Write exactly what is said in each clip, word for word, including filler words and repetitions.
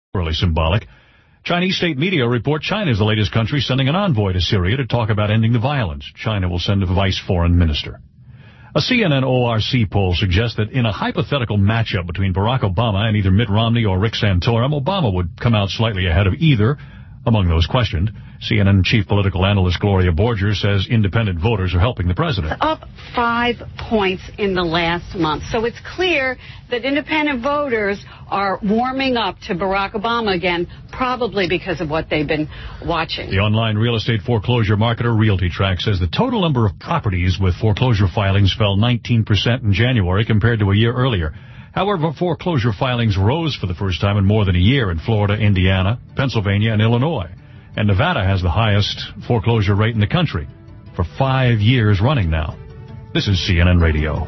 really symbolic. Chinese state media report China is the latest country sending an envoy to Syria to talk about ending the violence. China will send a vice foreign minister. A C N N O R C poll suggests that in a hypothetical matchup between Barack Obama and either Mitt Romney or Rick Santorum, Obama would come out slightly ahead of either among those questioned. C N N chief political analyst Gloria Borger says independent voters are helping the president. Up five points in the last month. So it's clear that independent voters are warming up to Barack Obama again, probably because of what they've been watching. The online real estate foreclosure marketer RealtyTrack says the total number of properties with foreclosure filings fell nineteen percent in January compared to a year earlier. However, foreclosure filings rose for the first time in more than a year in Florida, Indiana, Pennsylvania, and Illinois. And Nevada has the highest foreclosure rate in the country for five years running now. This is C N N Radio.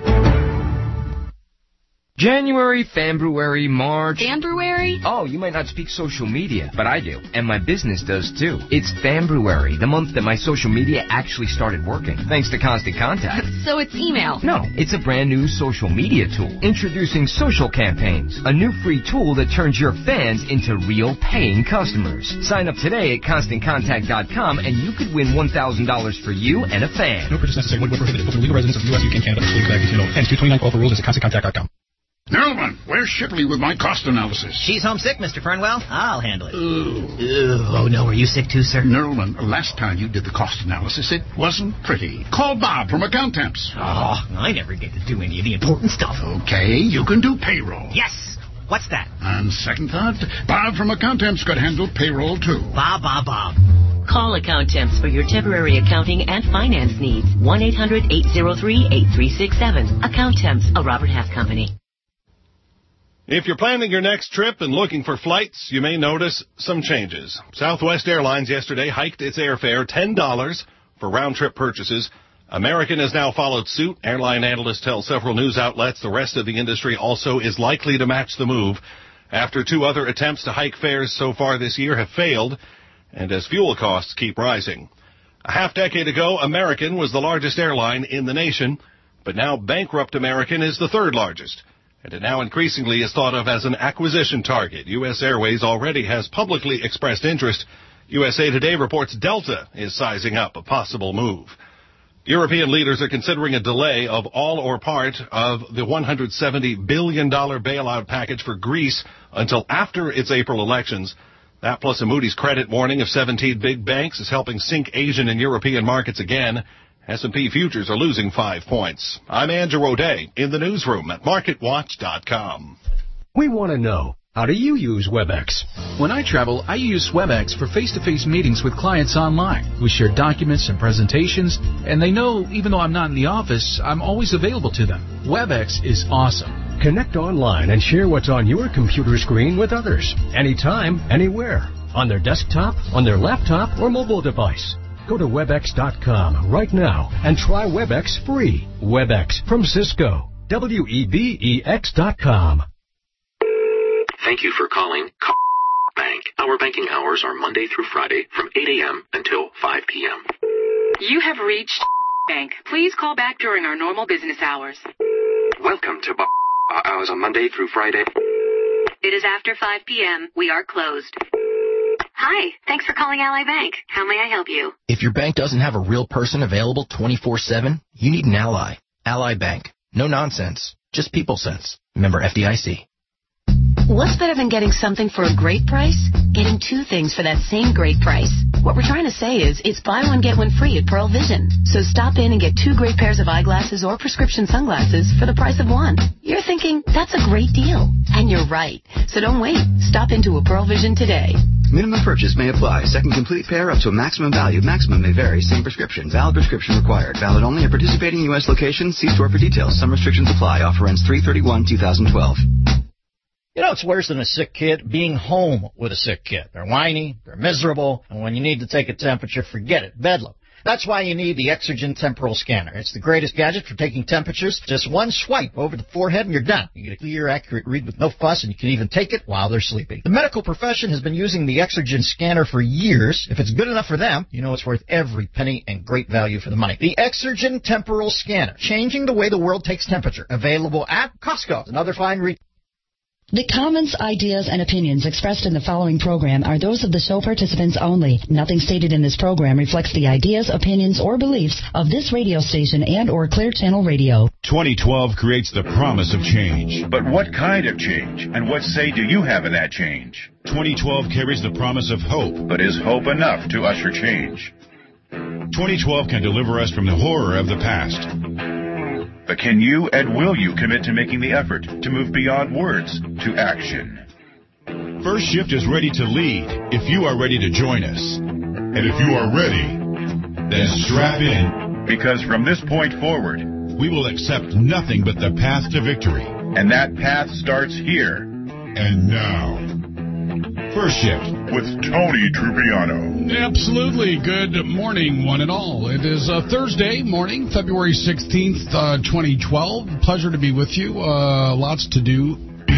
January, February, March... February? Oh, you might not speak social media, but I do. And my business does, too. It's February, the month that my social media actually started working, thanks to Constant Contact. So it's email? No, it's a brand new social media tool. Introducing Social Campaigns, a new free tool that turns your fans into real paying customers. Sign up today at constant contact dot com, and you could win one thousand dollars for you and a fan. No purchase necessary. When prohibited. For legal residents of the U S, U K, and Canada. Hence, two twenty-nine call for rules is at constant contact dot com. Nerlman, where's Shipley with my cost analysis? She's homesick, Mister Fernwell. I'll handle it. Ooh. Ooh. Oh, no, are you sick too, sir? Nerlman, last time you did the cost analysis, it wasn't pretty. Call Bob from Accountemps. Oh, I never get to do any of the important stuff. Okay, you can do payroll. Yes. What's that? On second thought, Bob from Accountemps could handle payroll, too. Bob, Bob, Bob. Call Accountemps for your temporary accounting and finance needs. one eight hundred eight oh three eight three six seven. Accountemps, a Robert Half company. If you're planning your next trip and looking for flights, you may notice some changes. Southwest Airlines yesterday hiked its airfare ten dollars for round-trip purchases. American has now followed suit. Airline analysts tell several news outlets the rest of the industry also is likely to match the move after two other attempts to hike fares so far this year have failed, and as fuel costs keep rising. A half decade ago, American was the largest airline in the nation, but now bankrupt American is the third largest. And it now increasingly is thought of as an acquisition target. U S Airways already has publicly expressed interest. U S A Today reports Delta is sizing up a possible move. European leaders are considering a delay of all or part of the one hundred seventy billion dollars bailout package for Greece until after its April elections. That plus a Moody's credit warning of seventeen big banks is helping sink Asian and European markets again. S and P futures are losing five points. I'm Andrew O'Day in the newsroom at market watch dot com. We want to know, how do you use WebEx? When I travel, I use WebEx for face-to-face meetings with clients online. We share documents and presentations, and they know even though I'm not in the office, I'm always available to them. WebEx is awesome. Connect online and share what's on your computer screen with others, anytime, anywhere, on their desktop, on their laptop, or mobile device. Go to webex dot com right now and try WebEx free. WebEx from Cisco. W E B E X dot com. Thank you for calling Bank. Our banking hours are Monday through Friday from eight a.m. until five p.m. You have reached Bank. Please call back during our normal business hours. Welcome to Bar. Our hours are Monday through Friday. It is after five p.m. We are closed. Hi, thanks for calling Ally Bank. How may I help you? If your bank doesn't have a real person available twenty-four seven, you need an Ally. Ally Bank. No nonsense. Just people sense. Member F D I C. What's better than getting something for a great price? Getting two things for that same great price. What we're trying to say is, it's buy one, get one free at Pearl Vision. So stop in and get two great pairs of eyeglasses or prescription sunglasses for the price of one. You're thinking, that's a great deal. And you're right. So don't wait. Stop into a Pearl Vision today. Minimum purchase may apply. Second complete pair up to a maximum value. Maximum may vary. Same prescription. Valid prescription required. Valid only at participating U S locations. See store for details. Some restrictions apply. Offer ends three thirty-one twenty twelve. You know, it's worse than a sick kid, being home with a sick kid. They're whiny, they're miserable, and when you need to take a temperature, forget it. Bedlam. That's why you need the Exergen Temporal Scanner. It's the greatest gadget for taking temperatures. Just one swipe over the forehead and you're done. You get a clear, accurate read with no fuss, and you can even take it while they're sleeping. The medical profession has been using the Exergen Scanner for years. If it's good enough for them, you know it's worth every penny and great value for the money. The Exergen Temporal Scanner, changing the way the world takes temperature. Available at Costco and other fine retailers. The comments, ideas, and opinions expressed in the following program are those of the show participants only. Nothing stated in this program reflects the ideas, opinions, or beliefs of this radio station and or Clear Channel Radio. twenty twelve creates the promise of change. But what kind of change? And what say do you have in that change? twenty twelve carries the promise of hope. But is hope enough to usher change? twenty twelve can deliver us from the horror of the past. But can you and will you commit to making the effort to move beyond words to action? First Shift is ready to lead if you are ready to join us. And if you are ready, then strap in. Because from this point forward, we will accept nothing but the path to victory. And that path starts here. And now, First Shift with Tony Trupiano. Absolutely. Good morning, one and all. It is uh, Thursday morning, February sixteenth, uh, twenty twelve. Pleasure to be with you. Uh, lots to do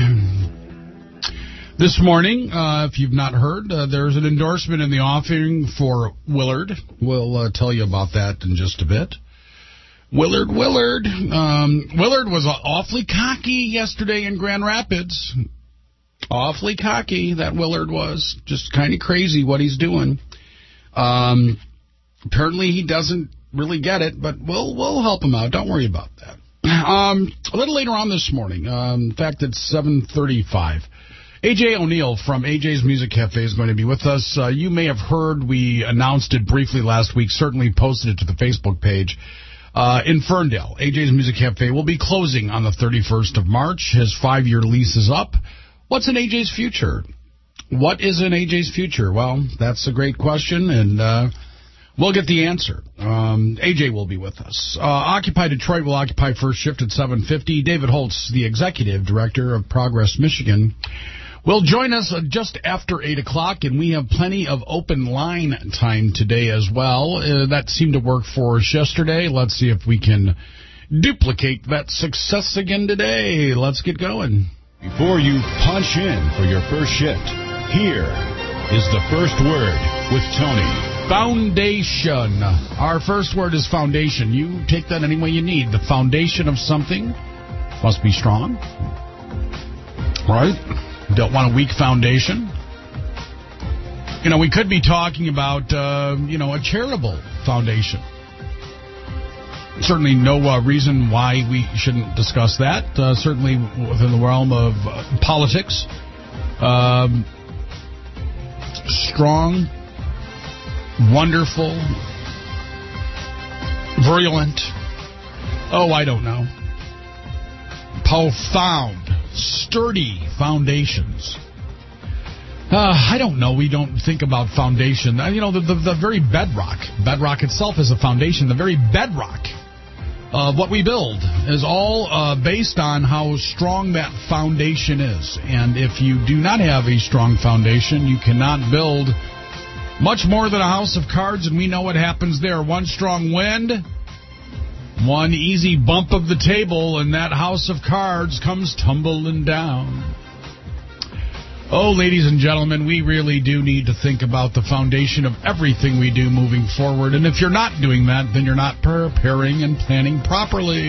this morning. Uh, if you've not heard, uh, there's an endorsement in the offing for Willard. We'll uh, tell you about that in just a bit. Willard, Willard. Um, Willard was awfully cocky yesterday in Grand Rapids. Awfully cocky, that Willard was. Just kind of crazy what he's doing. Um, apparently he doesn't really get it, but we'll we'll help him out. Don't worry about that. Um, a little later on this morning, um, in fact, it's seven thirty-five. A J O'Neill from A J's Music Cafe is going to be with us. Uh, you may have heard we announced it briefly last week, certainly posted it to the Facebook page. Uh, in Ferndale, A J's Music Cafe will be closing on the thirty-first of March. His five-year lease is up. What's in A J's future? What is in A J's future? Well, that's a great question, and uh, we'll get the answer. Um, A J will be with us. Uh, Occupy Detroit will occupy First Shift at seven fifty. David Holtz, the executive director of Progress Michigan, will join us just after eight o'clock, and we have plenty of open line time today as well. Uh, that seemed to work for us yesterday. Let's see if we can duplicate that success again today. Let's get going. Before you punch in for your first shift, here is the first word with Tony. Foundation. Our first word is foundation. You take that any way you need. The foundation of something must be strong. Right? Don't want a weak foundation. You know, we could be talking about, uh, you know, a charitable foundation. Certainly no uh, reason why we shouldn't discuss that. Uh, certainly within the realm of uh, politics. Um, strong, wonderful, virulent. Oh, I don't know. Profound, sturdy foundations. Uh, I don't know. We don't think about foundation. Uh, you know, the, the, the very bedrock. Bedrock itself is a foundation. The very bedrock of what we build is all uh, based on how strong that foundation is. And if you do not have a strong foundation, you cannot build much more than a house of cards, and we know what happens there. One strong wind, one easy bump of the table, and that house of cards comes tumbling down. Oh, ladies and gentlemen, we really do need to think about the foundation of everything we do moving forward. And if you're not doing that, then you're not preparing and planning properly.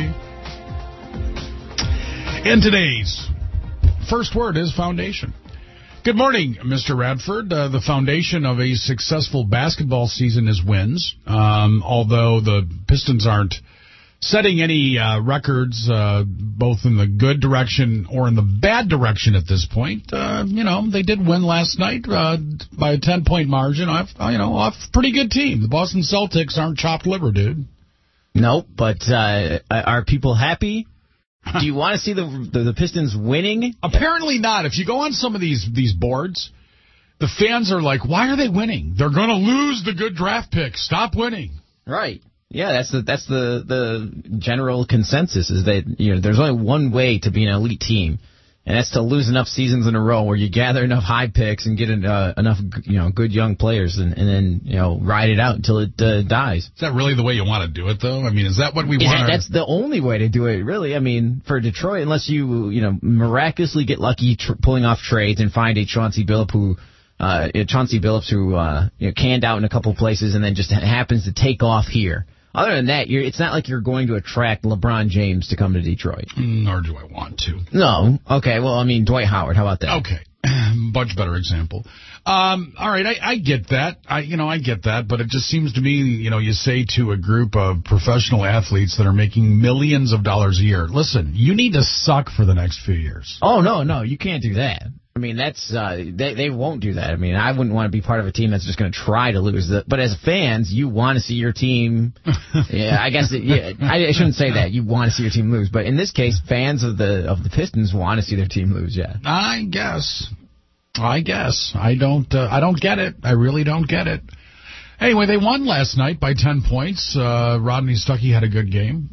And today's first word is foundation. Good morning, Mister Radford. Uh, the foundation of a successful basketball season is wins. Um, although the Pistons aren't setting any uh, records, uh, both in the good direction or in the bad direction at this point. Uh, you know, they did win last night uh, by a ten-point margin. Off, you know, off a pretty good team. The Boston Celtics aren't chopped liver, dude. Nope, but uh, are people happy? Do you want to see the, the the Pistons winning? Apparently not. If you go on some of these these boards, the fans are like, why are they winning? They're going to lose the good draft picks. Stop winning. Right. Yeah, that's the that's the, the general consensus is that, you know, there's only one way to be an elite team, and that's to lose enough seasons in a row where you gather enough high picks and get uh, enough, you know, good young players, and, and then, you know, ride it out until it uh, dies. Is that really the way you want to do it, though? I mean, is that what we is want? That, that's the only way to do it, really. I mean, for Detroit, unless you, you know, miraculously get lucky tr- pulling off trades and find a Chauncey Billups who, uh, Chauncey Billups who, uh, you know, canned out in a couple places and then just happens to take off here. Other than that, you're, it's not like you're going to attract LeBron James to come to Detroit. Nor do I want to. No. Okay, well, I mean, Dwight Howard, how about that? Okay. Much better example. Um, all right, I, I get that. I, you know, I get that, but it just seems to me, you know, you say to a group of professional athletes that are making millions of dollars a year, listen, you need to suck for the next few years. Oh, no, no, you can't do that. I mean, that's uh, they they won't do that. I mean, I wouldn't want to be part of a team that's just going to try to lose. The, but as fans, you want to see your team. Yeah, I guess it, yeah, I, I shouldn't say that. You want to see your team lose, but in this case, fans of the of the Pistons want to see their team lose. Yeah, I guess. I guess I don't. Uh, I don't get it. I really don't get it. Anyway, they won last night by ten points. Uh, Rodney Stuckey had a good game.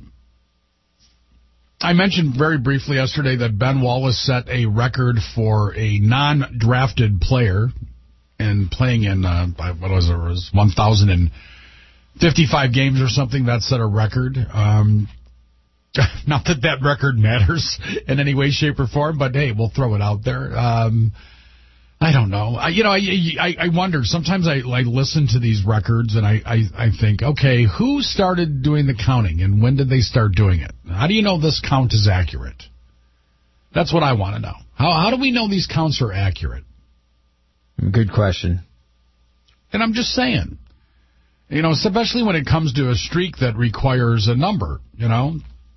I mentioned very briefly yesterday that Ben Wallace set a record for a non-drafted player and playing in, uh, what was it, it was one thousand fifty-five games or something. That set a record. Um, not that that record matters in any way, shape, or form, but hey, we'll throw it out there. Um, I don't know. I, you know, I, I, I wonder. Sometimes I, I listen to these records and I, I, I think, okay, who started doing the counting and when did they start doing it? How do you know this count is accurate? That's what I want to know. How, how do we know these counts are accurate? Good question. And I'm just saying, you know, especially when it comes to a streak that requires a number, you know.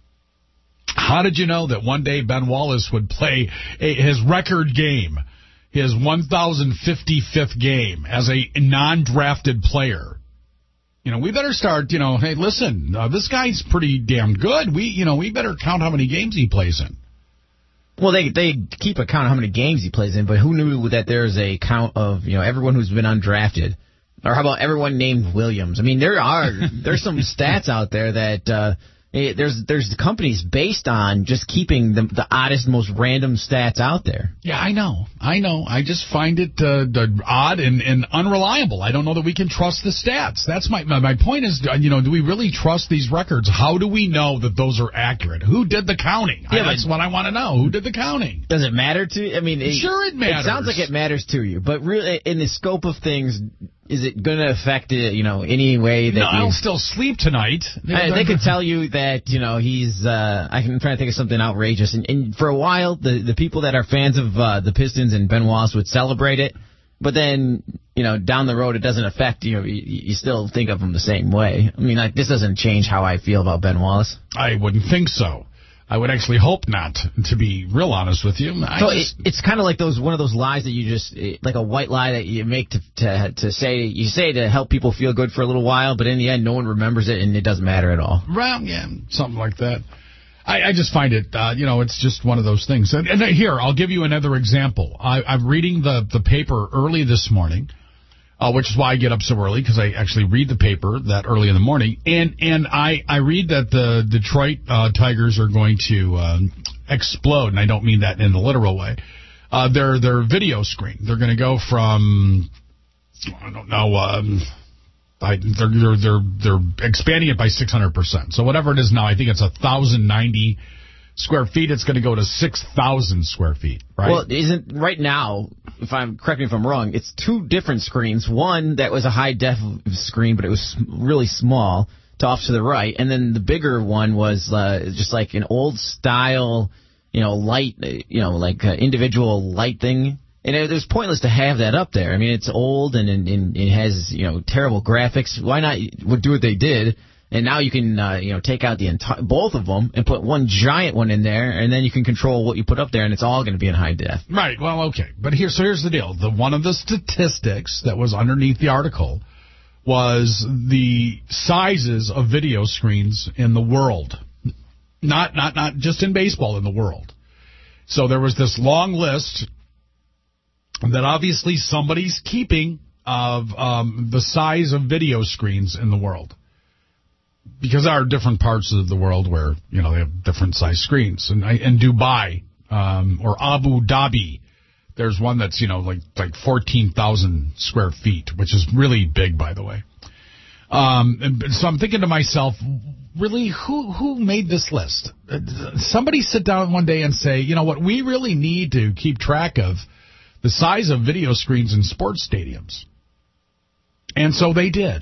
How did you know that one day Ben Wallace would play a, his record game, his one thousand fifty-fifth game as a non-drafted player? You know, we better start, you know, hey, listen, uh, this guy's pretty damn good. We, you know, we better count how many games he plays in. Well, they they keep a count of how many games he plays in, but who knew that there's a count of, you know, everyone who's been undrafted? Or how about everyone named Williams? I mean, there are there's some stats out there that uh, there's there's companies based on just keeping the, the oddest, most random stats out there. Yeah, I know. I know. I just find it uh, the odd and, and unreliable. I don't know that we can trust the stats. That's my, my my point is, you know, do we really trust these records? How do we know that those are accurate? Who did the counting? Yeah, I, that's what I want to know. Who did the counting? Does it matter to you? I mean, it, sure it matters. It sounds like it matters to you, but really, in the scope of things, is it going to affect it, you know, any way that no, you... I'll still sleep tonight. I, they could tell you that, you know, he's... Uh, I'm trying to think of something outrageous. And, and for a while, the, the people that are fans of uh, the Pistons and Ben Wallace would celebrate it. But then, you know, down the road, it doesn't affect you. You, you still think of him the same way. I mean, like, this doesn't change how I feel about Ben Wallace. I wouldn't think so. I would actually hope not, to be real honest with you. I so just, it, it's kind of like those one of those lies that you just, like a white lie that you make to, to to say, you say to help people feel good for a little while, but in the end, no one remembers it, and it doesn't matter at all. Well, yeah, something like that. I, I just find it, uh, you know, it's just one of those things. And, and here, I'll give you another example. I, I'm reading the, the paper early this morning, uh, which is why I get up so early, because I actually read the paper that early in the morning. And and I, I read that the Detroit uh, Tigers are going to um, explode, and I don't mean that in the literal way. Uh, their their video screen, they're going to go from, I don't know, um, I, they're, they're they're they're expanding it by six hundred percent. So whatever it is now, I think it's one thousand ninety square feet. It's going to go to six thousand square feet, right? Well, isn't right now, if I'm correct me if I'm wrong, it's two different screens. One that was a high def screen, but it was really small, to off to the right, and then the bigger one was uh, just like an old style, you know, light, you know, like uh, individual light thing. And it was pointless to have that up there. I mean, it's old and, and, and it has, you know, terrible graphics. Why not do what they did? And now you can, uh, you know, take out the entire, both of them and put one giant one in there, and then you can control what you put up there, and it's all going to be in high def. Right. Well, okay. But here, so here's the deal. The one of the statistics that was underneath the article was the sizes of video screens in the world, not not not just in baseball, in the world. So there was this long list that obviously somebody's keeping of um, the size of video screens in the world. Because there are different parts of the world where, you know, they have different size screens. And in Dubai um, or Abu Dhabi, there's one that's, you know, like like fourteen thousand square feet, which is really big, by the way. Um, and so I'm thinking to myself, really, who who made this list? Somebody sit down one day and say, you know what, we really need to keep track of the size of video screens in sports stadiums. And so they did.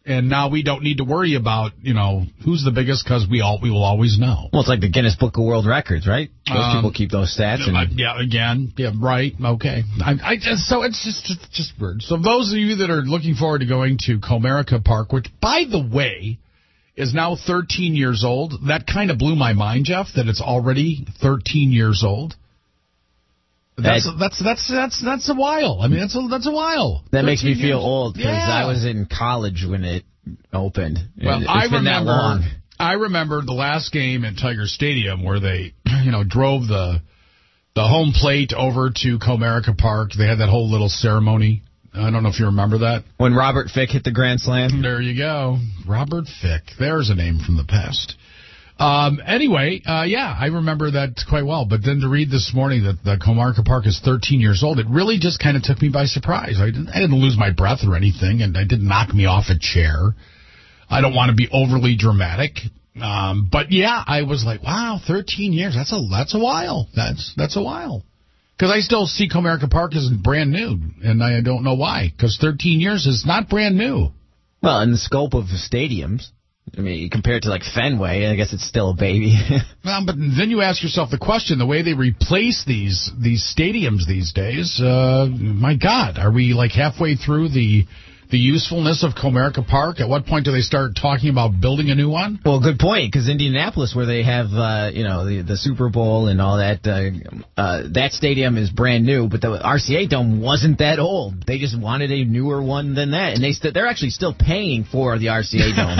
And now we don't need to worry about, you know, who's the biggest because we all we will always know. Well, it's like the Guinness Book of World Records, right? Those Um, people keep those stats. And Uh, yeah, again, yeah, right, okay. I, I just, so it's just, just just weird. So those of you that are looking forward to going to Comerica Park, which, by the way, is now thirteen years old, that kind of blew my mind, Jeff, that it's already thirteen years old. That's That- that's that's that's that's a while. I mean, that's a that's a while. That makes me thirteen feel years. old because Yeah. I was in college when it opened. Well, It's I been that remember. long. I remember the last game at Tiger Stadium where they, you know, drove the the home plate over to Comerica Park. They had that whole little ceremony. I don't know if you remember that. When Robert Fick hit the grand slam. There you go, Robert Fick. There's a name from the past. Um, anyway, uh, yeah, I remember that quite well. But then to read this morning that the Comerica Park is thirteen years old, it really just kind of took me by surprise. I didn't, I didn't lose my breath or anything, and it didn't knock me off a chair. I don't want to be overly dramatic, um, but yeah, I was like, wow, thirteen years. That's a that's a while. That's that's a while. Because I still see Comerica Park as brand new, and I don't know why. Because thirteen years is not brand new. Well, in the scope of stadiums, I mean, compared to like Fenway, I guess it's still a baby. Well, but then you ask yourself the question: the way they replace these these stadiums these days, uh, my God, are we like halfway through the the usefulness of Comerica Park? At what point do they start talking about building a new one? Well, good point, because Indianapolis, where they have, uh, you know, the, the Super Bowl and all that, uh, uh, that stadium is brand new, but the R C A Dome wasn't that old. They just wanted a newer one than that, and they st- they're actually still paying for the R C A Dome.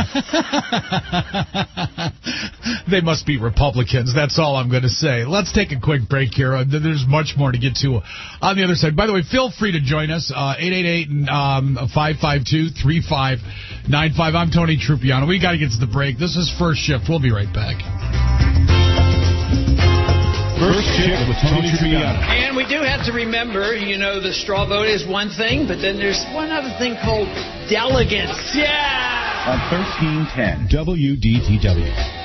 They must be Republicans. That's all I'm going to say. Let's take a quick break here. Uh, There's much more to get to on the other side. By the way, feel free to join us, uh, eight eight eight, five five two, three five nine five. I'm Tony Trupiano. We got to get to the break. This is First Shift. We'll be right back. First Shift with Tony Trupiano. And we do have to remember, you know, the straw vote is one thing, but then there's one other thing called delegates. Yeah! On thirteen ten W D T W.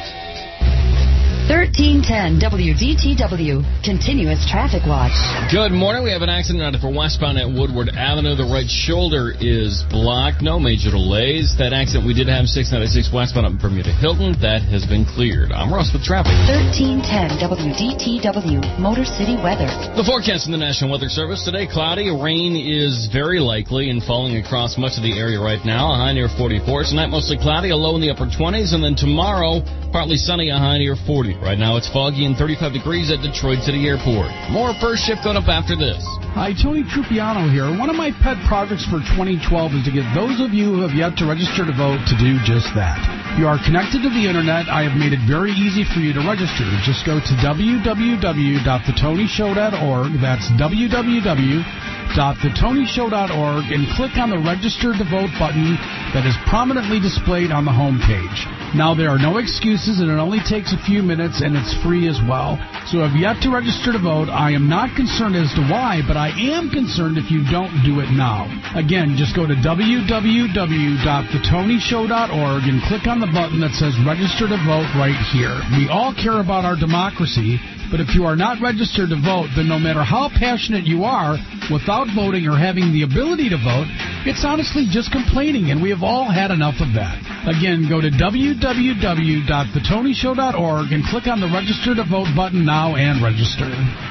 thirteen ten W D T W, continuous traffic watch. Good morning. We have an accident out for westbound at Woodward Avenue. The right shoulder is blocked. No major delays. That accident we did have six ninety-six westbound up in Bermuda Hilton. That has been cleared. I'm Russ with traffic. thirteen ten W D T W, Motor City weather. The forecast from the National Weather Service today: cloudy. Rain is very likely and falling across much of the area right now. A high near forty-four. Tonight mostly cloudy. A low in the upper twenties. And then tomorrow, partly sunny. A high near forty. Right now it's foggy and thirty-five degrees at Detroit City Airport. More First Shift going up after this. Hi, Tony Trupiano here. One of my pet projects for twenty twelve is to get those of you who have yet to register to vote to do just that. You are connected to the internet. I have made it very easy for you to register. Just go to w w w dot the tony show dot org. That's w w w dot the tony show dot org and click on the Register to Vote button that is prominently displayed on the home page. Now, there are no excuses, and it only takes a few minutes, and it's free as well. So if you have yet to register to vote, I am not concerned as to why, but I am concerned if you don't do it now. Again, just go to w w w dot the tony show dot org and click on the button that says Register to Vote right here. We all care about our democracy, but if you are not registered to vote, then no matter how passionate you are, without voting or having the ability to vote, it's honestly just complaining, and we have all had enough of that. Again, go to w w w dot the tony show dot org and click on the Register to Vote button now and register.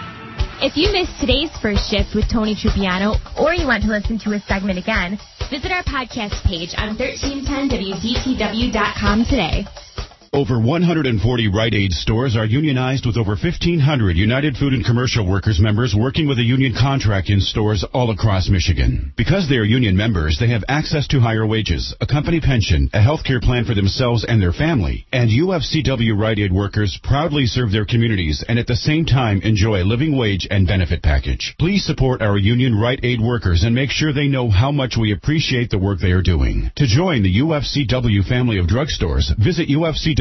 If you missed today's First Shift with Tony Trupiano, or you want to listen to a segment again, visit our podcast page on thirteen ten W D T W dot com today. Over one hundred forty Rite Aid stores are unionized with over fifteen hundred United Food and Commercial Workers members working with a union contract in stores all across Michigan. Because they are union members, they have access to higher wages, a company pension, a health care plan for themselves and their family, and U F C W Rite Aid workers proudly serve their communities and at the same time enjoy a living wage and benefit package. Please support our union Rite Aid workers and make sure they know how much we appreciate the work they are doing. To join the U F C W family of drugstores, visit U F C W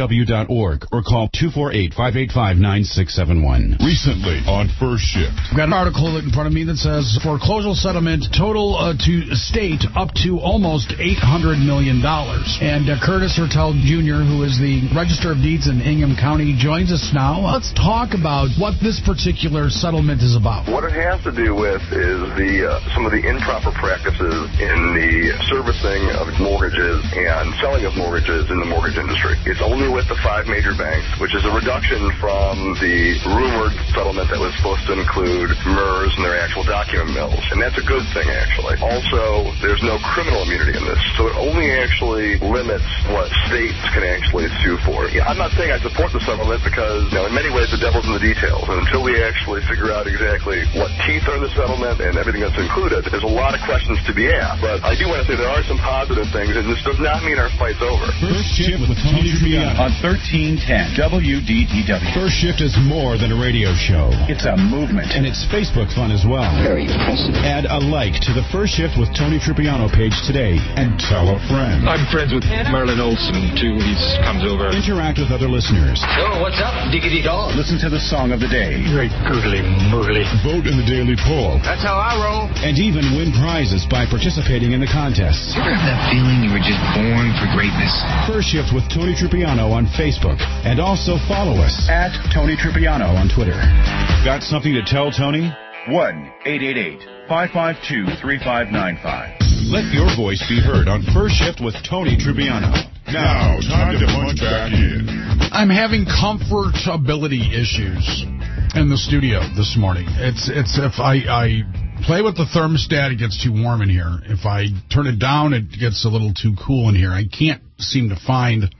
w dot org or call two four eight, five eight five, nine six seven one. Recently on First Shift. I've got an article in front of me that says foreclosure settlement total uh, to state up to almost eight hundred million dollars. And uh, Curtis Hertel Junior, who is the Register of Deeds in Ingham County, joins us now. Let's talk about what this particular settlement is about. What it has to do with is the uh, some of the improper practices in the servicing of mortgages and selling of mortgages in the mortgage industry. It's only with the five major banks, which is a reduction from the rumored settlement that was supposed to include M E R S and their actual document mills. And that's a good thing, actually. Also, there's no criminal immunity in this, so it only actually limits what states can actually sue for. Yeah, I'm not saying I support the settlement because, you know, in many ways the devil's in the details. And until we actually figure out exactly what teeth are in the settlement and everything that's included, there's a lot of questions to be asked. But I do want to say there are some positive things, and this does not mean our fight's over. First Shift with Tony Triano on thirteen ten W D T W. First Shift is more than a radio show. It's a movement, and it's Facebook fun as well. Very impressive. Add a like to the First Shift with Tony Tripiano page today, and tell a friend. I'm friends with Merlin Olsen, too. He comes over. Interact with other listeners. So, what's up, diggity dog? Listen to the song of the day. Very googly moogly. Vote in the daily poll. That's how I roll. And even win prizes by participating in the contests. You ever have that feeling you were just born for greatness? First Shift with Tony Tripiano on Facebook. And also follow us at Tony Tripiano on Twitter. Got something to tell Tony? one eight eight eight, five five two, three five nine five. Let your voice be heard on First Shift with Tony Tripiano. Now, time to punch back in. I'm having comfortability issues in the studio this morning. It's it's if I, I play with the thermostat, it gets too warm in here. If I turn it down, it gets a little too cool in here. I can't seem to find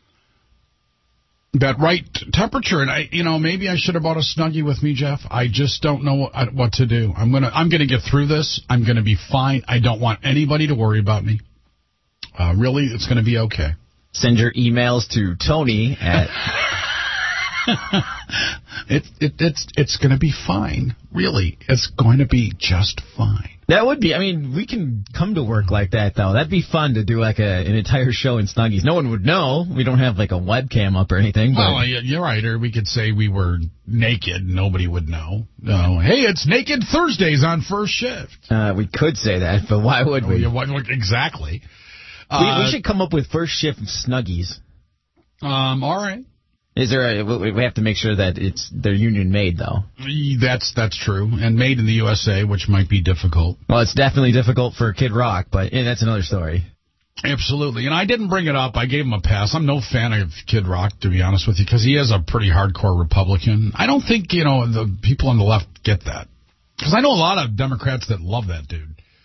that right temperature, and I, you know, maybe I should have brought a Snuggie with me, Jeff. I just don't know what, what to do. I'm gonna, I'm gonna get through this. I'm gonna be fine. I don't want anybody to worry about me. Uh, really, it's gonna be okay. Send your emails to Tony at. it, it, it's, it's gonna be fine. Really, it's going to be just fine. That would be, I mean, we can come to work like that, though. That'd be fun to do like a, an entire show in Snuggies. No one would know. We don't have like a webcam up or anything. But... Oh, you're right. Or we could say we were naked. Nobody would know. No. Hey, it's Naked Thursdays on First Shift. Uh, we could say that, but why would we? Oh, exactly. Uh, we, we should come up with First Shift Snuggies. Um. All right. Is there a, we have to make sure that it's they're union made, though. That's that's true, and made in the U S A, which might be difficult. Well, it's definitely difficult for Kid Rock, but yeah, that's another story. Absolutely, and I didn't bring it up. I gave him a pass. I'm no fan of Kid Rock, to be honest with you, because he is a pretty hardcore Republican. I don't think, you know, the people on the left get that, because I know a lot of Democrats that love that dude.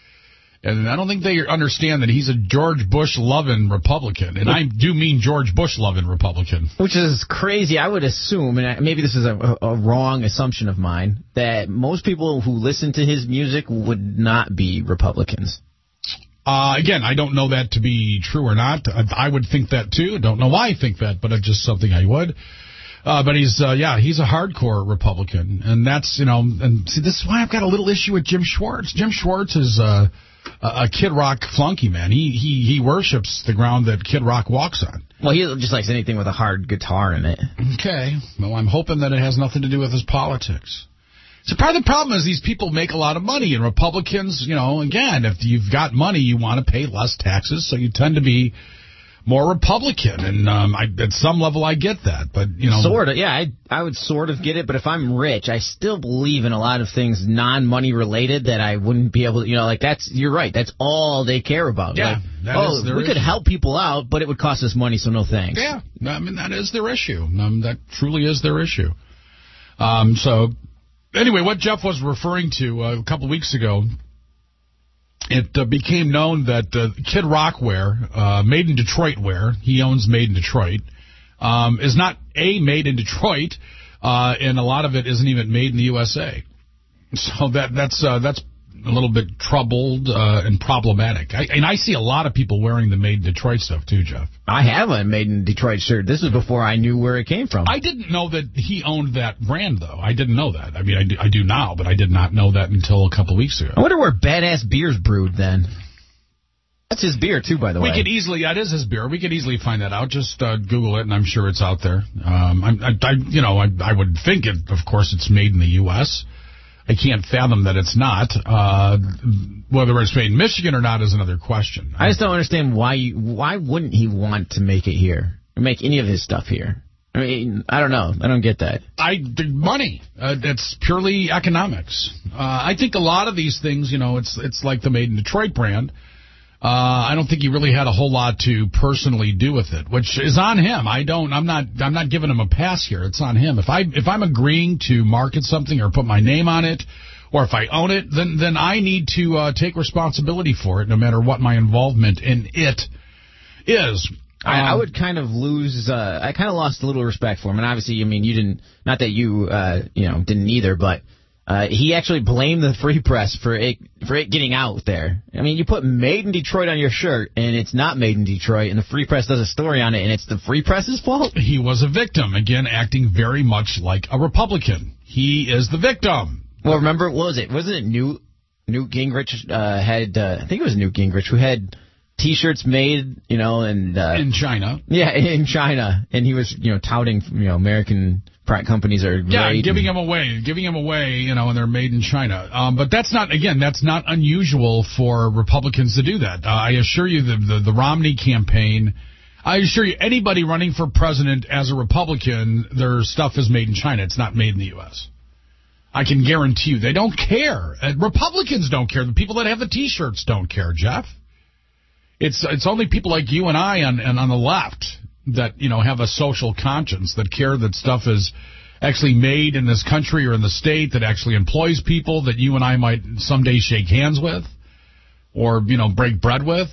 And I don't think they understand that he's a George Bush-loving Republican. And I do mean George Bush-loving Republican. Which is crazy. I would assume, and maybe this is a, a wrong assumption of mine, that most people who listen to his music would not be Republicans. Uh, again, I don't know that to be true or not. I, I would think that, too. Don't know why I think that, but it's just something I would. Uh, but he's, uh, yeah, he's a hardcore Republican. And that's, you know, and see, this is why I've got a little issue with Jim Schwartz. Jim Schwartz is... Uh, a Kid Rock flunky, man. He he he worships the ground that Kid Rock walks on. Well, he just likes anything with a hard guitar in it. Okay. Well, I'm hoping that it has nothing to do with his politics. So part of the problem is these people make a lot of money, and Republicans, you know, again, if you've got money, you want to pay less taxes, so you tend to be more Republican, and um, I, at some level I get that, but, you know. Sort of, yeah, I, I would sort of get it, but if I'm rich, I still believe in a lot of things non-money related that I wouldn't be able to, you know, like that's, you're right, that's all they care about. Yeah. Like, that oh, is their we issue. could help people out, but it would cost us money, so no thanks. Yeah, I mean, that is their issue. Um, that truly is their issue. Um, so, anyway, what Jeff was referring to uh, a couple of weeks ago, it uh, became known that uh, Kid Rock wear, uh, Made in Detroit wear, he owns Made in Detroit, um, is not A, made in Detroit, uh, and a lot of it isn't even made in the U S A. So that that's uh, that's a little bit troubled uh, and problematic. I, and I see a lot of people wearing the Made in Detroit stuff, too, Jeff. I have a Made in Detroit shirt. This is before I knew where it came from. I didn't know that he owned that brand, though. I didn't know that. I mean, I do, I do now, but I did not know that until a couple weeks ago. I wonder where Badass Beer's brewed then. That's his beer, too, by the we way. We could easily, that is his beer. We could easily find that out. Just uh, Google it, and I'm sure it's out there. Um, I, I, I, you know, I, I would think, it. of course, it's made in the U S I can't fathom that it's not. Uh, whether it's made in Michigan or not is another question. I just don't understand why you, why wouldn't he want to make it here, or make any of his stuff here? I mean, I don't know. I don't get that. I money. Uh, it's purely economics. Uh, I think a lot of these things, you know, it's it's like the Made in Detroit brand. Uh, I don't think he really had a whole lot to personally do with it, which is on him. I don't. I'm not. I'm not giving him a pass here. It's on him. If I if I'm agreeing to market something or put my name on it, or if I own it, then then I need to uh, take responsibility for it, no matter what my involvement in it is. I, I would kind of lose. Uh, I kind of lost a little respect for him, and obviously, I mean, you didn't. Not that you, uh, you know, didn't either, but uh, he actually blamed the Free Press for it for it getting out there. I mean, you put "Made in Detroit" on your shirt, and it's not made in Detroit, and the Free Press does a story on it, and it's the Free Press's fault. He was a victim, again, acting very much like a Republican. He is the victim. Well, remember, what was it? Wasn't it Newt Newt Gingrich uh, had? Uh, I think it was Newt Gingrich who had T-shirts made, you know, and uh, in China. Yeah, in China, and he was, you know, touting, you know, American private companies are yeah, great. giving them away, giving them away, you know, and they're made in China. Um, but that's not, again, that's not unusual for Republicans to do that. Uh, I assure you, the, the the Romney campaign, I assure you, anybody running for president as a Republican, their stuff is made in China. It's not made in the U S I can guarantee you, they don't care. Uh, Republicans don't care. The people that have the T-shirts don't care, Jeff. It's it's only people like you and I on and on the left that, you know, have a social conscience, that care that stuff is actually made in this country or in the state, that actually employs people that you and I might someday shake hands with or, you know, break bread with.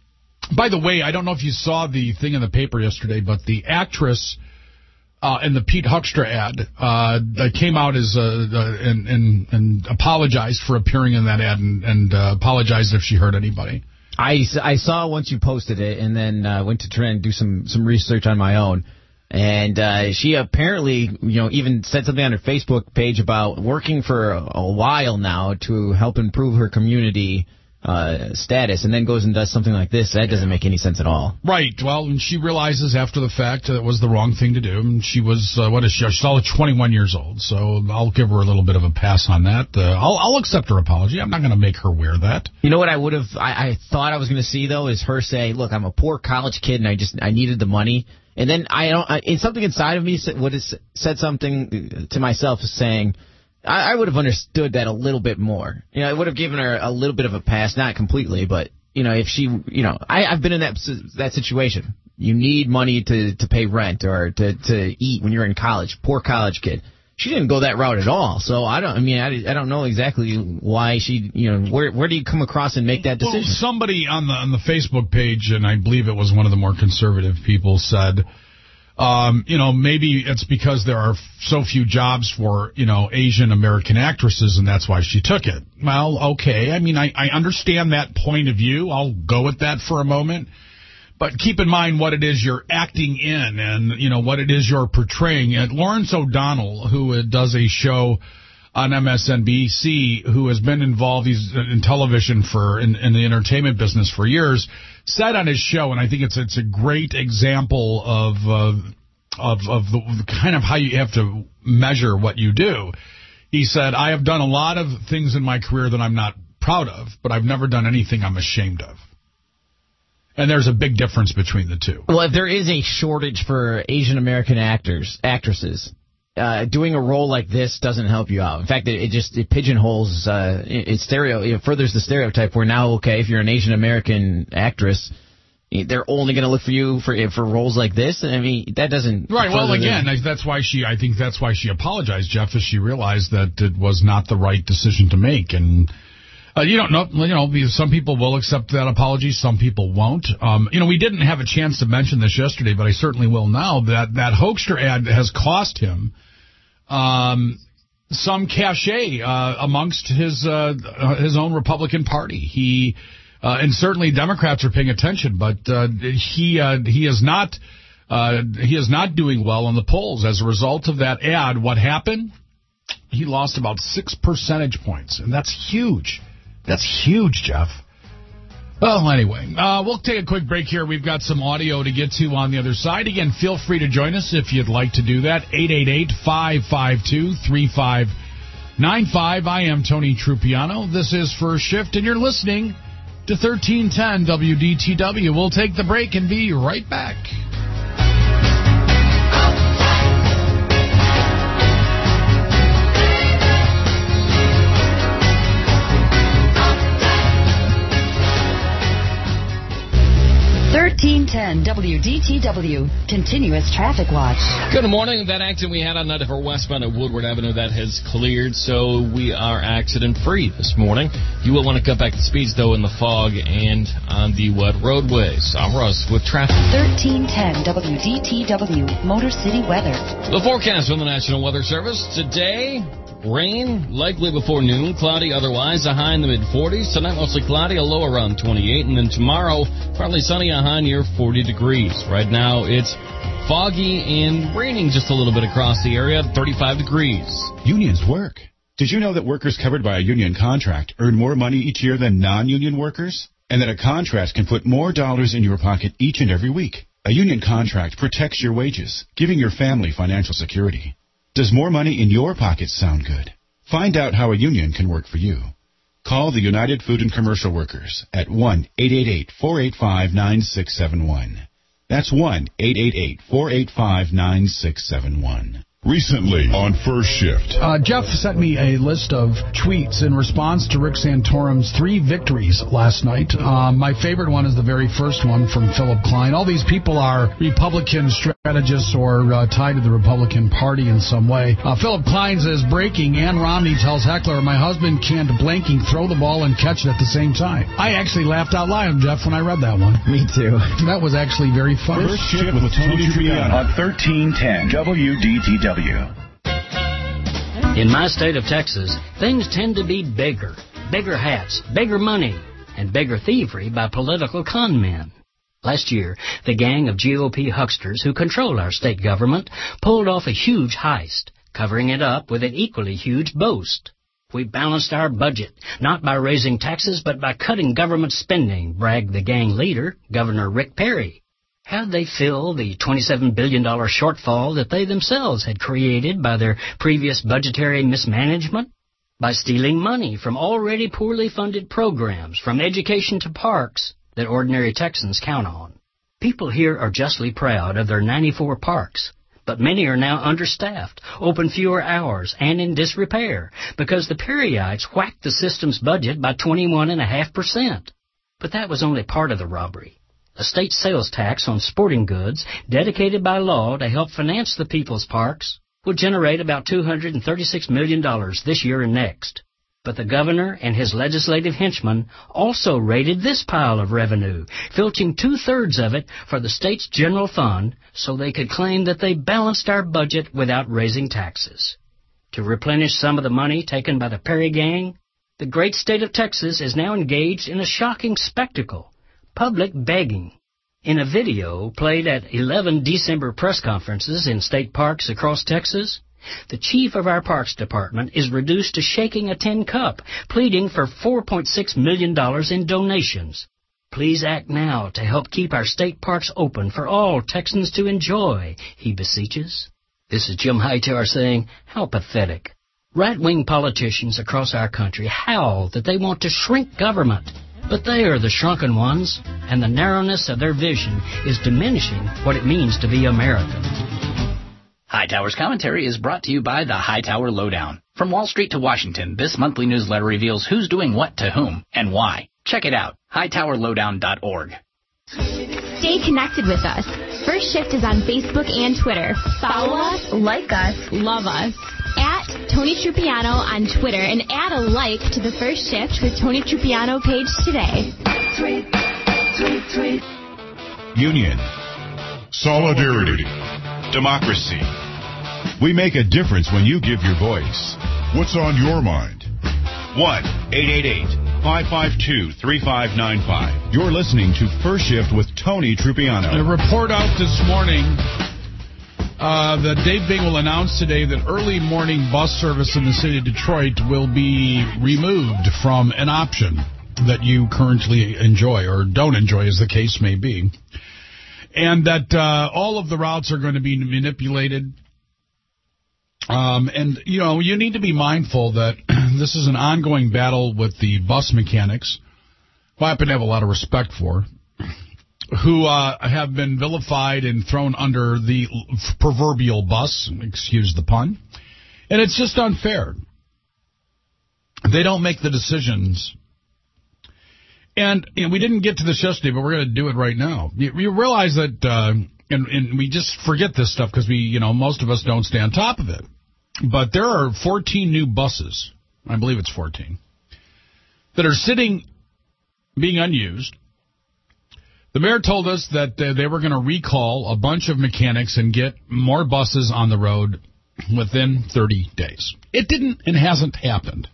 By the way, I don't know if you saw the thing in the paper yesterday, but the actress uh, in the Pete Huckstra ad uh, that came out as uh, uh, and, and and apologized for appearing in that ad and, and uh, apologized if she hurt anybody. I, I saw once you posted it, and then uh, went to try and do some, some research on my own. And uh, she apparently, you know, even said something on her Facebook page about working for a, a while now to help improve her community uh, status, and then goes and does something like this. That doesn't make any sense at all. Right. Well, and she realizes after the fact that it was the wrong thing to do. And she was, uh, what is she? She's only twenty-one years old, so I'll give her a little bit of a pass on that. Uh, I'll, I'll accept her apology. I'm not going to make her wear that. You know what I would have, I, I thought I was going to see, though, is her say, look, I'm a poor college kid, and I just, I needed the money. And then I don't, I, it's something inside of me would have said something to myself saying, I, I would have understood that a little bit more. You know, I would have given her a little bit of a pass, not completely, but, you know, if she, you know, I, I've been in that that situation. You need money to, to pay rent or to, to eat when you're in college. Poor college kid. She didn't go that route at all. So I don't, I mean, I, I don't know exactly why she, you know, where where do you come across and make that decision? Well, somebody on the on the Facebook page, and I believe it was one of the more conservative people, said, Um, you know, maybe it's because there are so few jobs for, you know, Asian American actresses, and that's why she took it. Well, okay. I mean, I, I understand that point of view. I'll go with that for a moment. But keep in mind what it is you're acting in and, you know, what it is you're portraying. And Lawrence O'Donnell, who does a show on M S N B C, who has been involved he's in television for in, in the entertainment business for years, said on his show, and I think it's it's a great example of uh, of of the kind of how you have to measure what you do. He said, "I have done a lot of things in my career that I'm not proud of, but I've never done anything I'm ashamed of." And there's a big difference between the two. Well, if there is a shortage for Asian American actors, actresses, uh, doing a role like this doesn't help you out. In fact, it, it just it pigeonholes, uh, it, it stereo, it furthers the stereotype where now, okay, if you're an Asian American actress, they're only going to look for you for for roles like this. I mean, that doesn't. Right. Well, again, the, that's why she. I think that's why she apologized, Jeff, as she realized that it was not the right decision to make. And uh, you don't know. You know, some people will accept that apology, some people won't. Um, you know, we didn't have a chance to mention this yesterday, but I certainly will now. That that Hoekstra ad has cost him um, some cachet uh, amongst his uh, his own Republican Party. He. Uh, and certainly Democrats are paying attention, but uh, he uh, he is not uh, he is not doing well in the polls as a result of that ad. What happened? He lost about six percentage points, and that's huge. That's huge, Jeff. Well, anyway, uh, we'll take a quick break here. We've got some audio to get to on the other side. Again, feel free to join us if you'd like to do that. eight eight eight, five five two, three five nine five. I am Tony Trupiano. This is First Shift, and you're listening to thirteen ten W D T W. We'll take the break and be right back. thirteen ten W D T W, continuous traffic watch. Good morning. That accident we had on ninety-four westbound at Woodward Avenue, that has cleared, so we are accident-free this morning. You will want to cut back the speeds, though, in the fog and on the wet roadways. I'm Russ with traffic. thirteen ten W D T W, Motor City weather. The forecast from the National Weather Service today. Rain, likely before noon, cloudy otherwise, a high in the mid-forties. Tonight, mostly cloudy, a low around twenty-eight. And then tomorrow, partly sunny, a high near forty degrees. Right now, it's foggy and raining just a little bit across the area, thirty-five degrees. Unions work. Did you know that workers covered by a union contract earn more money each year than non-union workers? And that a contract can put more dollars in your pocket each and every week? A union contract protects your wages, giving your family financial security. Does more money in your pockets sound good? Find out how a union can work for you. Call the United Food and Commercial Workers at one eight eight eight, four eight five, nine six seven one. That's one eight eight eight, four eight five, nine six seven one. Recently on First Shift. Uh, Jeff sent me a list of tweets in response to Rick Santorum's three victories last night. Uh, my favorite one is the very first one from Philip Klein. All these people are Republican strategists or uh, tied to the Republican Party in some way. Uh, Philip Klein says, breaking, Ann Romney tells heckler, my husband can't blanking throw the ball and catch it at the same time. I actually laughed out loud, Jeff, when I read that one. Me too. That was actually very funny. First Shift with Tony Triano on thirteen ten W D T W. In my state of Texas, things tend to be bigger. Bigger hats, bigger money, and bigger thievery by political con men. Last year, the gang of G O P hucksters who control our state government pulled off a huge heist, covering it up with an equally huge boast. We balanced our budget, not by raising taxes, but by cutting government spending, bragged the gang leader, Governor Rick Perry. How'd they fill the twenty-seven billion dollars shortfall that they themselves had created by their previous budgetary mismanagement? By stealing money from already poorly funded programs, from education to parks, that ordinary Texans count on. People here are justly proud of their ninety-four parks, but many are now understaffed, open fewer hours, and in disrepair, because the Perryites whacked the system's budget by twenty-one point five percent. But that was only part of the robbery. A state sales tax on sporting goods, dedicated by law to help finance the people's parks, would generate about two hundred thirty-six million dollars this year and next. But the governor and his legislative henchmen also raided this pile of revenue, filching two-thirds of it for the state's general fund so they could claim that they balanced our budget without raising taxes. To replenish some of the money taken by the Perry gang, the great state of Texas is now engaged in a shocking spectacle. Public begging. In a video played at eleven December press conferences in state parks across Texas, the chief of our Parks Department is reduced to shaking a tin cup, pleading for four point six million dollars in donations. Please act now to help keep our state parks open for all Texans to enjoy, he beseeches. This is Jim Hightower saying, how pathetic. Right-wing politicians across our country howl that they want to shrink government. But they are the shrunken ones, and the narrowness of their vision is diminishing what it means to be American. Hightower's commentary is brought to you by the Hightower Lowdown. From Wall Street to Washington, this monthly newsletter reveals who's doing what to whom and why. Check it out, hightower lowdown dot org. Stay connected with us. First Shift is on Facebook and Twitter. Follow us, like us, love us. At Tony Trupiano on Twitter and add a like to the First Shift with Tony Trupiano page today. Tweet, tweet, tweet. Union. Solidarity. Democracy. We make a difference when you give your voice. What's on your mind? one eight eight eight, five five two, three five nine five. You're listening to First Shift with Tony Trupiano. A report out this morning uh, that Dave Bing will announce today that early morning bus service in the city of Detroit will be removed from an option. that you currently enjoy or don't enjoy, as the case may be. And that uh, all of the routes are going to be manipulated. Um, and, you know, you need to be mindful that this is an ongoing battle with the bus mechanics, who I happen to have a lot of respect for, who uh, have been vilified and thrown under the proverbial bus, excuse the pun. And it's just unfair. They don't make the decisions. And you know, we didn't get to this yesterday, but we're going to do it right now. You, you realize that, uh, and, and we just forget this stuff because we, you know, most of us don't stay on top of it. But there are fourteen new buses, I believe it's fourteen, that are sitting, being unused. The mayor told us that uh, they were going to recall a bunch of mechanics and get more buses on the road within thirty days. It didn't and hasn't happened.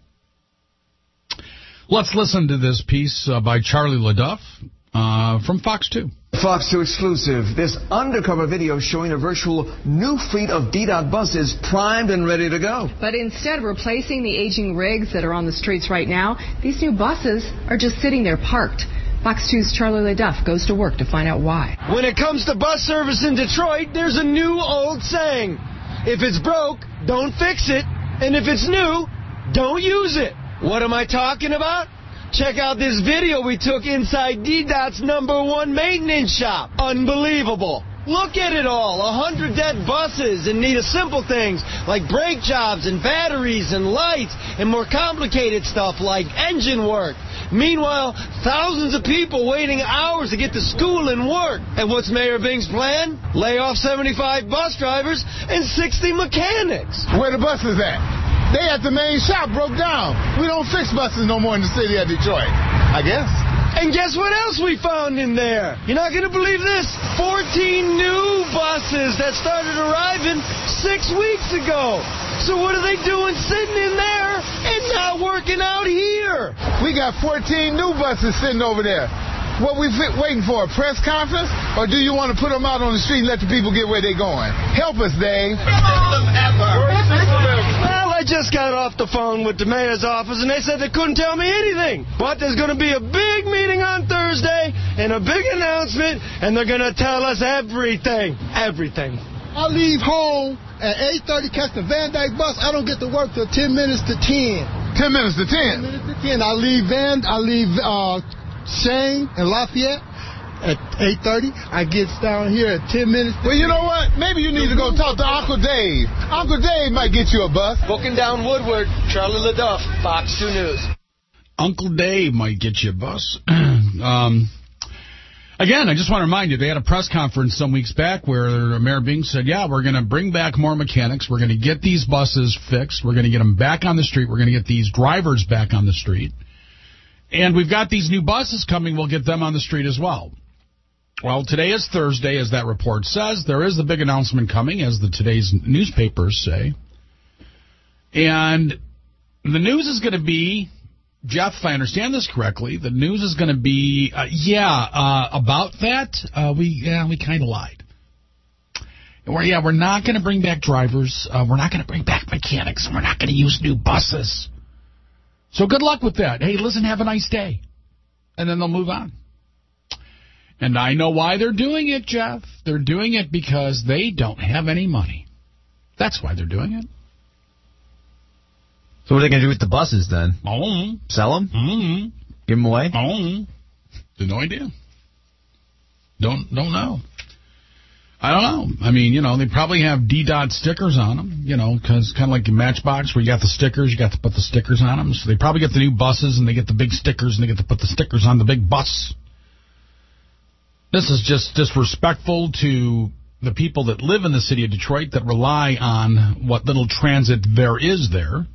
Let's listen to this piece uh, by Charlie LaDuff uh, from Fox two. Fox two exclusive. This undercover video showing a virtual new fleet of D DOT buses primed and ready to go. But instead of replacing the aging rigs that are on the streets right now, these new buses are just sitting there parked. Fox two's Charlie LaDuff goes to work to find out why. When it comes to bus service in Detroit, there's a new old saying. If it's broke, don't fix it. And if it's new, don't use it. What am I talking about? Check out this video we took inside D DOT's number one maintenance shop. Unbelievable. Look at it all. A hundred dead buses in need of simple things like brake jobs and batteries and lights and more complicated stuff like engine work. Meanwhile, thousands of people waiting hours to get to school and work. And what's Mayor Bing's plan? Lay off seventy-five bus drivers and sixty mechanics. Where the buses at? They at the main shop broke down. We don't fix buses no more in the city of Detroit, I guess. And guess what else we found in there? You're not going to believe this. fourteen new buses that started arriving six weeks ago. So what are they doing sitting in there and not working out here? We got fourteen new buses sitting over there. What we fit waiting for, a press conference? Or do you want to put them out on the street and let the people get where they're going? Help us, Dave. Well, I just got off the phone with the mayor's office, and they said they couldn't tell me anything. But there's going to be a big meeting on Thursday and a big announcement, and they're going to tell us everything. Everything. I leave home at eight thirty, catch the Van Dyke bus. I don't get to work till ten minutes to ten. ten minutes to ten? ten minutes to ten. I leave Van, I leave uh, Shane and Lafayette at eight thirty. I get down here at ten minutes. Well, you know what? Maybe you need to go talk to Uncle Dave. Uncle Dave might get you a bus. Booking down Woodward, Charlie LaDuff, Fox two News. Uncle Dave might get you a bus. um, again, I just want to remind you, they had a press conference some weeks back where Mayor Bing said, yeah, we're going to bring back more mechanics. We're going to get these buses fixed. We're going to get them back on the street. We're going to get these drivers back on the street. And we've got these new buses coming. We'll get them on the street as well. Well, today is Thursday, as that report says. There is the big announcement coming, as the today's newspapers say. And the news is going to be, Jeff, if I understand this correctly, the news is going to be, uh, yeah, uh, about that, uh, we yeah, we kind of lied. We're, yeah, we're not going to bring back drivers. Uh, we're not going to bring back mechanics. And we're not going to use new buses. So good luck with that. Hey, listen, have a nice day. And then they'll move on. And I know why they're doing it, Jeff. They're doing it because they don't have any money. That's why they're doing it. So what are they going to do with the buses then? Oh. Sell them? Mm-hmm. Give them away? Oh. No idea. Don't don't know. I don't know. I mean, you know, they probably have D DOT stickers on them, you know, because kind of like a Matchbox where you got the stickers, you got to put the stickers on them. So they probably get the new buses and they get the big stickers and they get to put the stickers on the big bus. This is just disrespectful to the people that live in the city of Detroit that rely on what little transit there is there.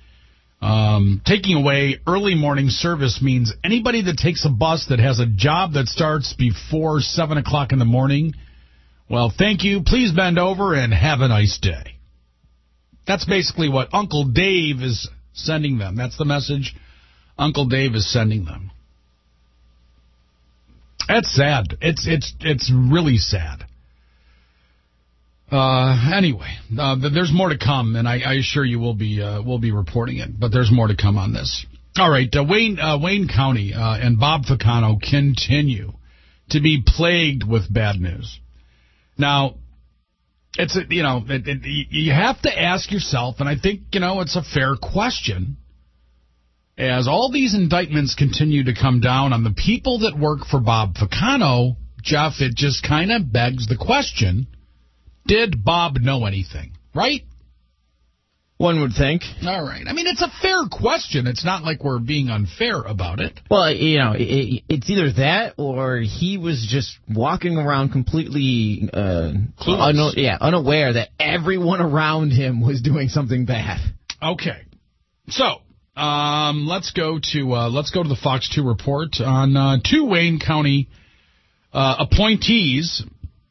Um, taking away early morning service means anybody that takes a bus that has a job that starts before seven o'clock in the morning, well, thank you. Please bend over and have a nice day. That's basically what Uncle Dave is sending them. That's the message Uncle Dave is sending them. That's sad. It's it's it's really sad. Uh, anyway, uh, there's more to come, and I, I assure you we'll be uh, we'll be reporting it. But there's more to come on this. All right, uh, Wayne uh, Wayne County uh, and Bob Ficano continue to be plagued with bad news. Now, it's a, you know it, it, you have to ask yourself, and I think you know it's a fair question. As all these indictments continue to come down on the people that work for Bob Ficano, Jeff, it just kind of begs the question: did Bob know anything? Right? One would think. All right. I mean, it's a fair question. It's not like we're being unfair about it. Well, you know, it, it's either that or he was just walking around completely uh, un- yeah, unaware that everyone around him was doing something bad. Okay. So, um, let's go to uh, let's go to the Fox two report on uh, two Wayne County uh, appointees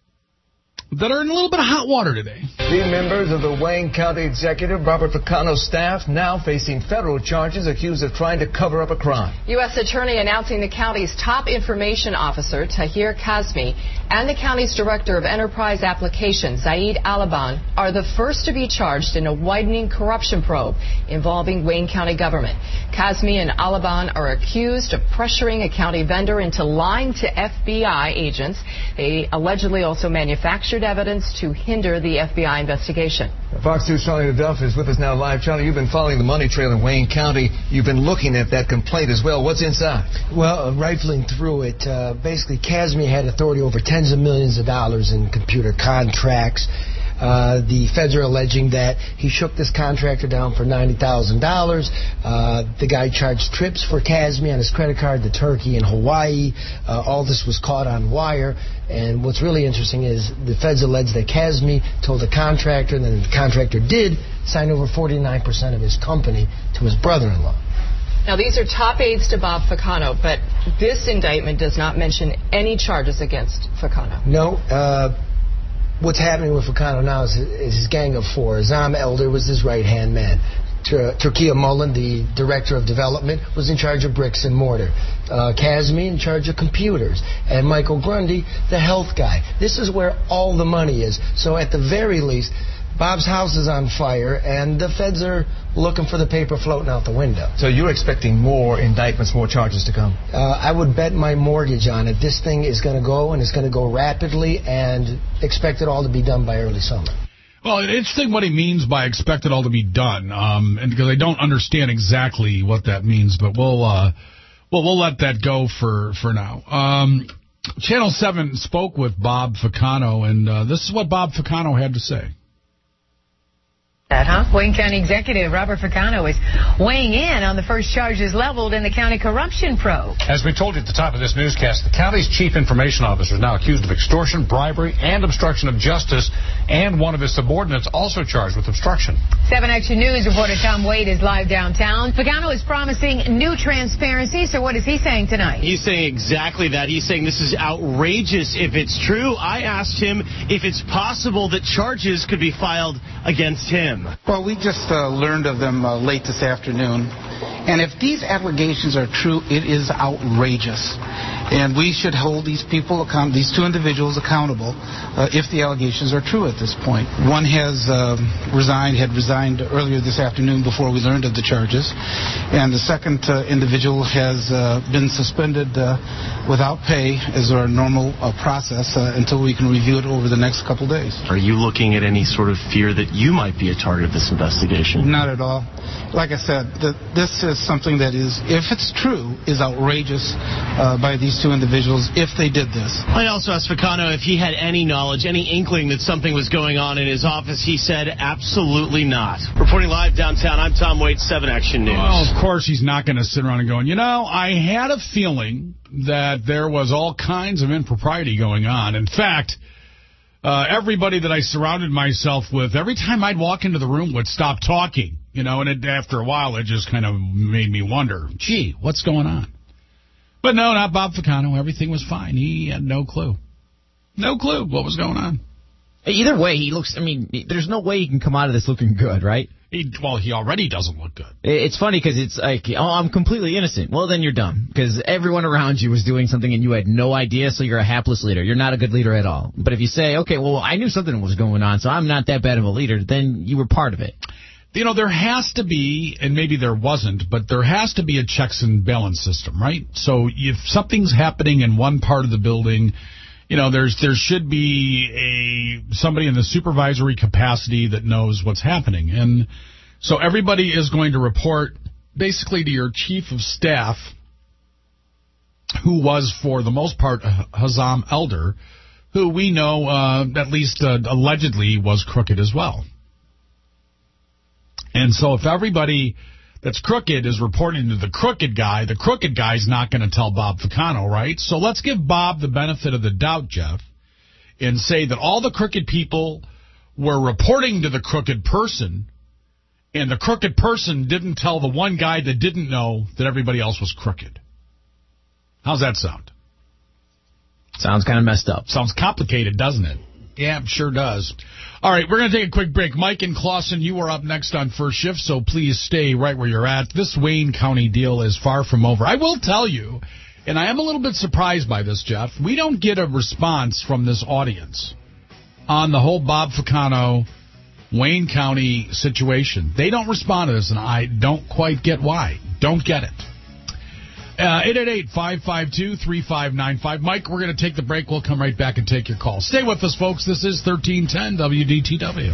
that are in a little bit of hot water today. The members of the Wayne County Executive Robert Ficano's staff now facing federal charges accused of trying to cover up a crime. U S Attorney announcing the county's top information officer, Tahir Kazmi, and the county's Director of Enterprise Applications, Zaid Alaban, are the first to be charged in a widening corruption probe involving Wayne County government. Kazmi and Alaban are accused of pressuring a county vendor into lying to F B I agents. They allegedly also manufactured evidence to hinder the F B I investigation. Fox two's Charlie Duff is with us now live. Charlie, you've been following the money trail in Wayne County. You've been looking at that complaint as well. What's inside? Well, uh, rifling through it, uh, basically Kazmi had authority over tens of millions of dollars in computer contracts. Uh, the feds are alleging that he shook this contractor down for ninety thousand dollars. Uh, the guy charged trips for Kazmi on his credit card to Turkey and Hawaii. Uh, all this was caught on wire. And what's really interesting is the feds allege that Kazmi told the contractor, and then the contractor did sign over forty-nine percent of his company to his brother-in-law. Now, these are top aides to Bob Ficano, but this indictment does not mention any charges against Ficano. No. Uh, What's happening with Ficano now is, is his gang of four. Azam Elder was his right-hand man. Tur- Turkia Mullen, the director of development, was in charge of bricks and mortar. Uh, Kazmi in charge of computers. And Michael Grundy, the health guy. This is where all the money is. So at the very least, Bob's house is on fire, and the feds are looking for the paper floating out the window. So you're expecting more indictments, more charges to come? Uh, I would bet my mortgage on it. This thing is going to go, and it's going to go rapidly, and expect it all to be done by early summer. Well, it's interesting what he means by expect it all to be done, um, and because I don't understand exactly what that means, but we'll uh, well we'll let that go for for now. Um, Channel seven spoke with Bob Ficano, and uh, this is what Bob Ficano had to say. That, huh? Wayne County Executive Robert Ficano is weighing in on the first charges leveled in the county corruption probe. As we told you at the top of this newscast, the county's chief information officer is now accused of extortion, bribery, and obstruction of justice, and one of his subordinates also charged with obstruction. seven Action News reporter Tom Wade is live downtown. Ficano is promising new transparency, so what is he saying tonight? He's saying exactly that. He's saying this is outrageous if it's true. I asked him if it's possible that charges could be filed against him. Well, we just uh, learned of them uh, late this afternoon. And if these allegations are true, it is outrageous. And we should hold these people, account- these two individuals accountable uh, if the allegations are true at this point. One has uh, resigned, had resigned earlier this afternoon before we learned of the charges. And the second uh, individual has uh, been suspended uh, without pay as our normal uh, process uh, until we can review it over the next couple days. Are you looking at any sort of fear that you might be a target of this investigation? Not at all. Like I said, the, this is something that is, if it's true, is outrageous uh, by these two individuals if they did this. I also asked Ficano if he had any knowledge, any inkling that something was going on in his office. He said absolutely not. Reporting live downtown, I'm Tom Waite, seven Action News. Well, of course he's not going to sit around and go, you know, I had a feeling that there was all kinds of impropriety going on. In fact, uh, everybody that I surrounded myself with, every time I'd walk into the room would stop talking, you know, and it, after a while it just kind of made me wonder, gee, what's going on? But no, not Bob Ficano. Everything was fine. He had no clue. No clue what was going on. Either way, he looks, I mean, there's no way he can come out of this looking good, right? He, well, he already doesn't look good. It's funny because it's like, oh, I'm completely innocent. Well, then you're dumb because everyone around you was doing something and you had no idea, so you're a hapless leader. You're not a good leader at all. But if you say, okay, well, I knew something was going on, so I'm not that bad of a leader, then you were part of it. you know, there has to be, and maybe there wasn't, but there has to be a checks and balance system, right? So if something's happening in one part of the building, you know, there's there should be a somebody in the supervisory capacity that knows what's happening. And so everybody is going to report basically to your chief of staff, who was, for the most part, Hazam Elder, who we know, uh, at least uh, allegedly, was crooked as well. And so if everybody that's crooked is reporting to the crooked guy, the crooked guy's not going to tell Bob Ficano, right? So let's give Bob the benefit of the doubt, Jeff, and say that all the crooked people were reporting to the crooked person, and the crooked person didn't tell the one guy that didn't know that everybody else was crooked. How's that sound? Sounds kind of messed up. Sounds complicated, doesn't it? Yeah, sure does. All right, we're going to take a quick break. Mike and Clausen, you are up next on First Shift, so please stay right where you're at. This Wayne County deal is far from over. I will tell you, and I am a little bit surprised by this, Jeff, we don't get a response from this audience on the whole Bob Ficano, Wayne County situation. They don't respond to this, and I don't quite get why. Don't get it. Uh, eight eight eight, five five two, three five nine five. Mike, we're going to take the break. We'll come right back and take your call. Stay with us, folks. This is thirteen ten W D T W.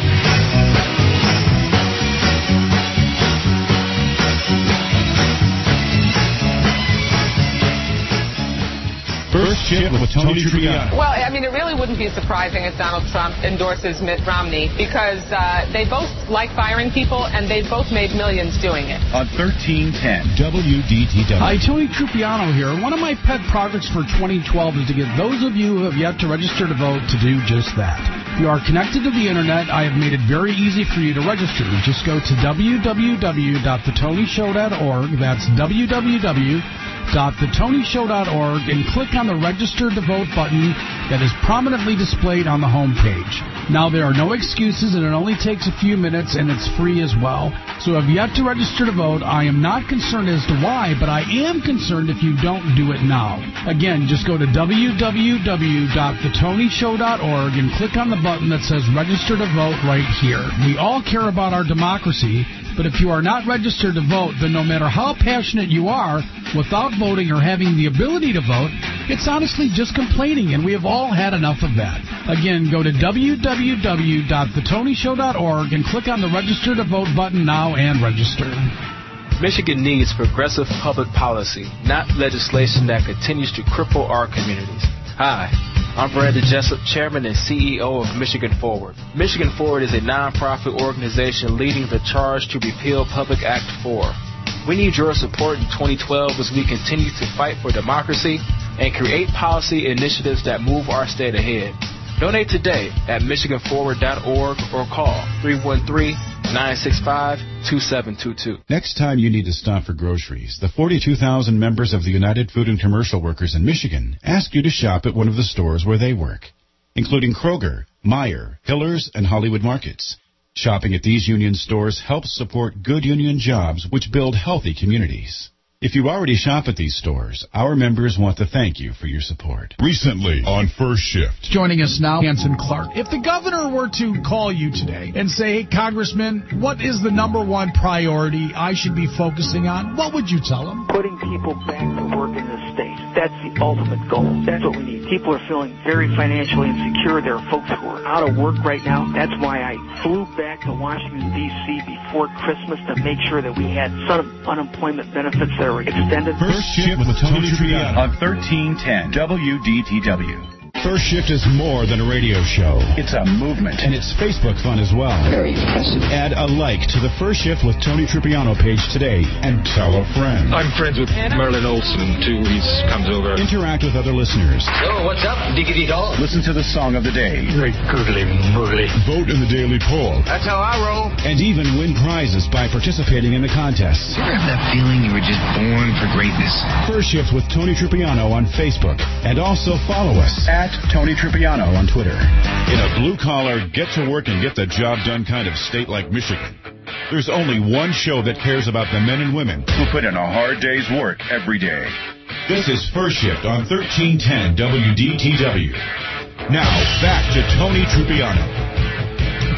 First Shift with Tony Tripiano. Well, I mean, it really wouldn't be surprising if Donald Trump endorses Mitt Romney because uh, they both like firing people and they've both made millions doing it. On thirteen ten W D T W. Hi, Tony Tripiano here. One of my pet projects for twenty twelve is to get those of you who have yet to register to vote to do just that. If you are connected to the Internet, I have made it very easy for you to register. Just go to w w w dot the tony show dot org. That's w w w dot the tony show dot org and click on the Register to Vote button that is prominently displayed on the home page. Now, there are no excuses, and it only takes a few minutes, and it's free as well. So if you have to register to vote, I am not concerned as to why, but I am concerned if you don't do it now. Again, just go to w w w dot the tony show dot org and click on the button that says Register to Vote right here. We all care about our democracy, but if you are not registered to vote, then no matter how passionate you are, without voting or having the ability to vote, it's honestly just complaining, and we have all had enough of that. Again, go to w w w dot the tony show dot org and click on the Register to Vote button now and register. Michigan needs progressive public policy, not legislation that continues to cripple our communities. Hi, I'm Brandon Jessup, Chairman and C E O of Michigan Forward. Michigan Forward is a nonprofit organization leading the charge to repeal Public Act four. We need your support in twenty twelve as we continue to fight for democracy and create policy initiatives that move our state ahead. Donate today at michigan forward dot org or call three one three, nine six five, two seven two two. Next time you need to stop for groceries, the forty-two thousand members of the United Food and Commercial Workers in Michigan ask you to shop at one of the stores where they work, including Kroger, Meijer, Hillers, and Hollywood Markets. Shopping at these union stores helps support good union jobs which build healthy communities. If you already shop at these stores, our members want to thank you for your support. Recently on First Shift. Joining us now, Hanson Clark. If the governor were to call you today and say, hey, Congressman, what is the number one priority I should be focusing on, what would you tell him? Putting people back to work in the state. That's the ultimate goal. That's what we need. People are feeling very financially insecure. There are folks who are out of work right now. That's why I flew back to Washington, D C before Christmas to make sure that we had some unemployment benefits that were extended. First Shift with Tony Tripiano on thirteen ten W D T W. First Shift is more than a radio show. It's a movement, and it's Facebook fun as well. Very impressive. Add a like to the First Shift with Tony Tripiano page today, and tell a friend. I'm friends with Merlin Olsen, too. He comes over. Interact with other listeners. So, what's up, diggity dog? Listen to the song of the day. Great googly moogly. Vote in the daily poll. That's how I roll. And even win prizes by participating in the contests. You ever have that feeling you were just born for greatness? First Shift with Tony Tripiano on Facebook. And also follow us at Tony Tripiano on Twitter. In a blue-collar, get-to-work and get-the-job-done kind of state like Michigan, there's only one show that cares about the men and women who put in a hard day's work every day. This is First Shift on thirteen ten W D T W. Now, back to Tony Tripiano.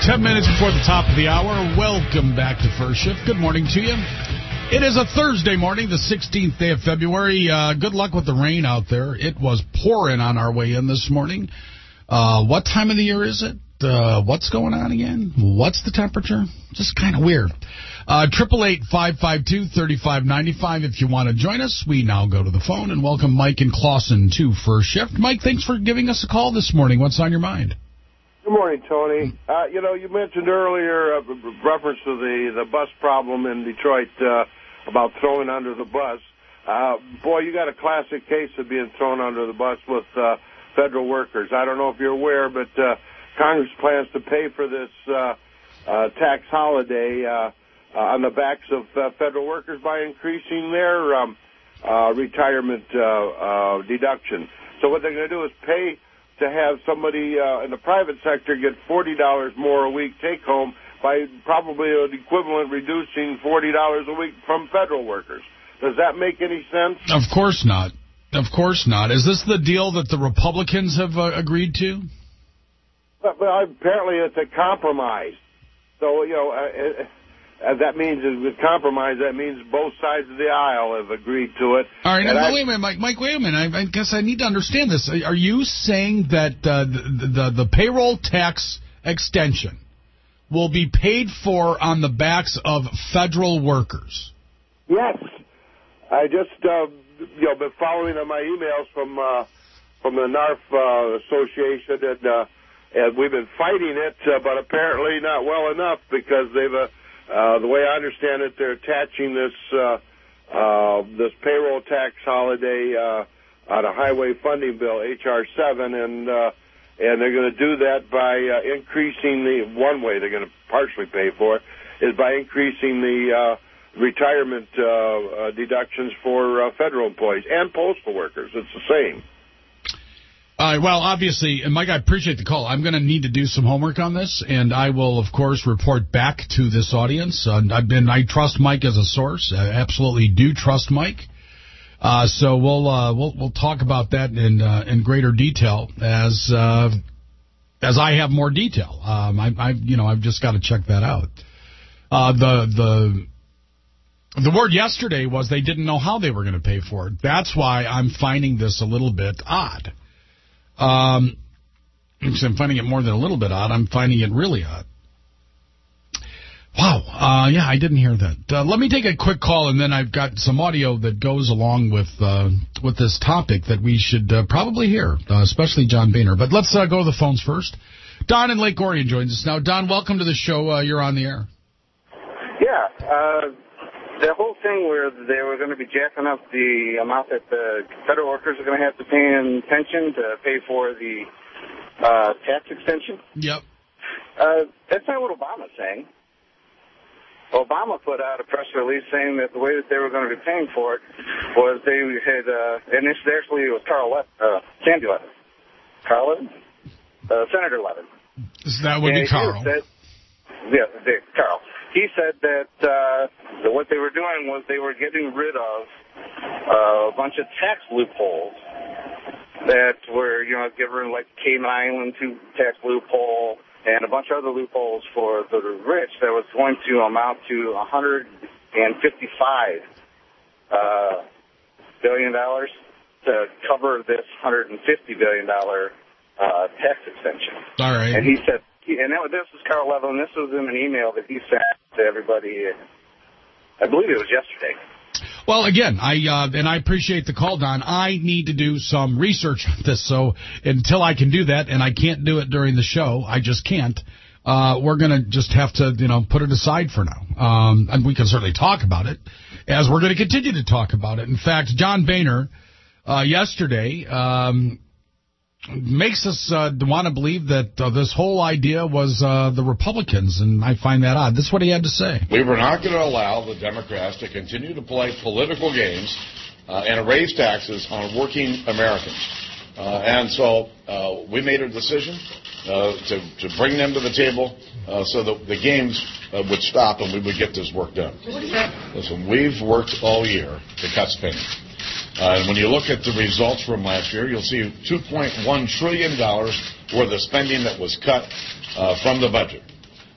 Ten minutes before the top of the hour. Welcome back to First Shift. Good morning to you. It is a Thursday morning, the sixteenth day of February. Uh, good luck with the rain out there. It was pouring on our way in this morning. Uh, what time of the year is it? Uh, what's going on again? What's the temperature? Just kind of weird. Triple eight five five two thirty five ninety five. If you want to join us, we now go to the phone and welcome Mike and Clausen to First Shift. Mike, thanks for giving us a call this morning. What's on your mind? Good morning, Tony. Uh, you know, you mentioned earlier uh, reference to the, the bus problem in Detroit uh, about throwing under the bus. Uh, boy, you got a classic case of being thrown under the bus with uh, federal workers. I don't know if you're aware, but uh, Congress plans to pay for this uh, uh, tax holiday uh, uh, on the backs of uh, federal workers by increasing their um, uh, retirement uh, uh, deduction. So what they're going to do is pay to have somebody uh, in the private sector get forty dollars more a week take home by probably an equivalent reducing forty dollars a week from federal workers. Does that make any sense? Of course not. Of course not. Is this the deal that the Republicans have uh, agreed to? But, well, apparently it's a compromise. So, you know, uh, uh, that means it's a compromise. That means both sides of the aisle have agreed to it. All right, now, I, wait a minute, Mike. Mike, wait a minute. I, I guess I need to understand this. Are you saying that uh, the, the the payroll tax extension will be paid for on the backs of federal workers? Yes. I just, uh, you know, been following on my emails from uh, from the N A R F uh, Association, and uh, and we've been fighting it, uh, but apparently not well enough because they've. Uh, Uh, the way I understand it, they're attaching this uh, uh, this payroll tax holiday uh, on a highway funding bill, H R seven, and uh, and they're going to do that by uh, increasing the one way they're going to partially pay for it is by increasing the uh, retirement uh, uh, deductions for uh, federal employees and postal workers. It's the same. Uh, well, obviously, and Mike, I appreciate the call. I'm going to need to do some homework on this, and I will, of course, report back to this audience. Uh, I've been, I trust Mike as a source. I absolutely do trust Mike. Uh, so we'll uh, we'll we'll talk about that in uh, in greater detail as uh, as I have more detail. Um, I, I you know I've just got to check that out. Uh, the the the word yesterday was they didn't know how they were going to pay for it. That's why I'm finding this a little bit odd. Um, I'm finding it more than a little bit odd. I'm finding it really odd. Wow. Uh, yeah, I didn't hear that. Uh, let me take a quick call, and then I've got some audio that goes along with uh, with this topic that we should uh, probably hear, uh, especially John Boehner. But let's uh, go to the phones first. Don in Lake Orion joins us now. Don, welcome to the show. Uh, you're on the air. Yeah. Uh, the whole thing where they were going to be jacking up the amount that the federal workers are going to have to pay in pension to pay for the uh, tax extension. Yep. Uh, that's not what Obama's saying. Obama put out a press release saying that the way that they were going to be paying for it was they had, uh, and this actually it was Carl Le- uh, Sandy Levin. Carl Levin? Uh, Senator Levin. That would and be Carl. Said, yeah, they, Carl. He said that uh, what they were doing was they were getting rid of uh, a bunch of tax loopholes that were, you know, given like Cayman Island to tax loophole and a bunch of other loopholes for the rich that was going to amount to one hundred fifty-five uh, billion dollars to cover this one hundred fifty billion dollars uh, tax extension. All right. And he said, and that, this was Carl Levin. This was in an email that he sent to everybody. I believe it was yesterday. Well, again, I uh, and I appreciate the call, Don. I need to do some research on this, so until I can do that, and I can't do it during the show, I just can't. Uh, we're going to just have to, you know, put it aside for now. Um, and we can certainly talk about it, as we're going to continue to talk about it. In fact, John Boehner uh, yesterday um, makes us uh, want to believe that uh, this whole idea was uh, the Republicans, and I find that odd. This is what he had to say. We were not going to allow the Democrats to continue to play political games uh, and raise taxes on working Americans. Uh, and so uh, we made a decision uh, to, to bring them to the table uh, so that the games uh, would stop and we would get this work done. Listen, we've worked all year to cut spending. Uh, and when you look at the results from last year, you'll see two point one trillion dollars worth of spending that was cut uh, from the budget.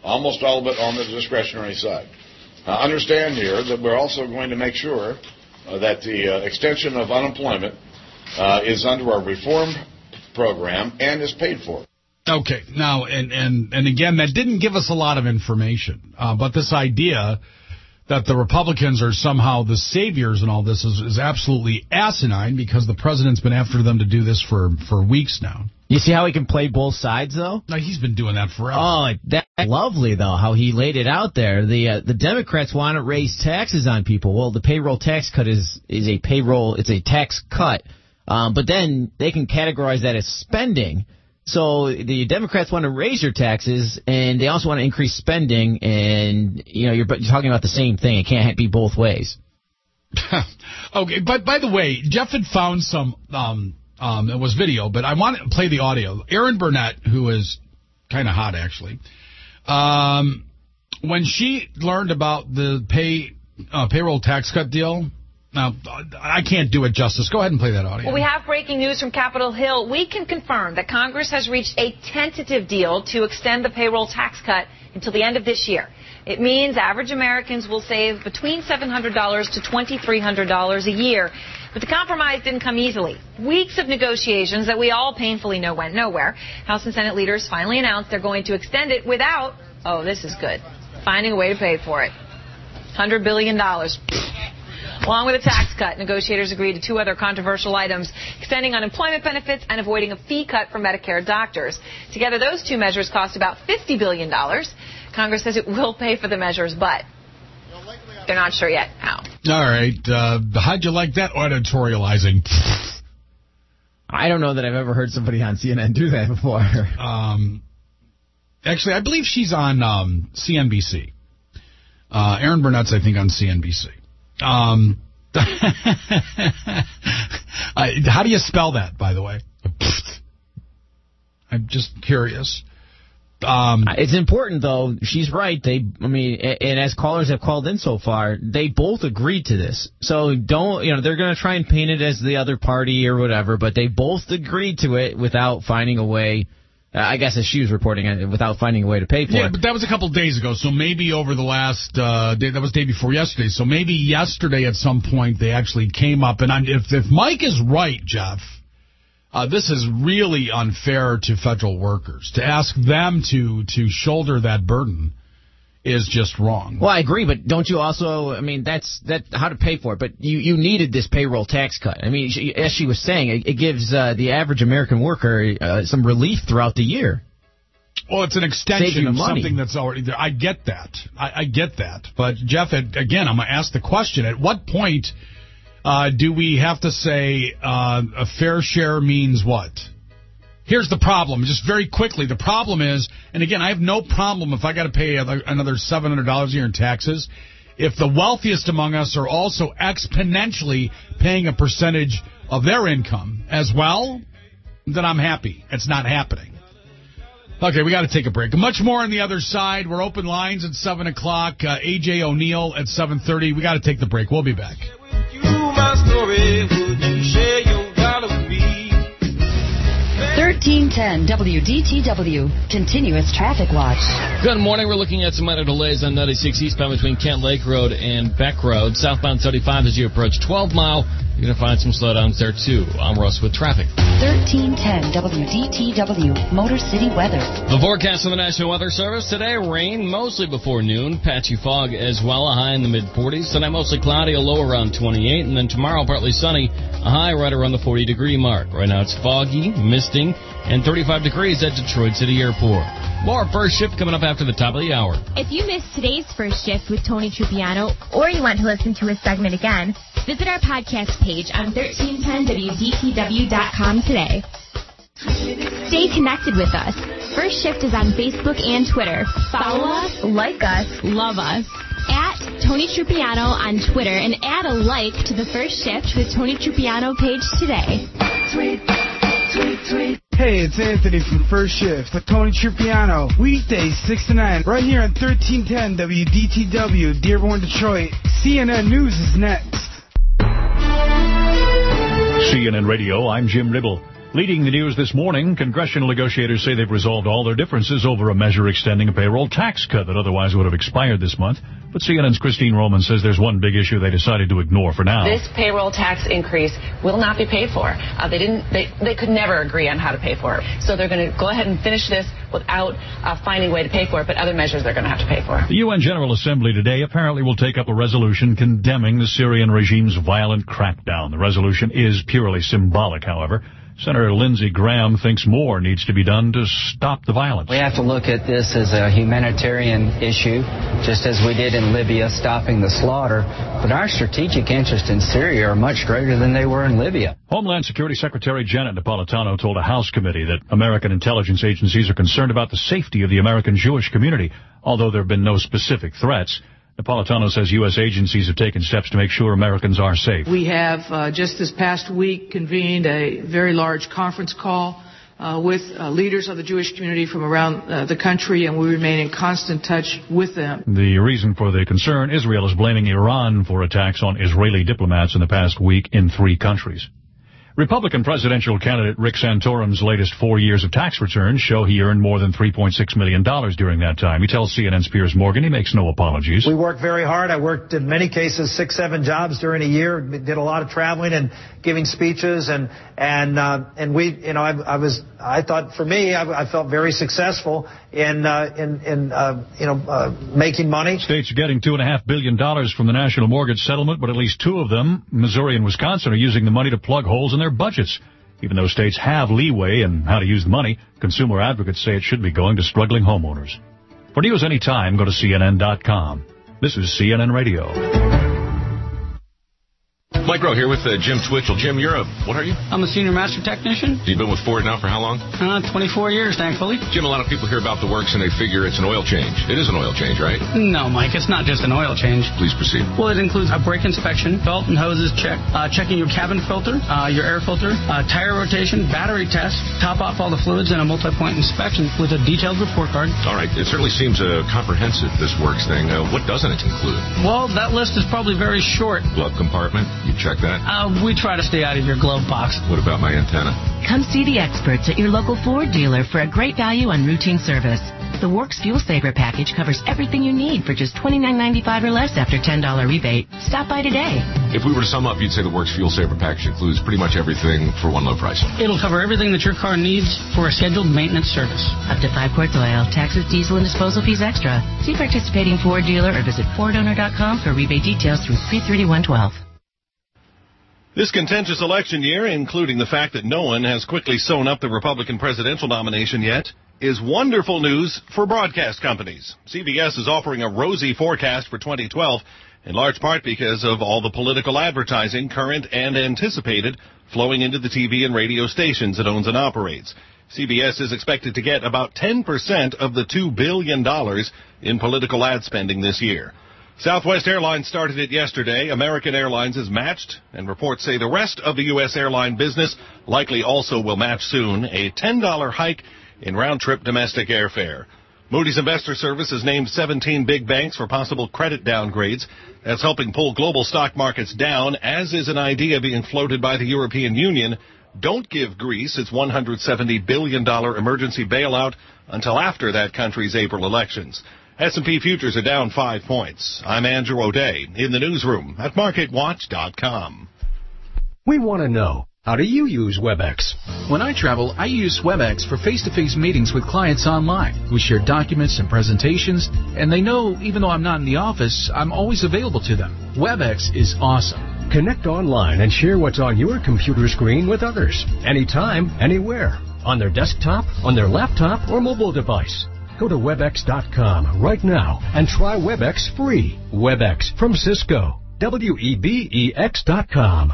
almost all of it on the discretionary side. Uh, understand here that we're also going to make sure uh, that the uh, extension of unemployment uh, is under our reform program and is paid for. Okay. Now, and, and, and again, that didn't give us a lot of information, uh, but this idea that the Republicans are somehow the saviors in all this is, is absolutely asinine because the president's been after them to do this for, for weeks now. You see how he can play both sides, though? No, he's been doing that forever. Oh, that's lovely, though, how he laid it out there. The uh, the Democrats want to raise taxes on people. Well, the payroll tax cut is, is a payroll, it's a tax cut. Um, but then they can categorize that as spending. So the Democrats want to raise your taxes, and they also want to increase spending, and, you know, you're, you're talking about the same thing. It can't be both ways. Okay, but by the way, Jeff had found some, um, um, it was video, but I want to play the audio. Erin Burnett, who is kind of hot, actually, um, when she learned about the pay uh, payroll tax cut deal, now, I can't do it justice. Go ahead and play that audio. Well, we have breaking news from Capitol Hill. We can confirm that Congress has reached a tentative deal to extend the payroll tax cut until the end of this year. It means average Americans will save between seven hundred dollars to twenty-three hundred dollars a year. But the compromise didn't come easily. Weeks of negotiations that we all painfully know went nowhere. House and Senate leaders finally announced they're going to extend it without, oh, this is good, finding a way to pay for it. one hundred billion dollars. Along with a tax cut, negotiators agreed to two other controversial items, extending unemployment benefits and avoiding a fee cut for Medicare doctors. Together, those two measures cost about fifty billion dollars. Congress says it will pay for the measures, but they're not sure yet how. All right. Uh, how'd you like that editorializing? I don't know that I've ever heard somebody on C N N do that before. Um, actually, I believe she's on um, C N B C. Uh, Erin Burnett's, I think, on C N B C. Um, I, how do you spell that, by the way? I'm just curious. Um, it's important, though. She's right. They, I mean, and as callers have called in so far, they both agreed to this. So don't, you know, they're going to try and paint it as the other party or whatever, but they both agreed to it without finding a way. Uh, I guess as she was reporting it, without finding a way to pay for yeah, it. Yeah, but that was a couple days ago, so maybe over the last uh, day, that was the day before yesterday, so maybe yesterday at some point they actually came up, and I'm, if, if Mike is right, Jeff, uh, this is really unfair to federal workers. To ask them to, to shoulder that burden is just wrong. Well, I agree, but don't you also, I mean, that's that how to pay for it, but you, you needed this payroll tax cut. I mean, she, as she was saying, it, it gives uh, the average American worker uh, some relief throughout the year. Well, it's an extension of money. Something that's already there. I get that. I, I get that. But, Jeff, again, I'm going to ask the question, at what point uh, do we have to say uh, a fair share means what? Here's the problem, just very quickly. The problem is, and again, I have no problem if I got to pay another seven hundred dollars a year in taxes, if the wealthiest among us are also exponentially paying a percentage of their income as well, then I'm happy. It's not happening. Okay, we got to take a break. Much more on the other side. We're open lines at seven o'clock. Uh, A J O'Neill at seven thirty. We got to take the break. We'll be back. thirteen ten W D T W, Continuous Traffic Watch. Good morning. We're looking at some minor delays on ninety-six eastbound between Kent Lake Road and Beck Road. Southbound thirty-five as you approach twelve mile. You're going to find some slowdowns there, too. I'm Russ with traffic. thirteen ten W D T W, Motor City Weather. The forecast from the National Weather Service today, rain mostly before noon. Patchy fog as well, a high in the mid forties. Tonight mostly cloudy, a low around twenty-eight. And then tomorrow partly sunny, a high right around the forty degree mark. Right now it's foggy, misting, and thirty-five degrees at Detroit City Airport. More First Shift coming up after the top of the hour. If you missed today's First Shift with Tony Trupiano, or you want to listen to a segment again, visit our podcast page on thirteen ten W D T W dot com today. Stay connected with us. First Shift is on Facebook and Twitter. Follow us, like us, love us. At Tony Trupiano on Twitter, and add a like to the First Shift with Tony Trupiano page today. Tweet, tweet, tweet. Hey, it's Anthony from First Shift with Tony Trupiano. Weekdays six to nine, right here on thirteen ten W D T W, Dearborn, Detroit. C N N News is next. C N N Radio, I'm Jim Ribble. Leading the news this morning, congressional negotiators say they've resolved all their differences over a measure extending a payroll tax cut that otherwise would have expired this month. But C N N's Christine Roman says there's one big issue they decided to ignore for now. This payroll tax increase will not be paid for. Uh, they didn't. They, they could never agree on how to pay for it. So they're going to go ahead and finish this without uh, finding a way to pay for it, but other measures they're going to have to pay for. The U N General Assembly today apparently will take up a resolution condemning the Syrian regime's violent crackdown. The resolution is purely symbolic, however. Senator Lindsey Graham thinks more needs to be done to stop the violence. We have to look at this as a humanitarian issue, just as we did in Libya, stopping the slaughter. But our strategic interests in Syria are much greater than they were in Libya. Homeland Security Secretary Janet Napolitano told a House committee that American intelligence agencies are concerned about the safety of the American Jewish community, although there have been no specific threats. Napolitano says U S agencies have taken steps to make sure Americans are safe. We have uh, just this past week convened a very large conference call uh, with uh, leaders of the Jewish community from around uh, the country, and we remain in constant touch with them. The reason for the concern, Israel is blaming Iran for attacks on Israeli diplomats in the past week in three countries. Republican presidential candidate Rick Santorum's latest four years of tax returns show he earned more than three point six million dollars during that time. He tells C N N's Piers Morgan he makes no apologies. We worked very hard. I worked in many cases six, seven jobs during a year. Did a lot of traveling and giving speeches, and and uh, and we, you know, I, I was, I thought for me, I, I felt very successful in uh, in in uh, you know uh, making money. States are getting two and a half billion dollars from the national mortgage settlement, but at least two of them, Missouri and Wisconsin, are using the money to plug holes in their budgets. Even though states have leeway in how to use the money, consumer advocates say it should be going to struggling homeowners. For news anytime, go to C N N dot com. This is C N N Radio. Mike Rowe here with uh, Jim Twitchell. Jim, you're a, what are you? I'm a senior master technician. You've been with Ford now for how long? Uh, twenty-four years, thankfully. Jim, a lot of people hear about the works and they figure it's an oil change. It is an oil change, right? No, Mike, it's not just an oil change. Please proceed. Well, it includes a brake inspection, belt and hoses check, uh, checking your cabin filter, uh, your air filter, uh, tire rotation, battery test, top off all the fluids, and a multi-point inspection with a detailed report card. All right. It certainly seems uh, comprehensive, this works thing. Uh, what doesn't it include? Well, that list is probably very short. Glove compartment? You check that? Uh, we try to stay out of your glove box. What about my antenna? Come see the experts at your local Ford dealer for a great value on routine service. The Works Fuel Saver package covers everything you need for just twenty-nine ninety-five or less after ten dollars rebate. Stop by today. If we were to sum up, you'd say the Works Fuel Saver package includes pretty much everything for one low price. It'll cover everything that your car needs for a scheduled maintenance service. Up to five quarts oil, taxes, diesel, and disposal fees extra. See participating Ford dealer or visit Ford Owner dot com for rebate details through three thirty-one twelve. This contentious election year, including the fact that no one has quickly sewn up the Republican presidential nomination yet, is wonderful news for broadcast companies. C B S is offering a rosy forecast for twenty twelve, in large part because of all the political advertising, current and anticipated, flowing into the T V and radio stations it owns and operates. C B S is expected to get about ten percent of the two billion dollars in political ad spending this year. Southwest Airlines started it yesterday. American Airlines is matched, and reports say the rest of the U S airline business likely also will match soon, a ten dollars hike in round-trip domestic airfare. Moody's Investor Service has named seventeen big banks for possible credit downgrades. That's helping pull global stock markets down, as is an idea being floated by the European Union. Don't give Greece its one hundred seventy billion dollars emergency bailout until after that country's April elections. S and P futures are down five points. I'm Andrew O'Day in the newsroom at market watch dot com. We want to know, how do you use WebEx? When I travel, I use WebEx for face-to-face meetings with clients online. We share documents and presentations, and they know even though I'm not in the office, I'm always available to them. WebEx is awesome. Connect online and share what's on your computer screen with others, anytime, anywhere, on their desktop, on their laptop, or mobile device. Go to webex dot com right now and try WebEx free. WebEx from Cisco. W E B E X dot com.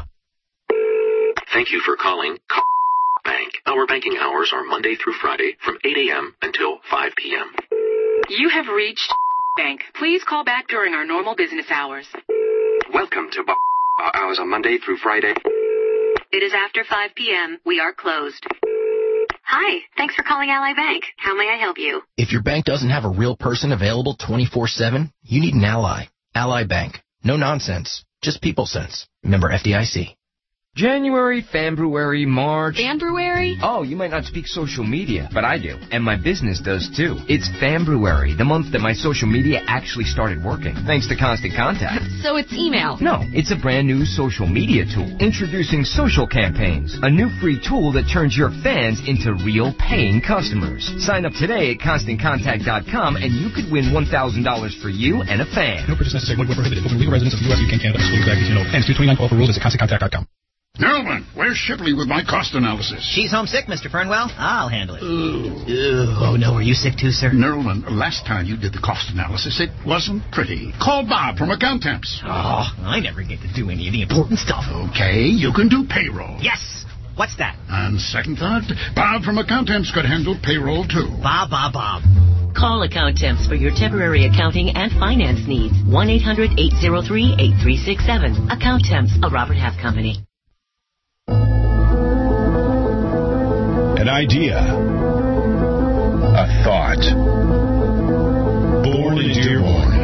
Thank you for calling Bank. Our banking hours are Monday through Friday from eight a.m. until five p.m. You have reached Bank. Please call back during our normal business hours. Welcome to Bar. Our hours are Monday through Friday. It is after five p.m. We are closed. Hi, thanks for calling Ally Bank. How may I help you? If your bank doesn't have a real person available twenty-four seven, you need an Ally. Ally Bank. No nonsense, just people sense. Member F D I C. January, February, March. February? Oh, you might not speak social media, but I do. And my business does too. It's February, the month that my social media actually started working, thanks to Constant Contact. So it's email. No, it's a brand new social media tool. Introducing Social Campaigns, a new free tool that turns your fans into real paying customers. Sign up today at constant contact dot com and you could win one thousand dollars for you and a fan. No purchase necessary. Void where prohibited. Open to legal residents of the U S, U K, and Canada. Excluding Black, you know. Hence, two twenty-nine call for rules at constant contact dot com. Nerlman, where's Shipley with my cost analysis? She's homesick, Mister Fernwell. I'll handle it. Ooh. Ew. Oh, no, were you sick too, sir? Nerlman, last time you did the cost analysis, it wasn't pretty. Call Bob from Accountemps. Oh, I never get to do any of the important stuff. Okay, you can do payroll. Yes. What's that? On second thought, Bob from Accountemps could handle payroll, too. Bob, Bob, Bob. Call Accountemps for your temporary accounting and finance needs. one eight hundred eight oh three eight three six seven. Accountemps, a Robert Half company. An idea. A thought. Born in Dearborn.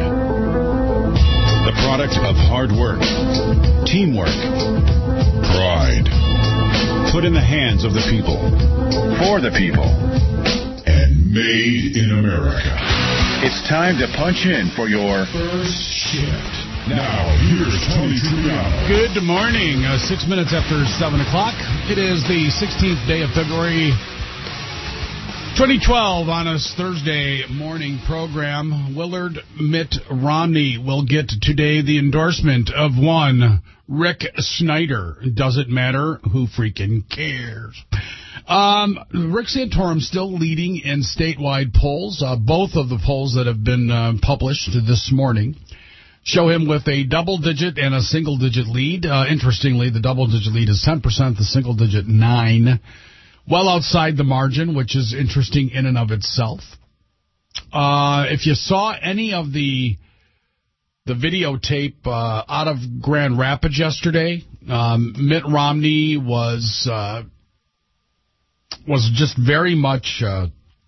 The product of hard work, teamwork, pride. Put in the hands of the people, for the people, and made in America. It's time to punch in for your first shift. Now, here's Tony Truiano. Good morning. Uh, six minutes after seven o'clock. It is the sixteenth day of February, twenty twelve, on a Thursday morning program. Willard Mitt Romney will get today the endorsement of one Rick Snyder. Does it matter? Who freaking cares? Um, Rick Santorum still leading in statewide polls. Uh, both of the polls that have been uh, published this morning show him with a double-digit and a single-digit lead. Uh, interestingly, the double-digit lead is ten percent, the single-digit nine. Well outside the margin, which is interesting in and of itself. Uh, if you saw any of the the videotape uh, out of Grand Rapids yesterday, um, Mitt Romney was uh, was just very much uh,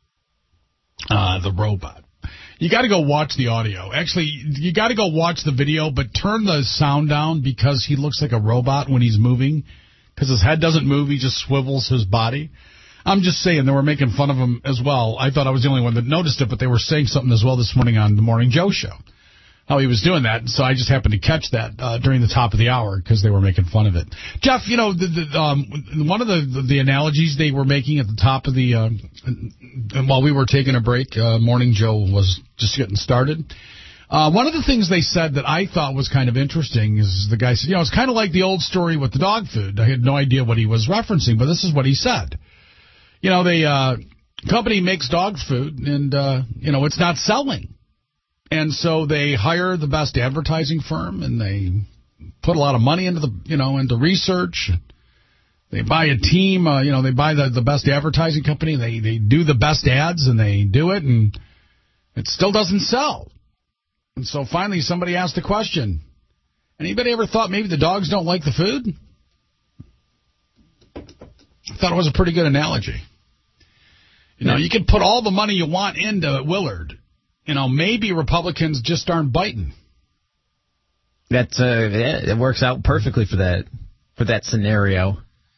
uh, the robot. You got to go watch the audio. Actually, you got to go watch the video, but turn the sound down because he looks like a robot when he's moving. Because his head doesn't move, he just swivels his body. I'm just saying, they were making fun of him as well. I thought I was the only one that noticed it, but they were saying something as well this morning on the Morning Joe show, how he was doing that. So I just happened to catch that uh, during the top of the hour because they were making fun of it. Jeff, you know, the, the, um, one of the, the, the analogies they were making at the top of the, uh, while we were taking a break, uh, Morning Joe was just getting started. Uh, one of the things they said that I thought was kind of interesting is the guy said, you know, it's kind of like the old story with the dog food. I had no idea what he was referencing, but this is what he said. You know, the uh, company makes dog food, and, uh, you know, it's not selling. And so they hire the best advertising firm, and they put a lot of money into the, you know, into research. They buy a team, uh, you know, they buy the, the best advertising company. They, they do the best ads, and they do it, and it still doesn't sell. And so finally somebody asked the question, anybody ever thought maybe the dogs don't like the food? I thought it was a pretty good analogy. You know, you can put all the money you want into Willard. You know, maybe Republicans just aren't biting. That's uh, yeah, it works out perfectly for that for that scenario.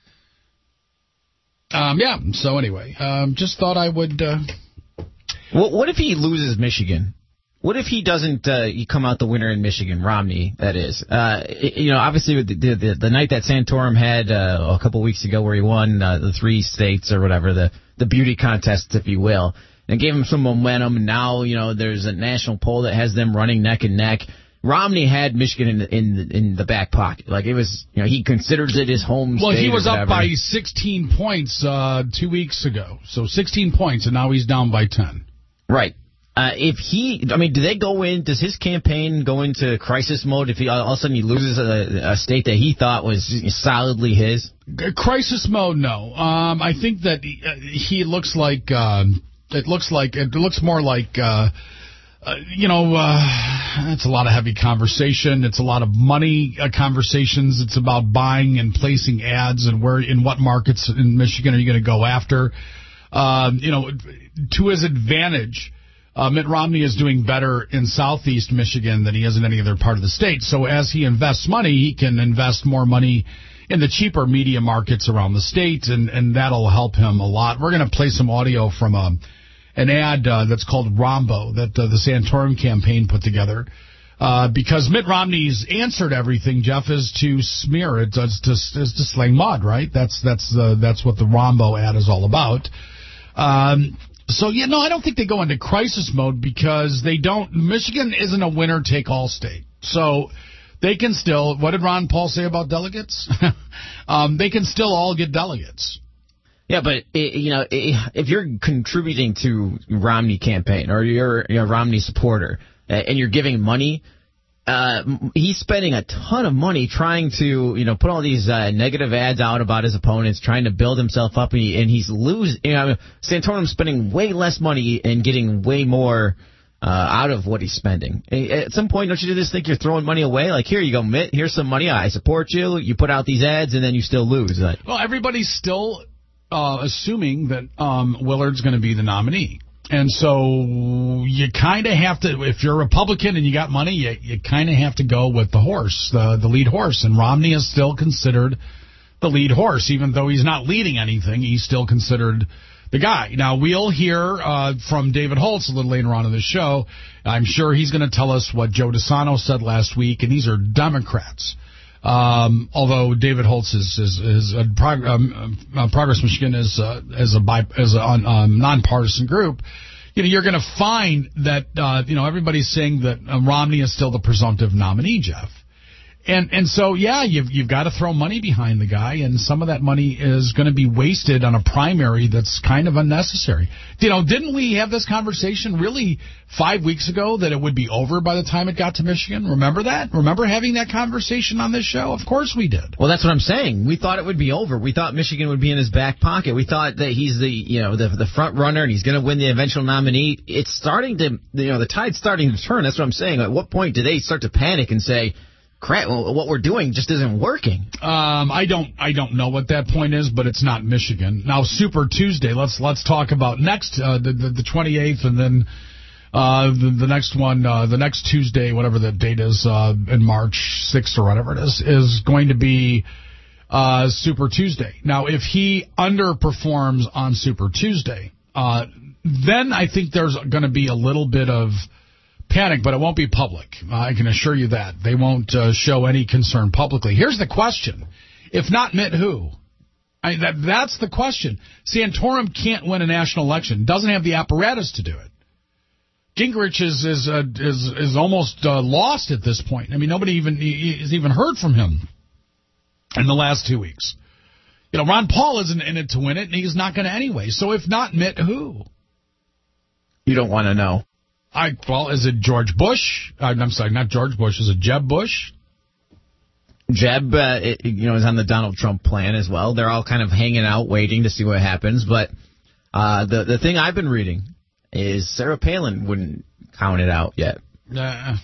Um, yeah. So anyway, um, just thought I would. Uh... What, what if he loses Michigan? What if he doesn't uh, he come out the winner in Michigan, Romney, that is? Uh, you know, obviously the, the, the night that Santorum had uh, a couple weeks ago where he won uh, the three states or whatever, the, the beauty contest, if you will, and gave him some momentum. And now, you know, there's a national poll that has them running neck and neck. Romney had Michigan in the, in, in the back pocket. Like, it was, you know, he considers it his home well, state. Well, he was up by sixteen points uh, two weeks ago. So sixteen points, and now he's down by ten. Right. Uh, if he, I mean, do they go in, does his campaign go into crisis mode if he all of a sudden he loses a, a state that he thought was solidly his? Crisis mode, no. Um, I think that he, uh, he looks like, uh, it looks like, it looks more like, uh, uh, you know, uh, it's a lot of heavy conversation. It's a lot of money uh, conversations. It's about buying and placing ads and where, in what markets in Michigan are you going to go after? Uh, you know, to his advantage. Uh, Mitt Romney is doing better in southeast Michigan than he is in any other part of the state. So as he invests money, he can invest more money in the cheaper media markets around the state, and, and that'll help him a lot. We're going to play some audio from a, an ad uh, that's called Rombo that uh, the Santorum campaign put together. Uh, because Mitt Romney's answer to everything, Jeff, is to smear it, is to, is to sling mud, right? That's that's the that's what the Rombo ad is all about. Um, so, you know, I don't think they go into crisis mode because they don't. Michigan isn't a winner-take-all state. So they can still, what did Ron Paul say about delegates? um, they can still all get delegates. Yeah, but, you know, if you're contributing to Romney campaign or you're a Romney supporter, and you're giving money, uh, he's spending a ton of money trying to, you know, put all these uh, negative ads out about his opponents, trying to build himself up, and, he, and he's losing. You know, Santorum's spending way less money and getting way more uh, out of what he's spending. At some point, don't you just think you're throwing money away? Like, here you go, Mitt, here's some money, I support you, you put out these ads, and then you still lose. Like, well, everybody's still uh, assuming that um, Willard's going to be the nominee. And so you kind of have to, if you're a Republican and you got money, you, you kind of have to go with the horse, the, the lead horse. And Romney is still considered the lead horse. Even though he's not leading anything, he's still considered the guy. Now, we'll hear uh, from David Holtz a little later on in the show. I'm sure he's going to tell us what Joe DeSanto said last week, and these are Democrats. Um, although David Holtz is is, is a prog- um, uh, Progress Michigan is uh, as a bi- as a um, nonpartisan group, you know, you're going to find that uh, you know everybody's saying that uh, Romney is still the presumptive nominee, Jeff. And and so, yeah, you've, you've got to throw money behind the guy, and some of that money is going to be wasted on a primary that's kind of unnecessary. You know, didn't we have this conversation really five weeks ago that it would be over by the time it got to Michigan? Remember that? Remember having that conversation on this show? Of course we did. Well, that's what I'm saying. We thought it would be over. We thought Michigan would be in his back pocket. We thought that he's the, you know, the the front runner and he's going to win the eventual nominee. It's starting to, you know, the tide's starting to turn. That's what I'm saying. At what point do they start to panic and say, crap, well, what we're doing just isn't working? Um, I don't, I don't know what that point is, but it's not Michigan. Now, Super Tuesday. Let's let's talk about next uh, the, the the twenty-eighth, and then uh, the, the next one, uh, the next Tuesday, whatever the date is, uh, in March sixth or whatever it is, is going to be uh, Super Tuesday. Now, if he underperforms on Super Tuesday, uh, then I think there's going to be a little bit of panic, but it won't be public. Uh, I can assure you that. They won't uh, show any concern publicly. Here's the question. If not Mitt, who? I, that, that's the question. Santorum can't win a national election. Doesn't have the apparatus to do it. Gingrich is is uh, is, is almost uh, lost at this point. I mean, nobody even has even heard from him in the last two weeks. You know, Ron Paul isn't in it to win it, and he's not going to anyway. So if not Mitt, who? You don't want to know. I, well, is it George Bush? Uh, I'm sorry, not George Bush. Is it Jeb Bush? Jeb, uh, it, you know, is on the Donald Trump plan as well. They're all kind of hanging out, waiting to see what happens. But uh, the the thing I've been reading is Sarah Palin wouldn't count it out yet. Uh,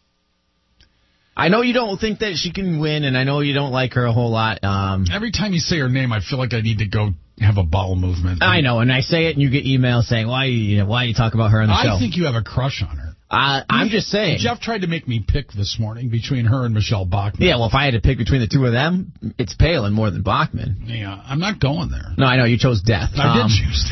I know you don't think that she can win, and I know you don't like her a whole lot. Um, Every time you say her name, I feel like I need to go have a bowel movement. I know, and I say it, and you get emails saying, why you know, why you talk about her on the I show? I think you have a crush on her. Uh, I'm just saying. Jeff tried to make me pick this morning between her and Michelle Bachmann. Yeah, well, if I had to pick between the two of them, it's Palin more than Bachmann. Yeah, I'm not going there. No, I know, you chose death. I um, did choose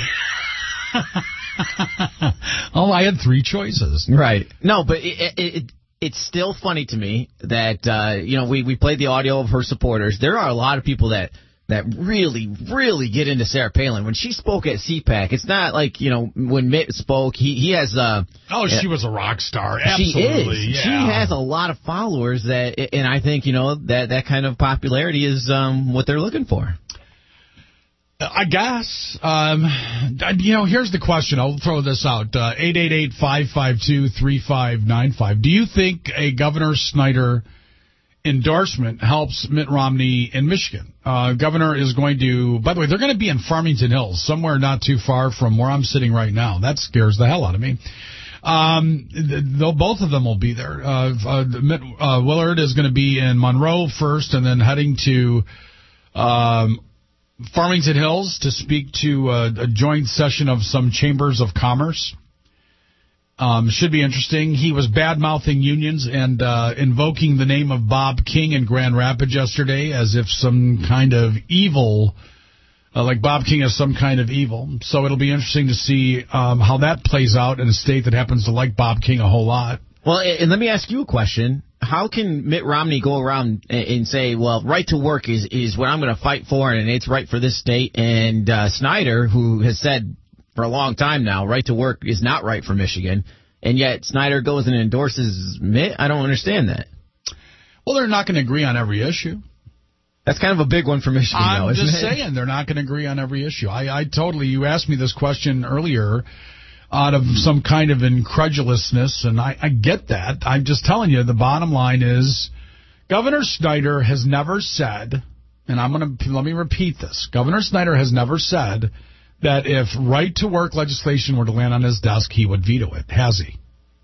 death. Oh, I had three choices. Right. No, but it, it, it it's still funny to me that, uh, you know, we, we played the audio of her supporters. There are a lot of people that that really, really get into Sarah Palin. When she spoke at C PAC, it's not like, you know, when Mitt spoke, he, he has... Uh, oh, she uh, was a rock star. Absolutely. She is. Yeah. She has a lot of followers, that, and I think, you know, that, that kind of popularity is um, what they're looking for. I guess. Um, you know, here's the question. I'll throw this out. Uh, eight eight eight, five five two, three five nine five. Do you think a Governor Snyder endorsement helps Mitt Romney in Michigan? Uh, Governor is going to, by the way, they're going to be in Farmington Hills, somewhere not too far from where I'm sitting right now. That scares the hell out of me. Um, though both of them will be there. Uh, uh, Mitt uh, Willard is going to be in Monroe first, and then heading to um, Farmington Hills to speak to a, a joint session of some chambers of commerce. Um, should be interesting. He was bad-mouthing unions and uh, invoking the name of Bob King in Grand Rapids yesterday as if some kind of evil, uh, like Bob King is some kind of evil. So it'll be interesting to see um, how that plays out in a state that happens to like Bob King a whole lot. Well, and let me ask you a question. How can Mitt Romney go around and say, well, right to work is, is what I'm going to fight for, and it's right for this state, and uh, Snyder, who has said for a long time now, right to work is not right for Michigan, and yet Snyder goes and endorses Mitt? I don't understand that. Well, they're not going to agree on every issue. That's kind of a big one for Michigan, I'm though, isn't just it? saying they're not going to agree on every issue. I, I totally, you asked me this question earlier out of some kind of incredulousness, and I, I get that. I'm just telling you, the bottom line is Governor Snyder has never said, and I'm going to, let me repeat this, Governor Snyder has never said that if right-to-work legislation were to land on his desk, he would veto it. Has he?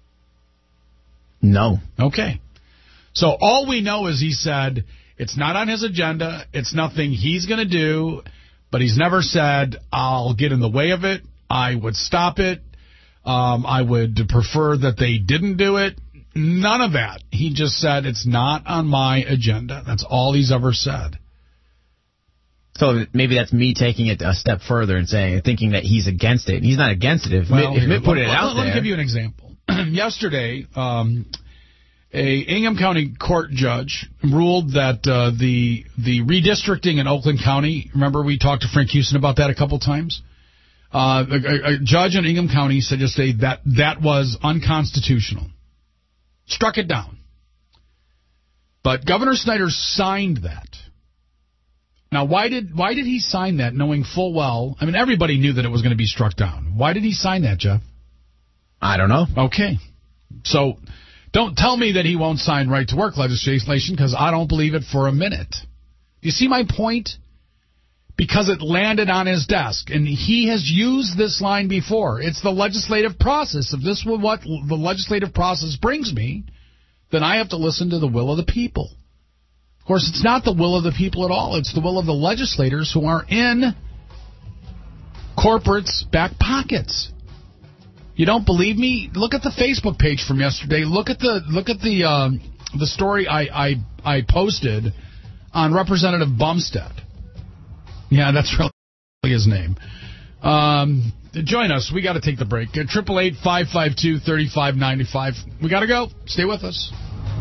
No. Okay. So all we know is he said it's not on his agenda, it's nothing he's going to do, but he's never said, I'll get in the way of it, I would stop it, um, I would prefer that they didn't do it. None of that. He just said it's not on my agenda. That's all he's ever said. So maybe that's me taking it a step further and saying, thinking that he's against it. He's not against it. If Well, Mitt, if Mitt put let, it let, out let there. me give you an example. Yesterday, um, a Ingham County court judge ruled that uh, the the redistricting in Oakland County, remember we talked to Frank Houston about that a couple times? Uh, a, a judge in Ingham County said yesterday that that was unconstitutional. Struck it down. But Governor Snyder signed that. Now, why did why did he sign that knowing full well? I mean, everybody knew that it was going to be struck down. Why did he sign that, Jeff? I don't know. Okay. So don't tell me that he won't sign right-to-work legislation, because I don't believe it for a minute. Do you see my point? Because it landed on his desk, and he has used this line before. It's the legislative process. If this was what the legislative process brings me, then I have to listen to the will of the people. Of course, it's not the will of the people at all. It's the will of the legislators who are in corporate's back pockets. You don't believe me? Look at the Facebook page from yesterday. Look at the look at the uh, the story I, I I posted on Representative Bumstead. Yeah, that's really his name. Um, join us. We got to take the break. Triple eight five five two thirty five ninety five. We got to go. Stay with us.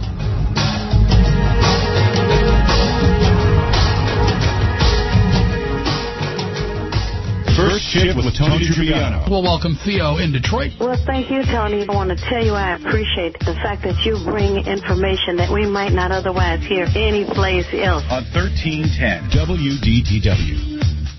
First Shift with Tony Triviano. Well, welcome Theo in Detroit. Well, thank you, Tony. I want to tell you I appreciate the fact that you bring information that we might not otherwise hear anyplace else. On thirteen ten W D T W.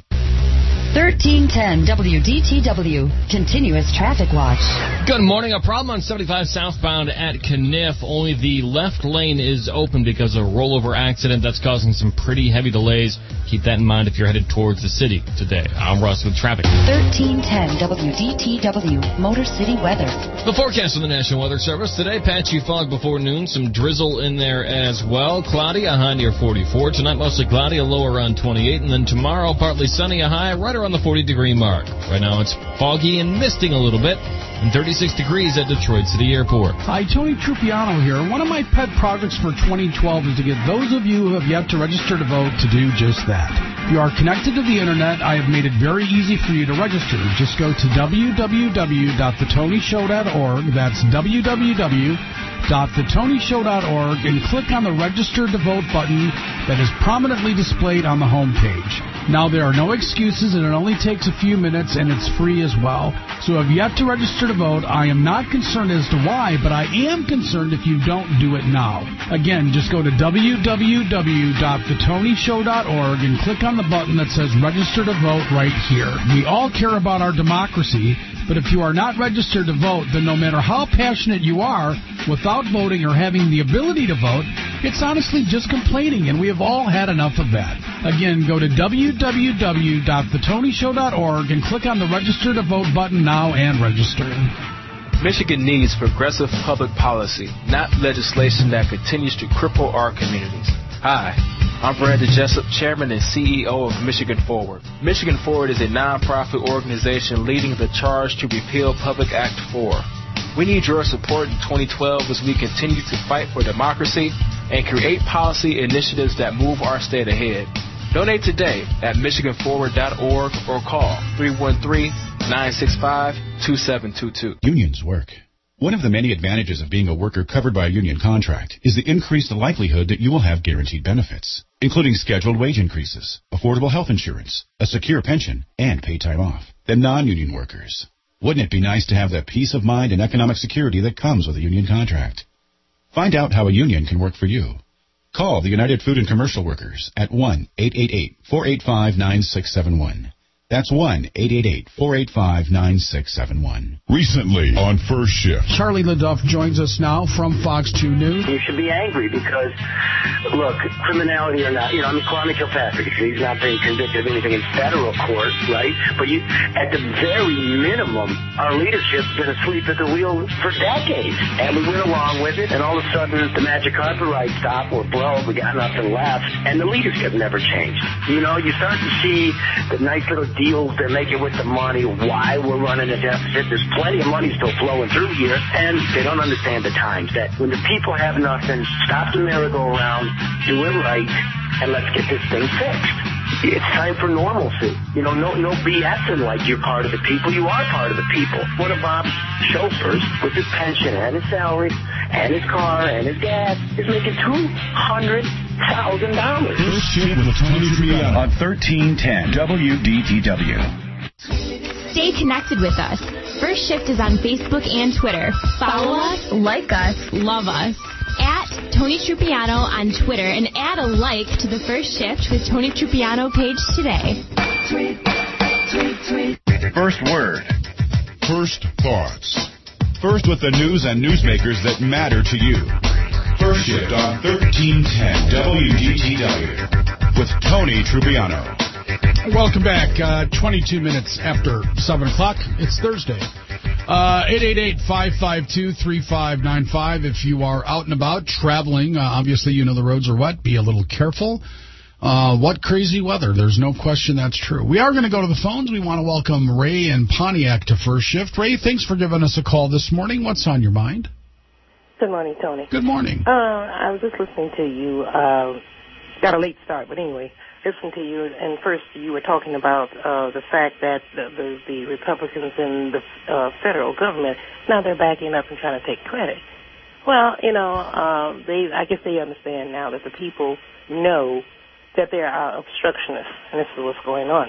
thirteen ten W D T W, continuous traffic watch. Good morning. A problem on seventy-five southbound at Caniff. Only the left lane is open because of a rollover accident that's causing some pretty heavy delays. Keep that in mind if you're headed towards the city today. I'm Russ with traffic. thirteen ten W D T W, Motor City weather. The forecast from the National Weather Service today: patchy fog before noon, some drizzle in there as well. Cloudy, a high near forty-four. Tonight mostly cloudy, a low around twenty-eight, and then tomorrow partly sunny, a high right around the forty degree mark. Right now it's foggy and misting a little bit, and thirty-six degrees at Detroit City Airport. Hi, Tony Trupiano here. One of my pet projects for twenty twelve is to get those of you who have yet to register to vote to do just that. If you are connected to the internet, I have made it very easy for you to register. Just go to w w w dot the tony show dot org. That's w w w dot the tony show dot org and click on the Register to Vote button that is prominently displayed on the home page. Now, there are no excuses, and it only takes a few minutes, and it's free as well. So if you have to register to vote, I am not concerned as to why, but I am concerned if you don't do it now. Again, just go to w w w dot the tony show dot org and click on the button that says Register to Vote right here. We all care about our democracy, but if you are not registered to vote, then no matter how passionate you are, without voting or having the ability to vote, it's honestly just complaining, and we have all had enough of that. Again, go to w w w dot the tony show dot org and click on the Register to Vote button now and register. Michigan needs progressive public policy, not legislation that continues to cripple our communities. Hi, I'm Brandon Jessup, Chairman and C E O of Michigan Forward. Michigan Forward is a nonprofit organization leading the charge to repeal Public Act four. We need your support in twenty twelve as we continue to fight for democracy and create policy initiatives that move our state ahead. Donate today at michigan forward dot org or call three one three, nine six five, two seven two two. Unions work. One of the many advantages of being a worker covered by a union contract is the increased likelihood that you will have guaranteed benefits, including scheduled wage increases, affordable health insurance, a secure pension, and paid time off. The non-union workers. Wouldn't it be nice to have the peace of mind and economic security that comes with a union contract? Find out how a union can work for you. Call the United Food and Commercial Workers at one eight eight eight, four eight five, nine six seven one. That's one eight eight eight, four eight five, nine six seven one. Recently on First Shift. Charlie LeDuff joins us now from Fox two News. You should be angry because, look, criminality or not, you know, I mean, Kwame Kilpatrick, he's not being convicted of anything in federal court, right? But you, at the very minimum, our leadership's been asleep at the wheel for decades. And we went along with it, and all of a sudden, the magic carpet ride stopped, we're broke, we got nothing left, and the leadership never changed. You know, you start to see the nice little deals they're making with the money, why we're running a deficit. There's plenty of money still flowing through here, and they don't understand the times that when the people have nothing, stop the merry-go-round, do it right, and let's get this thing fixed. It's time for normalcy. You know, no no BSing like you're part of the people. You are part of the people. One of Bob's chauffeurs, with his pension and his salary and his car and his gas, is making two hundred thousand dollars. First Shift with Tony Triano on thirteen ten W D T W. Stay connected with us. First Shift is on Facebook and Twitter. Follow us, like us, love us. At Tony Trupiano on Twitter and add a like to the First Shift with Tony Trupiano page today. Tweet, tweet, tweet. First word. First thoughts. First with the news and newsmakers that matter to you. First Shift on thirteen ten W D T W with Tony Trupiano. Welcome back. Uh, twenty-two minutes after seven o'clock. It's Thursday. Uh, eight eight eight, five five two, three five nine five. If you are out and about traveling, uh, obviously you know the roads are wet. Be a little careful. Uh, what crazy weather. There's no question that's true. We are going to go to the phones. We want to welcome Ray and Pontiac to First Shift. Ray, thanks for giving us a call this morning. What's on your mind? Good morning, Tony. Good morning. Uh, I was just listening to you. Uh, got a late start, but anyway, listening to you, and first you were talking about uh, the fact that the, the, the Republicans in the uh, federal government, now they're backing up and trying to take credit. Well, you know, uh, they I guess they understand now that the people know that there are obstructionists, and this is what's going on,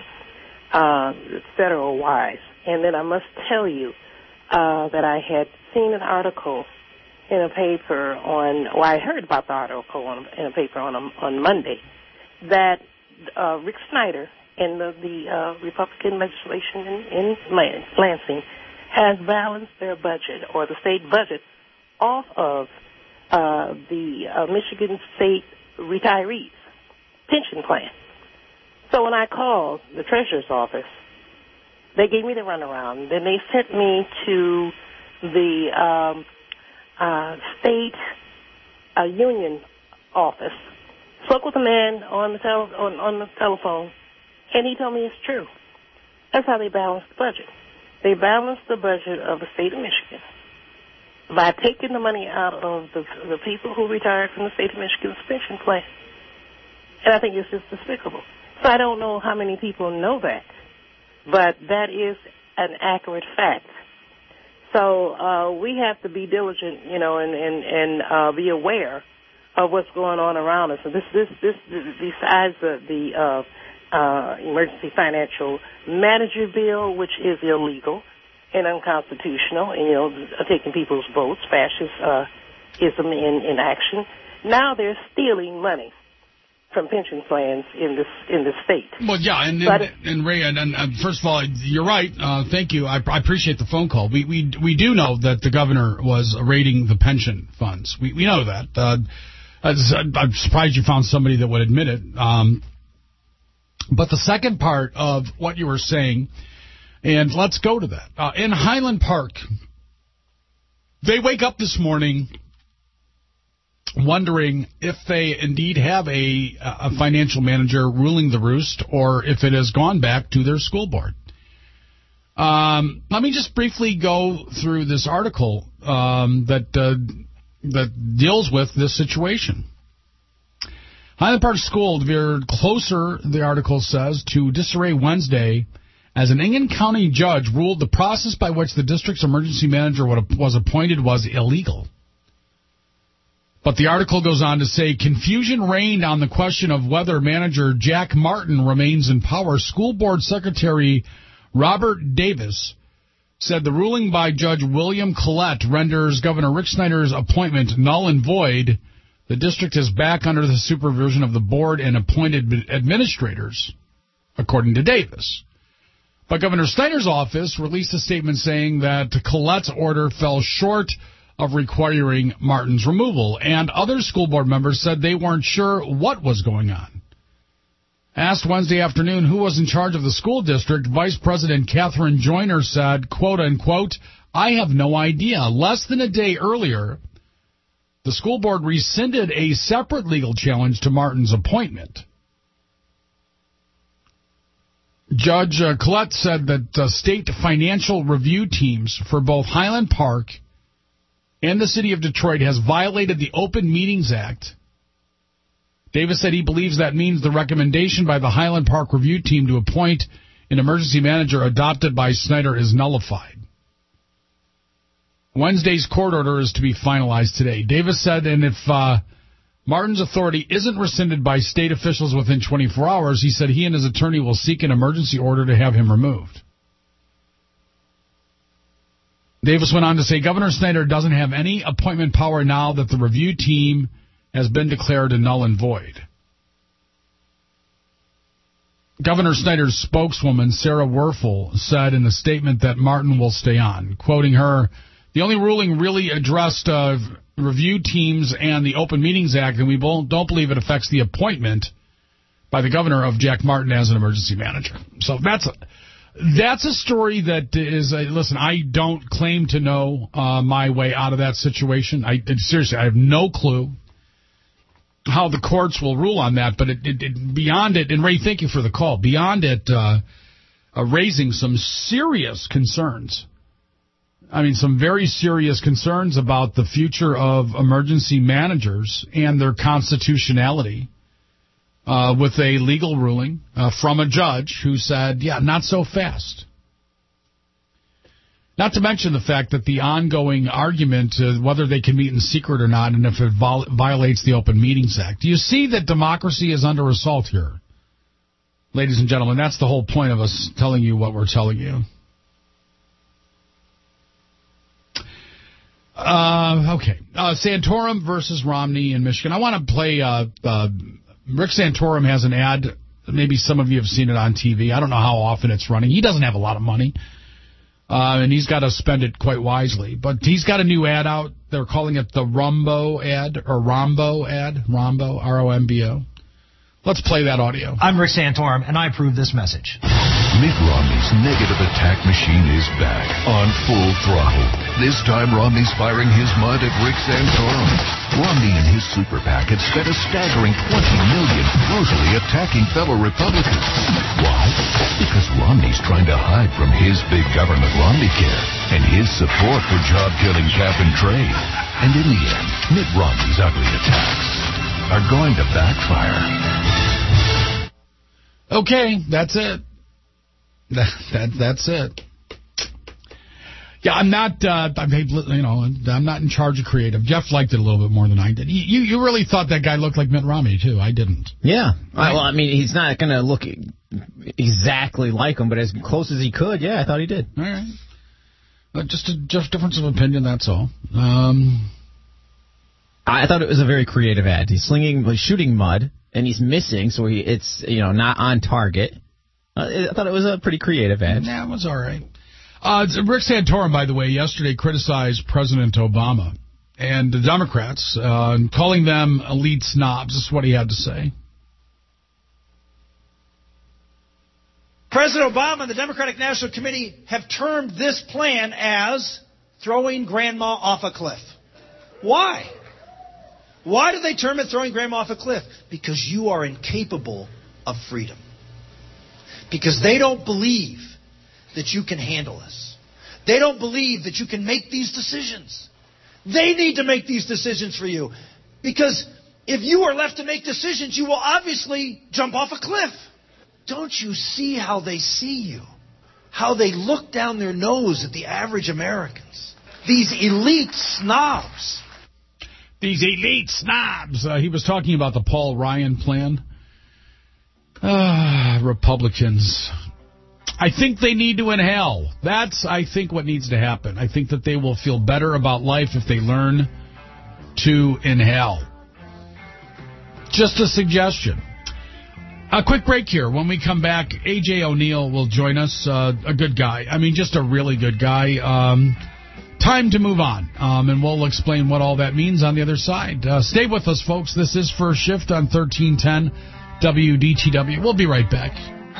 uh, federal-wise. And then I must tell you uh, that I had seen an article in a paper on, well, I heard about the article on, in a paper on on Monday, that uh, Rick Snyder and the, the uh, Republican legislation in, in Lansing has balanced their budget, or the state budget, off of uh, the uh, Michigan State retirees pension plan. So when I called the treasurer's office, they gave me the runaround. Then they sent me to the um, uh, state uh, union office. Spoke with a man on the tel- on, on the telephone, and he told me it's true. That's how they balance the budget. They balance the budget of the state of Michigan by taking the money out of the, the people who retired from the state of Michigan's pension plan. And I think it's just despicable. So I don't know how many people know that, but that is an accurate fact. So uh, we have to be diligent, you know, and and, and uh, be aware of what's going on around us. And this, this, this, besides the, the uh, uh, emergency financial manager bill, which is illegal and unconstitutional, and you know, taking people's votes, fascism uh, in, in action. Now they're stealing money from pension plans in this in the state. Well, yeah, and and, and Ray, and, and, and first of all, you're right. Uh, thank you. I, I appreciate the phone call. We we we do know that the governor was raiding the pension funds. We we know that. Uh, I'm surprised you found somebody that would admit it. Um, but the second part of what you were saying, and let's go to that. Uh, in Highland Park, they wake up this morning wondering if they indeed have a, a financial manager ruling the roost, or if it has gone back to their school board. Um, let me just briefly go through this article um, that uh, that deals with this situation. Highland Park School veered closer, the article says, to disarray Wednesday as an Ingham County judge ruled the process by which the district's emergency manager was appointed was illegal. But the article goes on to say, confusion reigned on the question of whether manager Jack Martin remains in power. School Board Secretary Robert Davis said the ruling by Judge William Collette renders Governor Rick Snyder's appointment null and void. The district is back under the supervision of the board and appointed administrators, according to Davis. But Governor Snyder's office released a statement saying that Collette's order fell short of requiring Martin's removal, and other school board members said they weren't sure what was going on. Asked Wednesday afternoon who was in charge of the school district, Vice President Catherine Joyner said, quote, unquote, I have no idea. Less than a day earlier, the school board rescinded a separate legal challenge to Martin's appointment. Judge uh, Collette said that uh, state financial review teams for both Highland Park and the city of Detroit has violated the Open Meetings Act. Davis said he believes that means the recommendation by the Highland Park review team to appoint an emergency manager adopted by Snyder is nullified. Wednesday's court order is to be finalized today. Davis said, and if uh, Martin's authority isn't rescinded by state officials within twenty-four hours, he said he and his attorney will seek an emergency order to have him removed. Davis went on to say Governor Snyder doesn't have any appointment power now that the review team has been declared a null and void. Governor Snyder's spokeswoman, Sarah Werfel, said in a statement that Martin will stay on. Quoting her, the only ruling really addressed uh, review teams and the Open Meetings Act, and we don't believe it affects the appointment by the governor of Jack Martin as an emergency manager. So that's a, that's a story that is, uh, listen, I don't claim to know uh, my way out of that situation. I seriously, I have no clue how the courts will rule on that, but it, it, it, beyond it, and Ray, thank you for the call, beyond it uh, uh, raising some serious concerns. I mean, some very serious concerns about the future of emergency managers and their constitutionality uh, with a legal ruling uh, from a judge who said, yeah, not so fast. Not to mention the fact that the ongoing argument, uh, whether they can meet in secret or not, and if it vol- violates the Open Meetings Act. Do you see that democracy is under assault here? Ladies and gentlemen, that's the whole point of us telling you what we're telling you. Uh, okay. Uh, Santorum versus Romney in Michigan. I want to play, uh, uh, Rick Santorum has an ad. Maybe some of you have seen it on T V. I don't know how often it's running. He doesn't have a lot of money. Uh, and he's got to spend it quite wisely. But he's got a new ad out. They're calling it the Rombo ad, or Rombo ad. Rombo, R O M B O. Let's play that audio. I'm Rick Santorum, and I approve this message. Mitt Romney's negative attack machine is back on full throttle. This time, Romney's firing his mud at Rick Santorum. Romney and his super PAC had spent a staggering twenty million dollars brutally attacking fellow Republicans. Why? Because Romney's trying to hide from his big government Romneycare and his support for job-killing cap and trade. And in the end, Mitt Romney's ugly attacks are going to backfire. Okay, that's it. That, that that's it. Yeah, I'm not. Uh, I'm, you know, I'm not in charge of creative. Jeff liked it a little bit more than I did. You you really thought that guy looked like Mitt Romney too? I didn't. Yeah. Right? Well, I mean, he's not going to look exactly like him, but as close as he could, yeah, I thought he did. All right. Uh, just a just difference of opinion. That's all. Um, I thought it was a very creative ad. He's slinging, he's shooting mud, and he's missing, so he it's you know not on target. Uh, I thought it was a pretty creative ad. Yeah, it was all right. Uh, Rick Santorum, by the way, yesterday criticized President Obama and the Democrats, uh, calling them elite snobs. This is what he had to say. President Obama and the Democratic National Committee have termed this plan as throwing grandma off a cliff. Why? Why do they term it throwing grandma off a cliff? Because you are incapable of freedom. Because they don't believe that you can handle this. They don't believe that you can make these decisions. They need to make these decisions for you. Because if you are left to make decisions, you will obviously jump off a cliff. Don't you see how they see you? How they look down their nose at the average Americans? These elite snobs. These elite snobs. Uh, he was talking about the Paul Ryan plan. Ah, Republicans. I think they need to inhale. That's, I think, what needs to happen. I think that they will feel better about life if they learn to inhale. Just a suggestion. A quick break here. When we come back, A J O'Neill will join us. Uh, a good guy. I mean, just a really good guy. Um, time to move on. Um, and we'll explain what all that means on the other side. Uh, stay with us, folks. This is First Shift on thirteen ten W D T W. We'll be right back.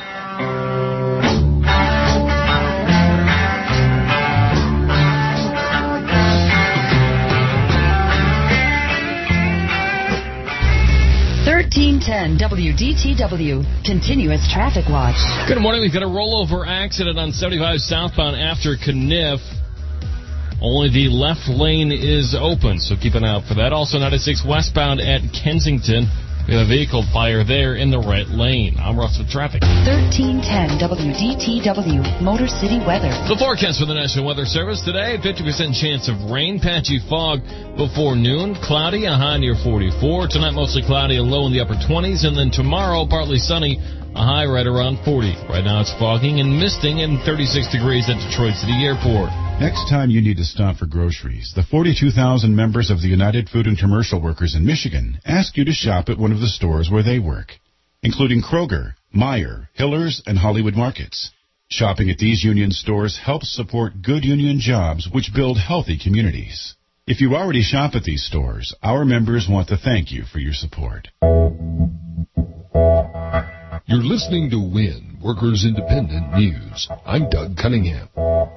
thirteen ten W D T W, continuous traffic watch. Good morning. We've got a rollover accident on seventy-five southbound after Kniff. Only the left lane is open, so keep an eye out for that. Also, ninety-six westbound at Kensington. We have a vehicle fire there in the right lane. I'm Russ with traffic. thirteen ten W D T W, Motor City weather. The forecast for the National Weather Service today, fifty percent chance of rain, patchy fog before noon, cloudy, a high near forty-four. Tonight, mostly cloudy, a low in the upper twenties. And then tomorrow, partly sunny, a high right around forty. Right now, it's fogging and misting and thirty-six degrees at Detroit City Airport. Next time you need to stop for groceries, the forty-two thousand members of the United Food and Commercial Workers in Michigan ask you to shop at one of the stores where they work, including Kroger, Meijer, Hiller's, and Hollywood Markets. Shopping at these union stores helps support good union jobs which build healthy communities. If you already shop at these stores, our members want to thank you for your support. You're listening to WIN, Workers Independent News. I'm Doug Cunningham.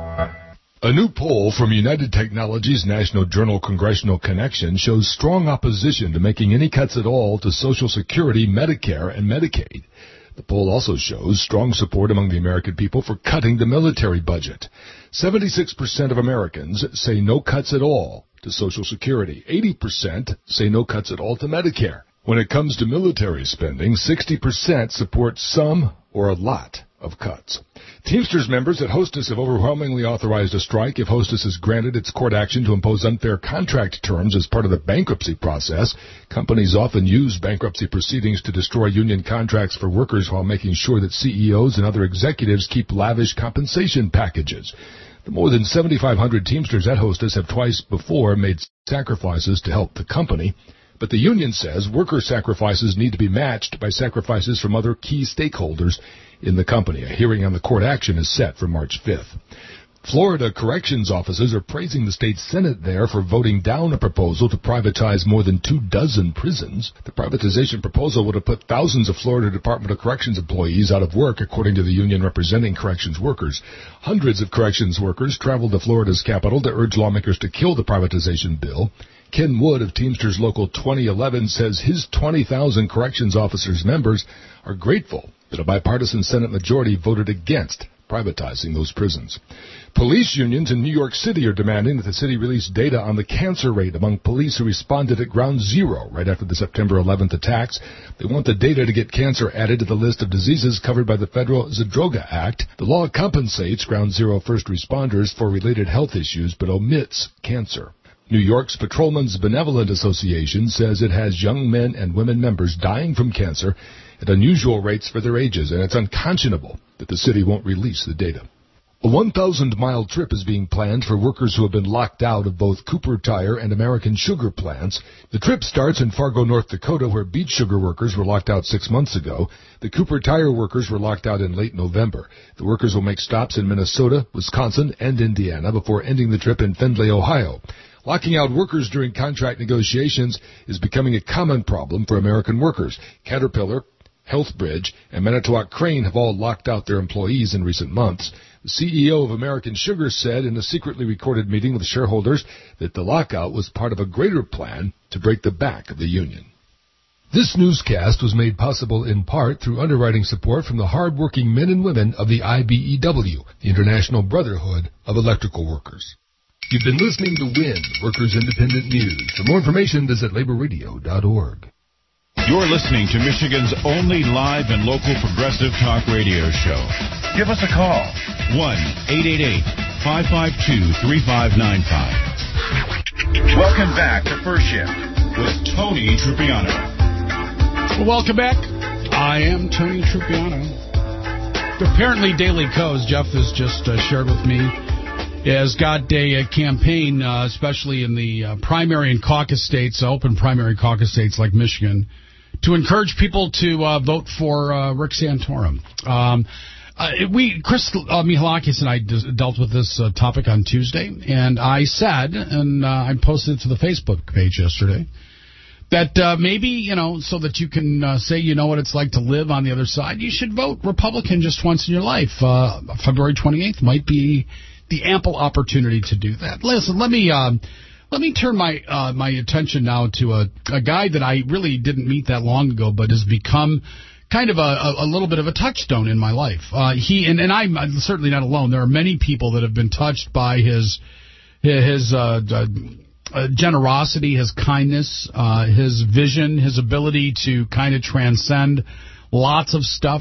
A new poll from United Technologies' National Journal Congressional Connection shows strong opposition to making any cuts at all to Social Security, Medicare, and Medicaid. The poll also shows strong support among the American people for cutting the military budget. seventy-six percent of Americans say no cuts at all to Social Security. eighty percent say no cuts at all to Medicare. When it comes to military spending, sixty percent support some or a lot of cuts. Teamsters members at Hostess have overwhelmingly authorized a strike if Hostess has granted its court action to impose unfair contract terms as part of the bankruptcy process. Companies often use bankruptcy proceedings to destroy union contracts for workers while making sure that C E Os and other executives keep lavish compensation packages. The more than seventy-five hundred Teamsters at Hostess have twice before made sacrifices to help the company. But the union says worker sacrifices need to be matched by sacrifices from other key stakeholders in the company. A hearing on the court action is set for March fifth. Florida corrections officers are praising the state Senate there for voting down a proposal to privatize more than two dozen prisons. The privatization proposal would have put thousands of Florida Department of Corrections employees out of work, according to the union representing corrections workers. Hundreds of corrections workers traveled to Florida's capital to urge lawmakers to kill the privatization bill. Ken Wood of Teamsters Local twenty eleven says his twenty thousand corrections officers members are grateful that a bipartisan Senate majority voted against privatizing those prisons. Police unions in New York City are demanding that the city release data on the cancer rate among police who responded at Ground Zero right after the September eleventh attacks. They want the data to get cancer added to the list of diseases covered by the Federal Zadroga Act. The law compensates Ground Zero first responders for related health issues but omits cancer. New York's Patrolmen's Benevolent Association says it has young men and women members dying from cancer at unusual rates for their ages, and it's unconscionable that the city won't release the data. A one thousand mile trip is being planned for workers who have been locked out of both Cooper Tire and American Sugar plants. The trip starts in Fargo, North Dakota, where beet sugar workers were locked out six months ago. The Cooper Tire workers were locked out in late November. The workers will make stops in Minnesota, Wisconsin, and Indiana before ending the trip in Findlay, Ohio. Locking out workers during contract negotiations is becoming a common problem for American workers. Caterpillar, Healthbridge, and Manitowoc Crane have all locked out their employees in recent months. The C E O of American Sugar said in a secretly recorded meeting with shareholders that the lockout was part of a greater plan to break the back of the union. This newscast was made possible in part through underwriting support from the hard-working men and women of the I B E W, the International Brotherhood of Electrical Workers. You've been listening to W I N, Workers Independent News. For more information, visit labor radio dot org. You're listening to Michigan's only live and local progressive talk radio show. Give us a call. one eight eight eight, five five two, three five nine five. Welcome back to First Shift with Tony Trupiano. Welcome back. I am Tony Trupiano. Apparently, Daily Kos, Jeff has just uh, shared with me, has got a, a campaign, uh, especially in the uh, primary and caucus states, open primary caucus states like Michigan, to encourage people to uh, vote for uh, Rick Santorum. Um, uh, we, Chris uh, Mihalakis and I d- dealt with this uh, topic on Tuesday, and I said, and uh, I posted it to the Facebook page yesterday, that uh, maybe, you know, so that you can uh, say you know what it's like to live on the other side, you should vote Republican just once in your life. Uh, February twenty-eighth might be the ample opportunity to do that. Listen, let me uh, let me turn my uh, my attention now to a, a guy that I really didn't meet that long ago, but has become kind of a, a, a little bit of a touchstone in my life. Uh, he and, and I'm certainly not alone. There are many people that have been touched by his his uh, uh, generosity, his kindness, uh, his vision, his ability to kind of transcend lots of stuff.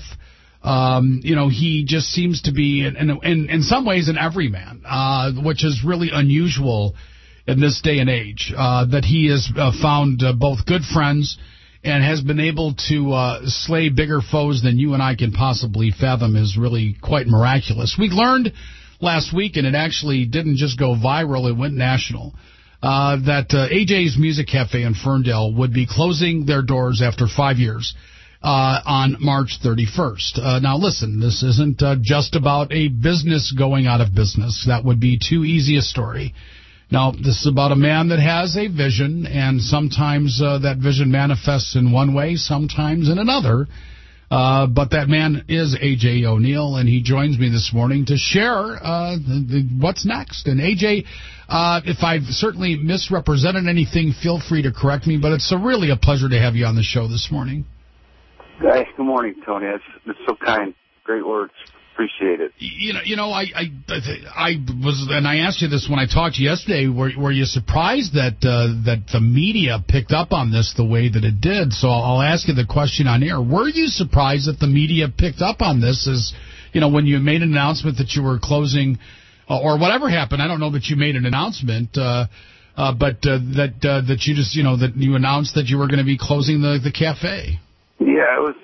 Um, you know, he just seems to be, in, in, in some ways, an everyman, uh, which is really unusual in this day and age, uh, that he has uh, found uh, both good friends and has been able to uh, slay bigger foes than you and I can possibly fathom is really quite miraculous. We learned last week, and it actually didn't just go viral, it went national, uh, that uh, A J's Music Cafe in Ferndale would be closing their doors after five years. Uh, on March thirty-first. Uh, now, listen, this isn't uh, just about a business going out of business. That would be too easy a story. Now, this is about a man that has a vision, and sometimes uh, that vision manifests in one way, sometimes in another. Uh, but that man is A J O'Neill, and he joins me this morning to share uh, the, the, what's next. And A J, uh, if I've certainly misrepresented anything, feel free to correct me, but it's a really a pleasure to have you on the show this morning. Hey, good morning, Tony. That's, that's so kind. Great words. Appreciate it. You know, you know, I, I, I was, and I asked you this when I talked to you yesterday. Were, were you surprised that uh, that the media picked up on this the way that it did? So I'll ask you the question on air. Were you surprised that the media picked up on this? As you know, when you made an announcement that you were closing, uh, or whatever happened, I don't know that you made an announcement, uh, uh, but uh, that uh, that you just, you know, that you announced that you were going to be closing the the cafe. Yeah, it was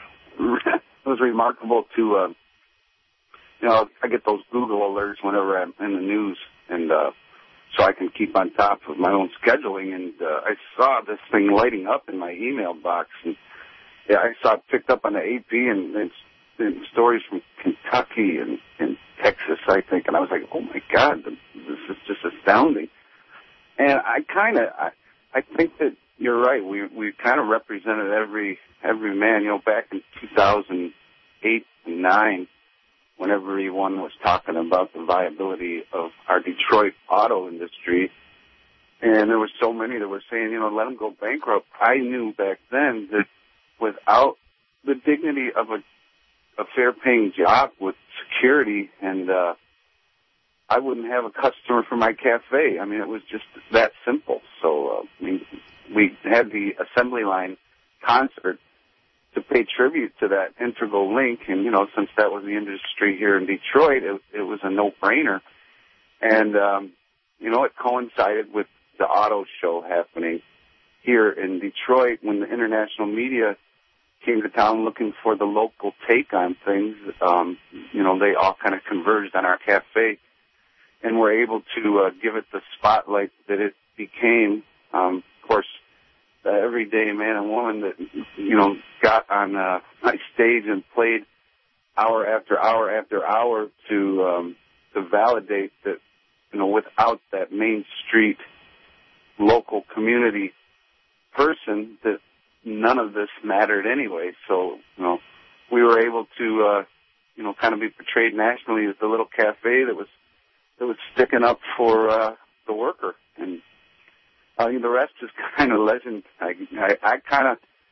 it was remarkable to, uh, you know, I get those Google alerts whenever I'm in the news, and uh, so I can keep on top of my own scheduling. And uh, I saw this thing lighting up in my email box, and yeah, I saw it picked up on the A P and, and, and stories from Kentucky and, and Texas, I think, and I was like, oh my God, this is just astounding. And I kind of, I, I think that you're right. We we kind of represented every every man. You know, back in two thousand eight and nine, when everyone was talking about the viability of our Detroit auto industry, and there were so many that were saying, you know, let them go bankrupt. I knew back then that without the dignity of a, a fair-paying job with security, and uh, I wouldn't have a customer for my cafe. I mean, it was just that simple. So uh, we. We had the assembly line concert to pay tribute to that integral link. And, you know, since that was the industry here in Detroit, it, it was a no-brainer. And, um, you know, it coincided with the auto show happening here in Detroit when the international media came to town looking for the local take on things. Um, you know, they all kind of converged on our cafe and were able to uh, give it the spotlight that it became. Um, of course, the everyday man and woman that, you know, got on uh, my stage and played hour after hour after hour to um, to validate that, you know, without that Main Street local community person, that none of this mattered anyway. So, you know, we were able to, uh, you know, kind of be portrayed nationally as the little cafe that was that was sticking up for uh, the worker. And I mean, the rest is kind of legend. I, I, I kind of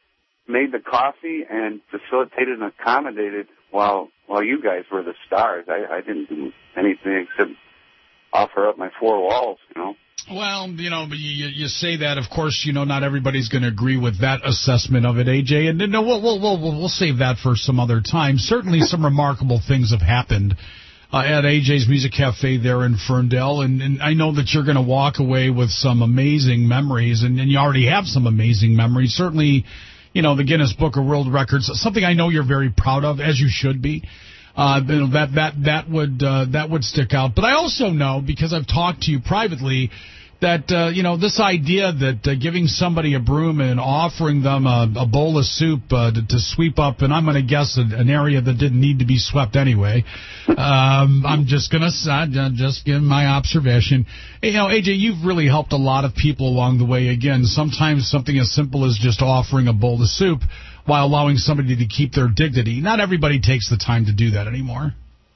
made the coffee and facilitated and accommodated while while you guys were the stars. I, I didn't do anything except offer up my four walls, you know. Well, you know, you, you say that. Of course, you know, not everybody's going to agree with that assessment of it, A J. And no, we'll we'll we'll, we'll save that for some other time. Certainly, some remarkable things have happened uh, at A J's Music Cafe there in Ferndale, and, and I know that you're going to walk away with some amazing memories, and, and you already have some amazing memories. Certainly, you know, the Guinness Book of World Records, something I know you're very proud of, as you should be. Uh, you know, that that that would uh, that would stick out. But I also know, because I've talked to you privately, that uh, you know, this idea that uh, giving somebody a broom and offering them a, a bowl of soup uh, to, to sweep up, and I'm going to guess an, an area that didn't need to be swept anyway. Um, I'm just going to just give my observation. You know, A J, you've really helped a lot of people along the way. Again, sometimes something as simple as just offering a bowl of soup while allowing somebody to keep their dignity. Not everybody takes the time to do that anymore.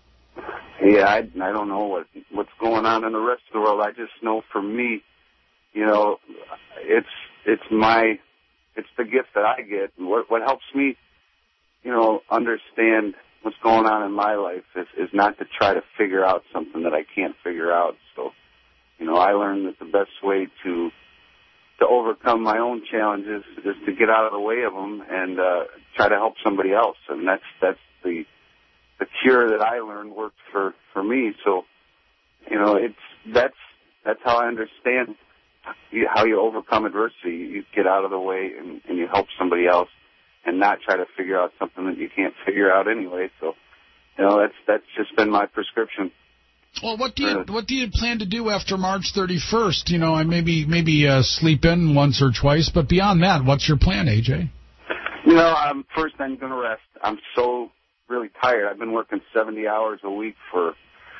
Yeah, I, I don't know what what's going on in the rest of the world. I just know for me, you know, it's it's my it's the gift that I get. And what what helps me, you know, understand what's going on in my life is, is not to try to figure out something that I can't figure out. So, you know, I learned that the best way to to overcome my own challenges is to get out of the way of them and uh, try to help somebody else. And that's that's the the cure that I learned worked for, for me. So, you know, it's that's that's how I understand you, how you overcome adversity. You get out of the way and, and you help somebody else, and not try to figure out something that you can't figure out anyway. So, you know, that's that's just been my prescription. Well, what do you what do you plan to do after March thirty-first? You know, and maybe maybe uh, sleep in once or twice, but beyond that, what's your plan, A J? You know, um, first I'm going to rest. I'm so really tired. I've been working seventy hours a week for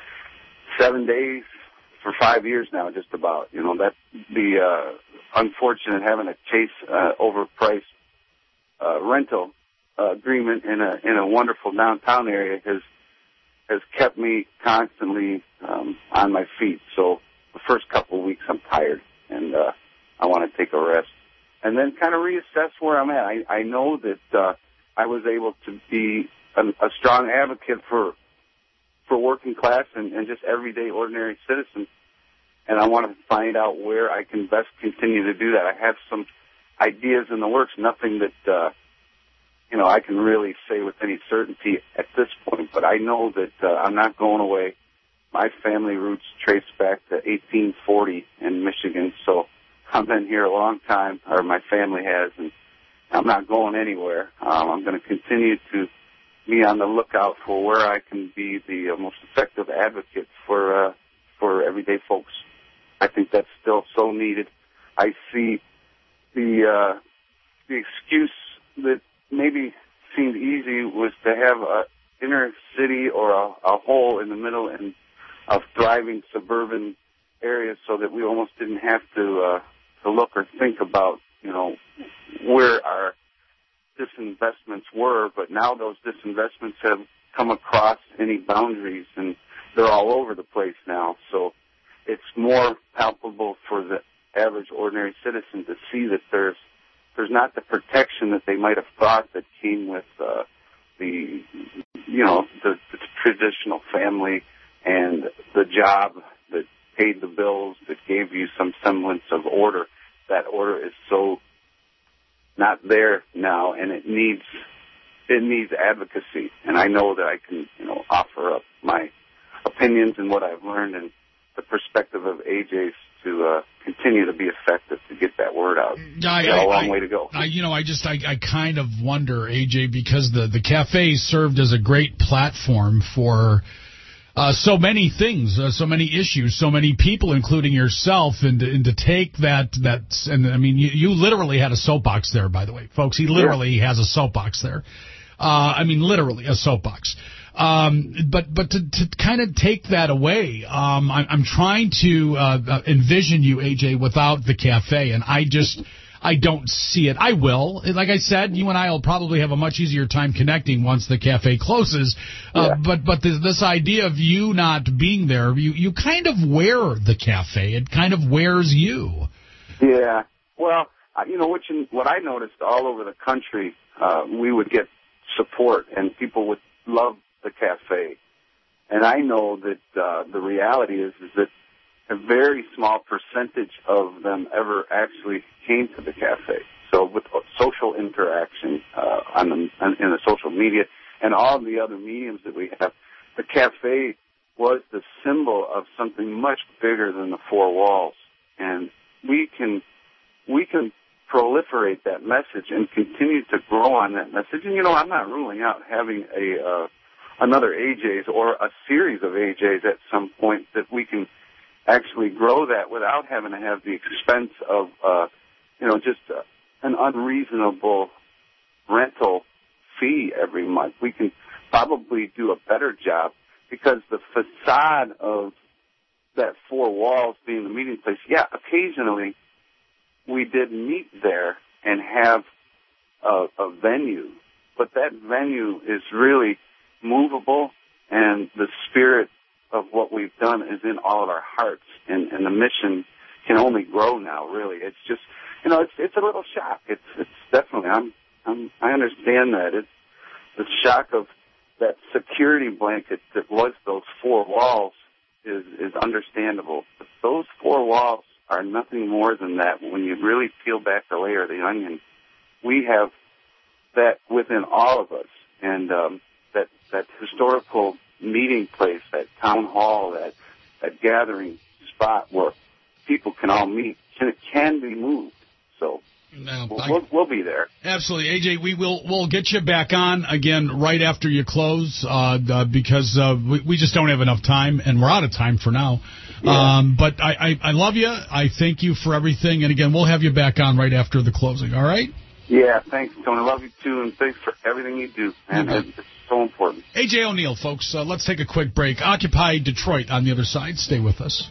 seven days for five years now, just about. You know, that the uh, unfortunate having to chase uh, overpriced uh, rental uh, agreement in a in a wonderful downtown area has has kept me constantly um, on my feet. So the first couple of weeks I'm tired, and uh, I want to take a rest. And then kind of reassess where I'm at. I, I know that uh, I was able to be a, a strong advocate for for working class and, and just everyday ordinary citizens, and I want to find out where I can best continue to do that. I have some ideas in the works, nothing that uh, you know I can really say with any certainty at this point, but I know that uh, I'm not going away. My family roots trace back to eighteen forty in Michigan, so I've been here a long time, or my family has, and I'm not going anywhere. Um, I'm going to continue to be on the lookout for where I can be the uh, most effective advocate for uh, for everyday folks. I think that's still so needed. I see the uh, the excuse that maybe seemed easy was to have a inner city or a, a hole in the middle and of thriving suburban areas, so that we almost didn't have to uh, to look or think about, you know, where our disinvestments were. But now those disinvestments have come across any boundaries, and they're all over the place now. So it's more palpable for the average ordinary citizen to see that there's there's not the protection that they might have thought that came with uh, the you know the, the traditional family and the job that paid the bills, that gave you some semblance of order. That order is so not there now, and it needs it needs advocacy. And I know that I can, you know, offer up my opinions and what I've learned and the perspective of A J's to uh, continue to be effective to get that word out. I, Got a long I, way to go. I, you know, I just I, I kind of wonder, A J, because the the cafe served as a great platform for Uh, so many things, uh, so many issues, so many people, including yourself, and, and to take that, that, and I mean, you, you literally had a soapbox there, by the way, folks. He literally yeah. has a soapbox there. Uh, I mean, literally a soapbox. Um, but, but to, to kind of take that away, um, I, I'm trying to, uh, envision you, A J, without the cafe, and I just, I don't see it. I will. Like I said, you and I will probably have a much easier time connecting once the cafe closes. Uh, yeah. But but this, this idea of you not being there, you, you kind of wear the cafe. It kind of wears you. Yeah. Well, you know, which in, what I noticed all over the country, uh, we would get support, and people would love the cafe. And I know that uh, the reality is, is that a very small percentage of them ever actually came to the cafe. So with social interaction uh, on the, on, in the social media and all the other mediums that we have, the cafe was the symbol of something much bigger than the four walls. And we can we can proliferate that message and continue to grow on that message. And, you know, I'm not ruling out having a uh, another A J's or a series of A J's at some point that we can actually grow that without having to have the expense of, uh, you know, just uh, an unreasonable rental fee every month. We can probably do a better job because the facade of that four walls being the meeting place, yeah, occasionally we did meet there and have a, a venue, but that venue is really movable, and the spirit of what we've done is in all of our hearts, and, and the mission can only grow now, really. It's just, you know, it's it's a little shock. It's it's definitely, I'm, I'm I understand that. It's the shock of that security blanket that was those four walls is, is understandable. But those four walls are nothing more than that. When you really peel back the layer of the onion, we have that within all of us, and um, that that historical meeting place, that town hall, that that gathering spot where people can all meet, and it can be moved. So no, we'll, I, we'll, we'll be there. Absolutely, A J. We will we'll get you back on again right after you close uh, uh, because uh, we, we just don't have enough time, and we're out of time for now. Yeah. Um, but I, I, I love you. I thank you for everything, and again, we'll have you back on right after the closing. All right? Yeah, thanks, Tony. I love you too, and thanks for everything you do. And okay. It's so important. A J. O'Neill, folks. Uh, let's take a quick break. Occupy Detroit on the other side. Stay with us.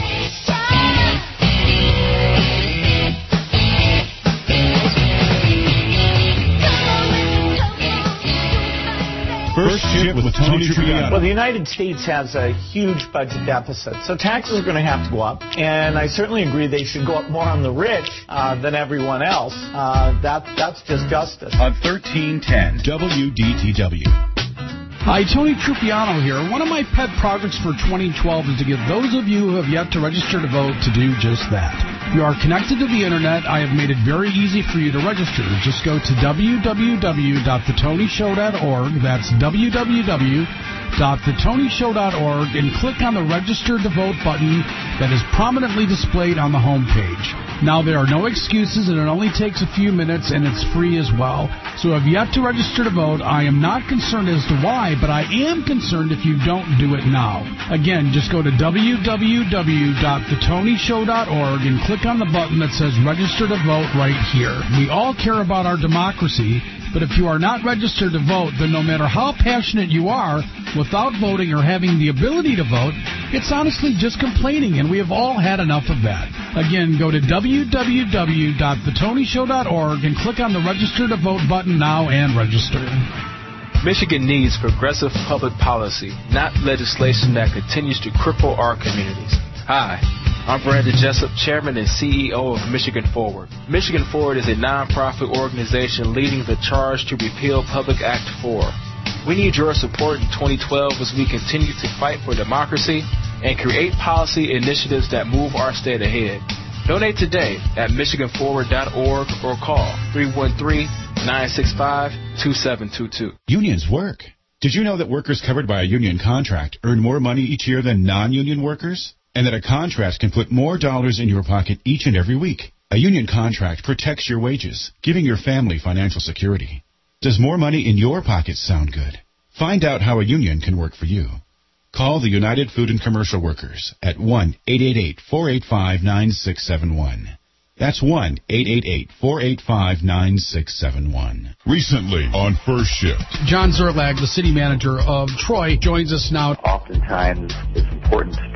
First Shift with Tony Triviano. Well, the United States has a huge budget deficit, so taxes are going to have to go up. And I certainly agree they should go up more on the rich uh, than everyone else. Uh, that That's just justice. On thirteen ten W D T W. Hi, Tony Trupiano here. One of my pet projects for twenty twelve is to get those of you who have yet to register to vote to do just that. If you are connected to the Internet, I have made it very easy for you to register. Just go to w w w dot the tony show dot org. That's w w w dot the tony show dot org and click on the Register to Vote button that is prominently displayed on the home page. Now, there are no excuses, and it only takes a few minutes, and it's free as well. So if you have yet to register to vote, I am not concerned as to why, but I am concerned if you don't do it now. Again, just go to w w w dot the tony show dot org and click on the button that says Register to Vote right here. We all care about our democracy, but if you are not registered to vote, then no matter how passionate you are, without voting or having the ability to vote, it's honestly just complaining, and we have all had enough of that. Again, go to w w w dot the tony show dot org and click on the Register to Vote button now and register. Michigan needs progressive public policy, not legislation that continues to cripple our communities. Hi, I'm Brandon Jessup, Chairman and C E O of Michigan Forward. Michigan Forward is a nonprofit organization leading the charge to repeal Public Act four. We need your support in twenty twelve as we continue to fight for democracy and create policy initiatives that move our state ahead. Donate today at michigan forward dot org or call three one three, nine six five, two seven two two. Unions work. Did you know that workers covered by a union contract earn more money each year than non-union workers? And that a contract can put more dollars in your pocket each and every week? A union contract protects your wages, giving your family financial security. Does more money in your pockets sound good? Find out how a union can work for you. Call the United Food and Commercial Workers at one eight eight eight, four eight five, nine six seven one. That's one eight eight eight, four eight five, nine six seven one. Recently on First Shift. John Zerlag, the city manager of Troy, joins us now. Oftentimes, it's important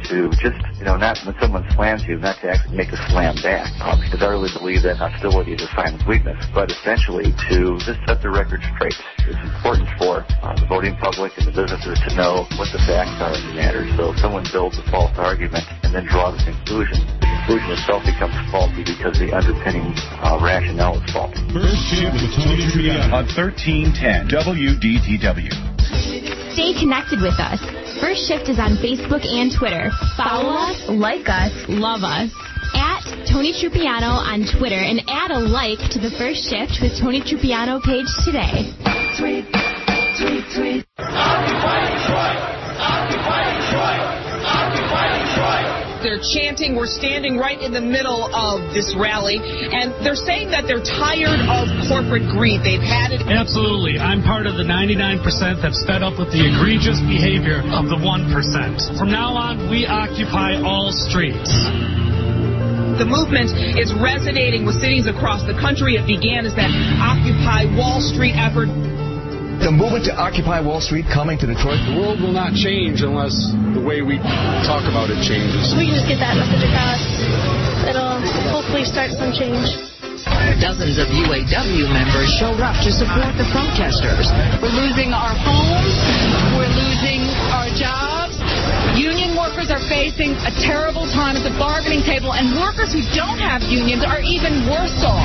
to just, you know, not when someone slams you, not to actually make a slam back, uh, because I really believe that hostility is a sign of weakness, but essentially to just set the record straight. It's important for uh, the voting public and the businesses to know what the facts are in the matter. So if someone builds a false argument and then draws a conclusion, the conclusion itself becomes faulty because the underpinning uh, rationale is faulty. First Shift with Tony Triano on thirteen ten W D T W. Stay connected with us. First Shift is on Facebook and Twitter. Follow us, like us, love us. At Tony Trupiano on Twitter and add a like to the First Shift with Tony Trupiano page today. Tweet, tweet, tweet. Occupy Detroit! Occupy Detroit! Occupy Detroit! They're chanting, we're standing right in the middle of this rally, and they're saying that they're tired of corporate greed. They've had it. Absolutely. I'm part of the ninety-nine percent that's fed up with the egregious behavior of the one percent. From now on, we occupy all streets. The movement is resonating with cities across the country. It began as that Occupy Wall Street effort. The movement to Occupy Wall Street coming to Detroit. The world will not change unless the way we talk about it changes. We can just get that message across. It'll hopefully start some change. Dozens of U A W members showed up to support the protesters. We're losing our homes. We're losing our jobs. Union workers are facing a terrible time at the bargaining table, and workers who don't have unions are even worse off.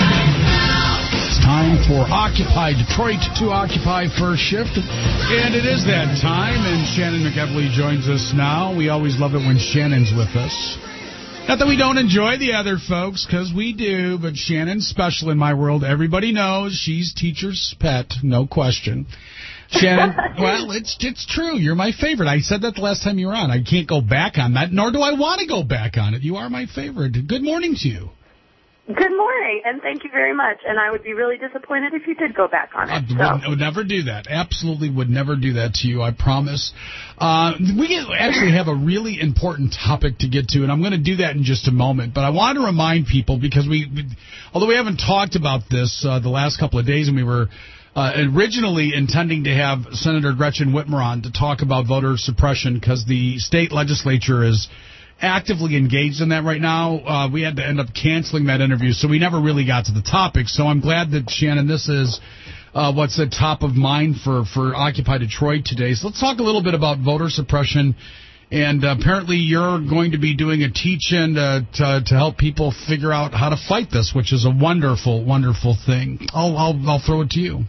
It's time for Occupy Detroit to Occupy First Shift. And it is that time, and Shannon McEvely joins us now. We always love it when Shannon's with us. Not that we don't enjoy the other folks, because we do, but Shannon's special in my world. Everybody knows she's teacher's pet, no question. Shannon, well, it's it's true. You're my favorite. I said that the last time you were on. I can't go back on that, nor do I want to go back on it. You are my favorite. Good morning to you. Good morning, and thank you very much. And I would be really disappointed if you did go back on it. I would, would never do that. Absolutely would never do that to you, I promise. Uh, we actually have a really important topic to get to, and I'm going to do that in just a moment. But I want to remind people, because we, we although we haven't talked about this uh, the last couple of days, and we were uh, originally intending to have Senator Gretchen Whitmer on to talk about voter suppression, because the state legislature is actively engaged in that right now. Uh, we had to end up canceling that interview, so we never really got to the topic. So I'm glad that, Shannon, this is uh, what's at top of mind for, for Occupy Detroit today. So let's talk a little bit about voter suppression. And uh, apparently you're going to be doing a teach-in uh, to, to help people figure out how to fight this, which is a wonderful, wonderful thing. I'll, I'll, I'll throw it to you.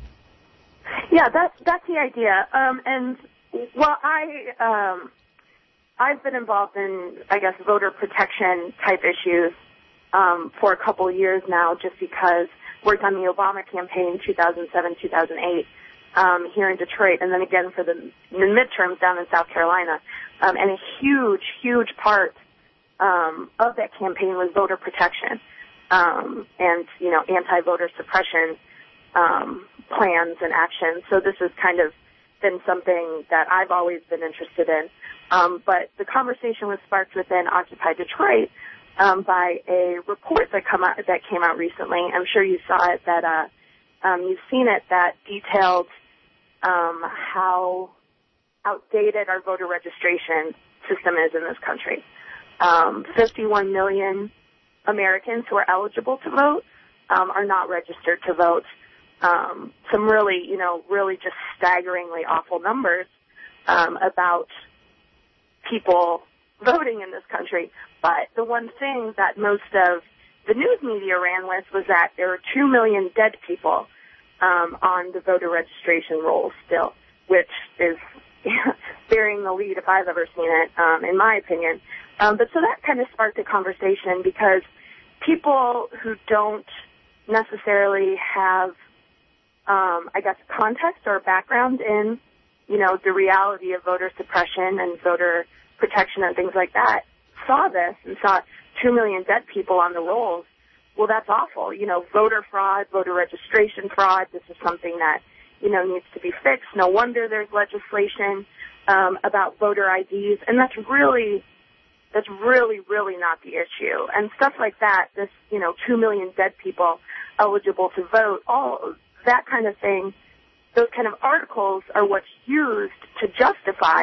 Yeah, that's, that's the idea. Um, and, well, I... Um, I've been involved in, I guess, voter protection type issues um, for a couple of years now, just because worked on the Obama campaign two thousand seven, two thousand eight um, here in Detroit, and then again for the, the midterms down in South Carolina. Um, and a huge, huge part um, of that campaign was voter protection um, and, you know, anti-voter suppression um, plans and actions. So this has kind of been something that I've always been interested in. Um, but the conversation was sparked within Occupy Detroit um, by a report that come out that came out recently. I'm sure you saw it. That uh, um, you've seen it. That detailed um, how outdated our voter registration system is in this country. Um, fifty-one million Americans who are eligible to vote um, are not registered to vote. Um, some really, you know, really just staggeringly awful numbers um, about people voting in this country. But the one thing that most of the news media ran with was that there are two million dead people um, on the voter registration rolls still, which is bearing the lead if I've ever seen it, um, in my opinion. Um, but so that kind of sparked a conversation, because people who don't necessarily have, um, I guess, context or background in, you know, the reality of voter suppression and voter protection and things like that, saw this and saw two million dead people on the rolls. Well, that's awful. You know, voter fraud, voter registration fraud, this is something that, you know, needs to be fixed. No wonder there's legislation um, about voter I Ds, and that's really, that's really, really not the issue. And stuff like that, this, you know, two million dead people eligible to vote, all that kind of thing, those kind of articles are what's used to justify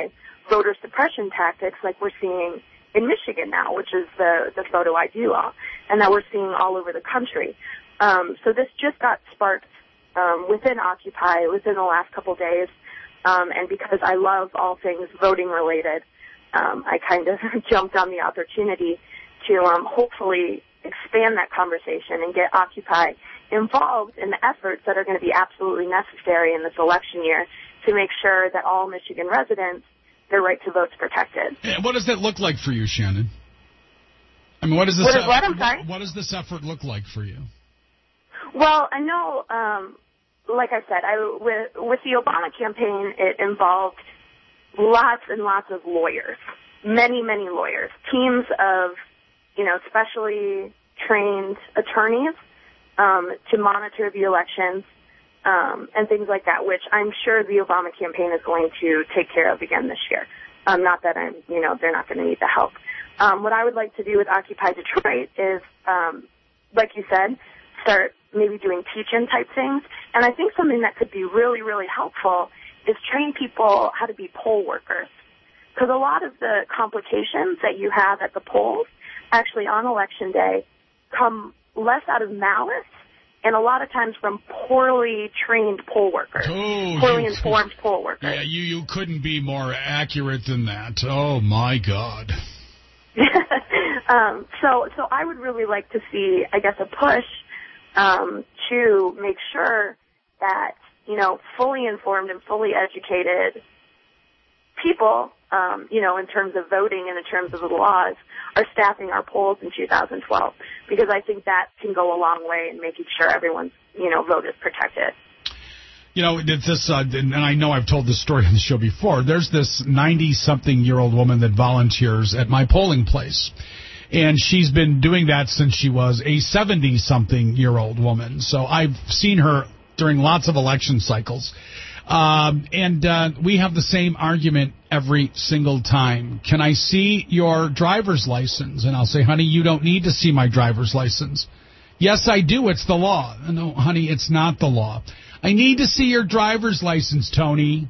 voter suppression tactics like we're seeing in Michigan now, which is the, the photo I do off, and that we're seeing all over the country. Um, so this just got sparked um, within Occupy within the last couple days, um, and because I love all things voting related, um, I kind of jumped on the opportunity to um, hopefully expand that conversation and get Occupy involved in the efforts that are going to be absolutely necessary in this election year to make sure that all Michigan residents, their right to vote is protected. Yeah, what does that look like for you, Shannon? I mean, what does this? What, is what? I'm sorry? What, what does this effort look like for you? Well, I know, um, like I said, I, with, with the Obama campaign, it involved lots and lots of lawyers, many, many lawyers, teams of, you know, specially trained attorneys um, to monitor the elections um, and things like that, which I'm sure the Obama campaign is going to take care of again this year. Um, not that I'm, you know, they're not going to need the help. Um, what I would like to do with Occupy Detroit is, um, like you said, start maybe doing teach-in type things. And I think something that could be really, really helpful is train people how to be poll workers. Because a lot of the complications that you have at the polls actually on Election Day come less out of malice and a lot of times from poorly trained poll workers, oh, poorly you, informed poll workers. Yeah, you, you couldn't be more accurate than that. Oh, my God. um, so, so I would really like to see, I guess, a push um, to make sure that, you know, fully informed and fully educated people, um, you know, in terms of voting and in terms of the laws, are staffing our polls in two thousand twelve, because I think that can go a long way in making sure everyone's, you know, vote is protected. You know, this, uh, and I know I've told this story on the show before, there's this ninety-something-year-old woman that volunteers at my polling place, and she's been doing that since she was a seventy-something-year-old woman. So I've seen her during lots of election cycles. Um, and uh, we have the same argument every single time. Can I see your driver's license? And I'll say, honey, you don't need to see my driver's license. Yes, I do. It's the law. No, honey, it's not the law. I need to see your driver's license, Tony.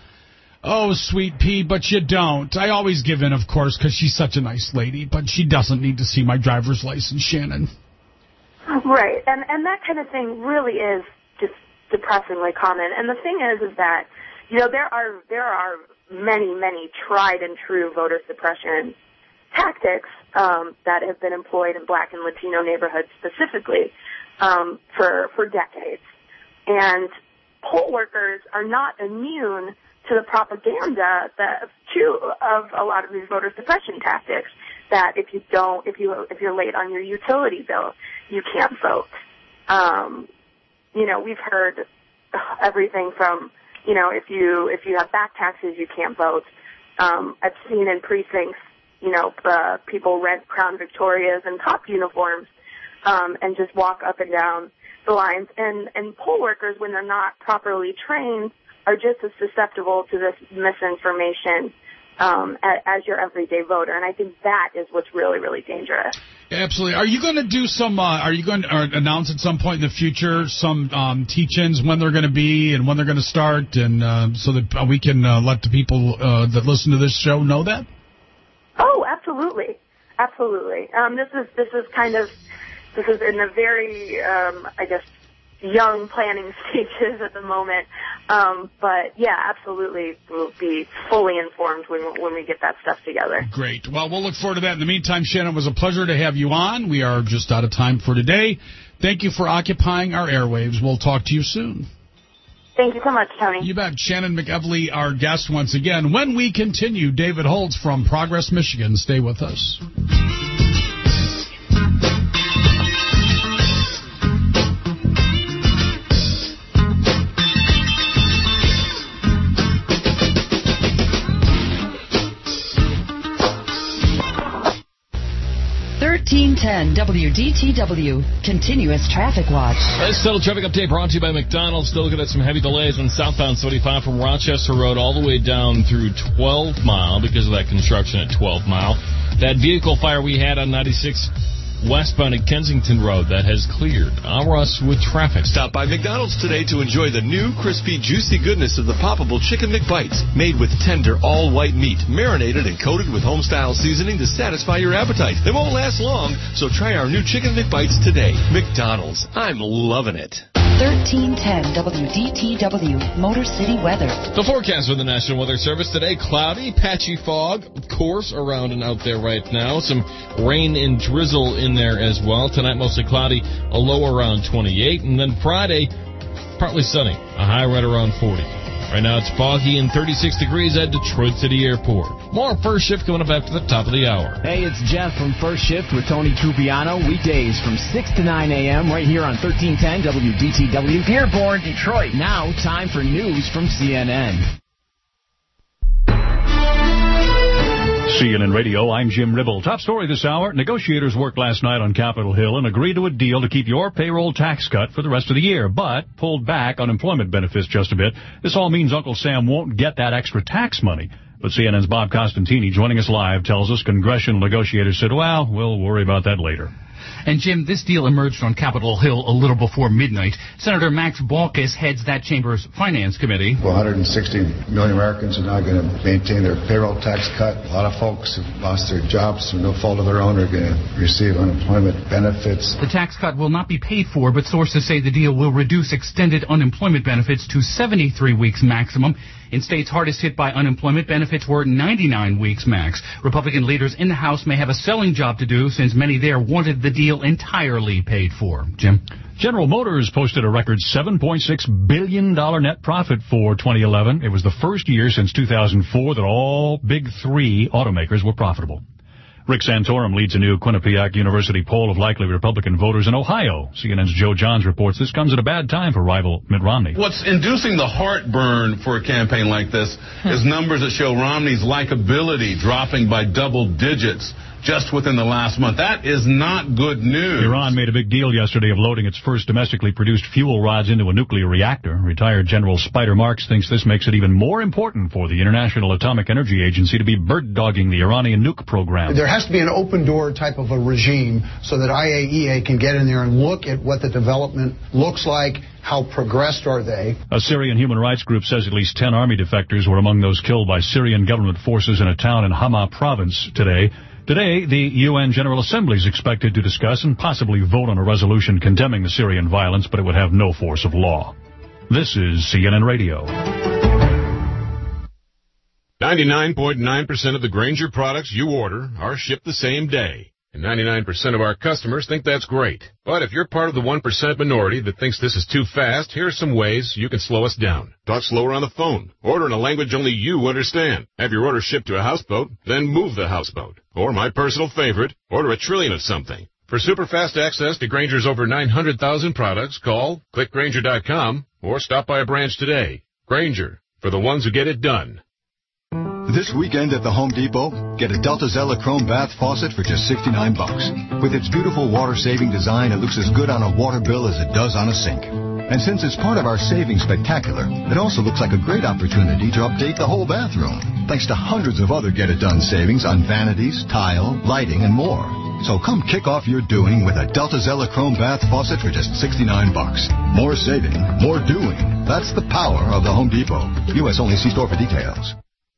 Oh, sweet pea, but you don't. I always give in, of course, because she's such a nice lady, but she doesn't need to see my driver's license, Shannon. Right, and and that kind of thing really is just depressingly common. And the thing is, is that, you know, there are there are many, many tried and true voter suppression tactics um, that have been employed in Black and Latino neighborhoods specifically um, for for decades. And poll workers are not immune to the propaganda that too of a lot of these voter suppression tactics. That if you don't, if you if you're late on your utility bill, you can't vote. Um, you know, we've heard everything from, you know, if you if you have back taxes, you can't vote. Um, I've seen in precincts, you know, uh, people rent Crown Victorias and cop uniforms um, and just walk up and down the lines. And, and poll workers, when they're not properly trained, are just as susceptible to this misinformation um, as, as your everyday voter. And I think that is what's really, really dangerous. Absolutely. Are you going to do some, uh, are you going to uh, announce at some point in the future some um, teach-ins, when they're going to be and when they're going to start, and uh, so that uh, we can uh, let the people uh, that listen to this show know that? Oh, absolutely. Absolutely. Um, this is, this is kind of, this is in the very, um, I guess, young planning stages at the moment. Um, but, yeah, absolutely, we'll be fully informed when when we get that stuff together. Great. Well, we'll look forward to that. In the meantime, Shannon, it was a pleasure to have you on. We are just out of time for today. Thank you for occupying our airwaves. We'll talk to you soon. Thank you so much, Tony. You bet. Shannon McEvely, our guest once again. When we continue, David Holtz from Progress, Michigan. Stay with us. thirteen ten W D T W, Continuous Traffic Watch. This total traffic update brought to you by McDonald's. Still looking at some heavy delays on southbound seventy-five from Rochester Road all the way down through twelve mile because of that construction at twelve mile. That vehicle fire we had on ninety-six westbound at Kensington Road that has cleared. I'll rush with traffic. Stop by McDonald's today to enjoy the new crispy, juicy goodness of the poppable Chicken McBites, made with tender, all-white meat, marinated and coated with home-style seasoning to satisfy your appetite. They won't last long, so try our new Chicken McBites today. McDonald's. I'm loving it. thirteen ten W D T W, Motor City weather. The forecast for the National Weather Service today, cloudy, patchy fog, of course, around and out there right now. Some rain and drizzle in there as well. Tonight, mostly cloudy, a low around twenty-eight. And then Friday, partly sunny, a high right around forty. Right now, it's foggy and thirty-six degrees at Detroit City Airport. More First Shift coming up after the top of the hour. Hey, it's Jeff from First Shift with Tony Trupiano. Weekdays from six to nine a.m. right here on thirteen ten W D T W. Dearborn, Detroit. Now, time for news from C N N. C N N Radio, I'm Jim Ribble. Top story this hour. Negotiators worked last night on Capitol Hill and agreed to a deal to keep your payroll tax cut for the rest of the year, but pulled back unemployment benefits just a bit. This all means Uncle Sam won't get that extra tax money. But C N N's Bob Costantini, joining us live, tells us congressional negotiators said, well, we'll worry about that later. And, Jim, this deal emerged on Capitol Hill a little before midnight. Senator Max Baucus heads that chamber's Finance Committee. Well, one hundred sixty million Americans are now going to maintain their payroll tax cut. A lot of folks who've lost their jobs through no fault of their own are going to receive unemployment benefits. The tax cut will not be paid for, but sources say the deal will reduce extended unemployment benefits to seventy-three weeks maximum. In states hardest hit by unemployment, benefits were ninety-nine weeks max. Republican leaders in the House may have a selling job to do since many there wanted the deal entirely paid for. Jim? General Motors posted a record seven point six billion dollars net profit for twenty eleven. It was the first year since two thousand four that all big three automakers were profitable. Rick Santorum leads a new Quinnipiac University poll of likely Republican voters in Ohio. C N N's Joe Johns reports this comes at a bad time for rival Mitt Romney. What's inducing the heartburn for a campaign like this is numbers that show Romney's likability dropping by double digits just within the last month. That is not good news. Iran made a big deal yesterday of loading its first domestically produced fuel rods into a nuclear reactor. Retired General Spider Marks thinks this makes it even more important for the International Atomic Energy Agency to be bird-dogging the Iranian nuke program. There has to be an open-door type of a regime so that I A E A can get in there and look at what the development looks like. How progressed are they? A Syrian human rights group says at least ten army defectors were among those killed by Syrian government forces in a town in Hama province today. Today, the U N General Assembly is expected to discuss and possibly vote on a resolution condemning the Syrian violence, but it would have no force of law. This is C N N Radio. ninety-nine point nine percent of the Grainger products you order are shipped the same day. And ninety-nine percent of our customers think that's great. But if you're part of the one percent minority that thinks this is too fast, here are some ways you can slow us down. Talk slower on the phone. Order in a language only you understand. Have your order shipped to a houseboat, then move the houseboat. Or my personal favorite, order a trillion of something. For super fast access to Grainger's over nine hundred thousand products, call click grainger dot com or stop by a branch today. Grainger, for the ones who get it done. This weekend at the Home Depot, get a Delta Zella Chrome bath faucet for just sixty-nine bucks. With its beautiful water-saving design, it looks as good on a water bill as it does on a sink. And since it's part of our savings spectacular, it also looks like a great opportunity to update the whole bathroom, thanks to hundreds of other get-it-done savings on vanities, tile, lighting, and more. So come kick off your doing with a Delta Zella Chrome bath faucet for just sixty-nine bucks. More saving, more doing. That's the power of the Home Depot. U S only. See store for details.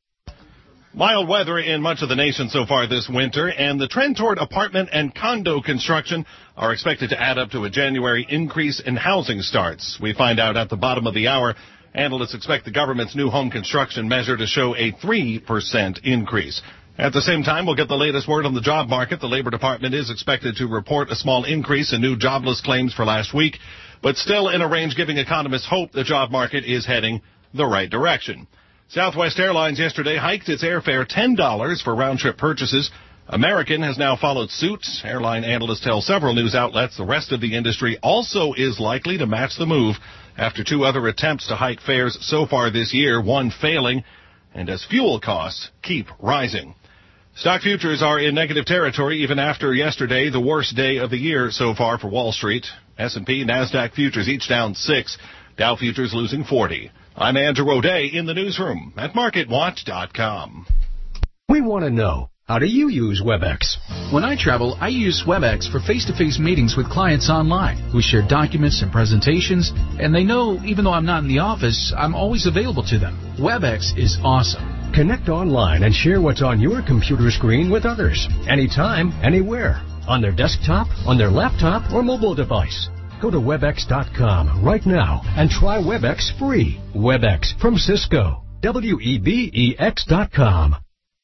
Mild weather in much of the nation so far this winter, and the trend toward apartment and condo construction are expected to add up to a January increase in housing starts. We find out at the bottom of the hour, analysts expect the government's new home construction measure to show a three percent increase. At the same time, we'll get the latest word on the job market. The Labor Department is expected to report a small increase in new jobless claims for last week, but still in a range giving economists hope the job market is heading the right direction. Southwest Airlines yesterday hiked its airfare ten dollars for round-trip purchases. American has now followed suit. Airline analysts tell several news outlets the rest of the industry also is likely to match the move after two other attempts to hike fares so far this year, one failing, and as fuel costs keep rising. Stock futures are in negative territory even after yesterday, the worst day of the year so far for Wall Street. S and P, NASDAQ futures each down six. Dow futures losing forty. I'm Andrew O'Day in the newsroom at market watch dot com. We want to know, how do you use WebEx? When I travel, I use WebEx for face-to-face meetings with clients online who share documents and presentations, and they know even though I'm not in the office, I'm always available to them. WebEx is awesome. Connect online and share what's on your computer screen with others, anytime, anywhere, on their desktop, on their laptop, or mobile device. Go to webex dot com right now and try WebEx free. WebEx from Cisco. W E B E X dot com.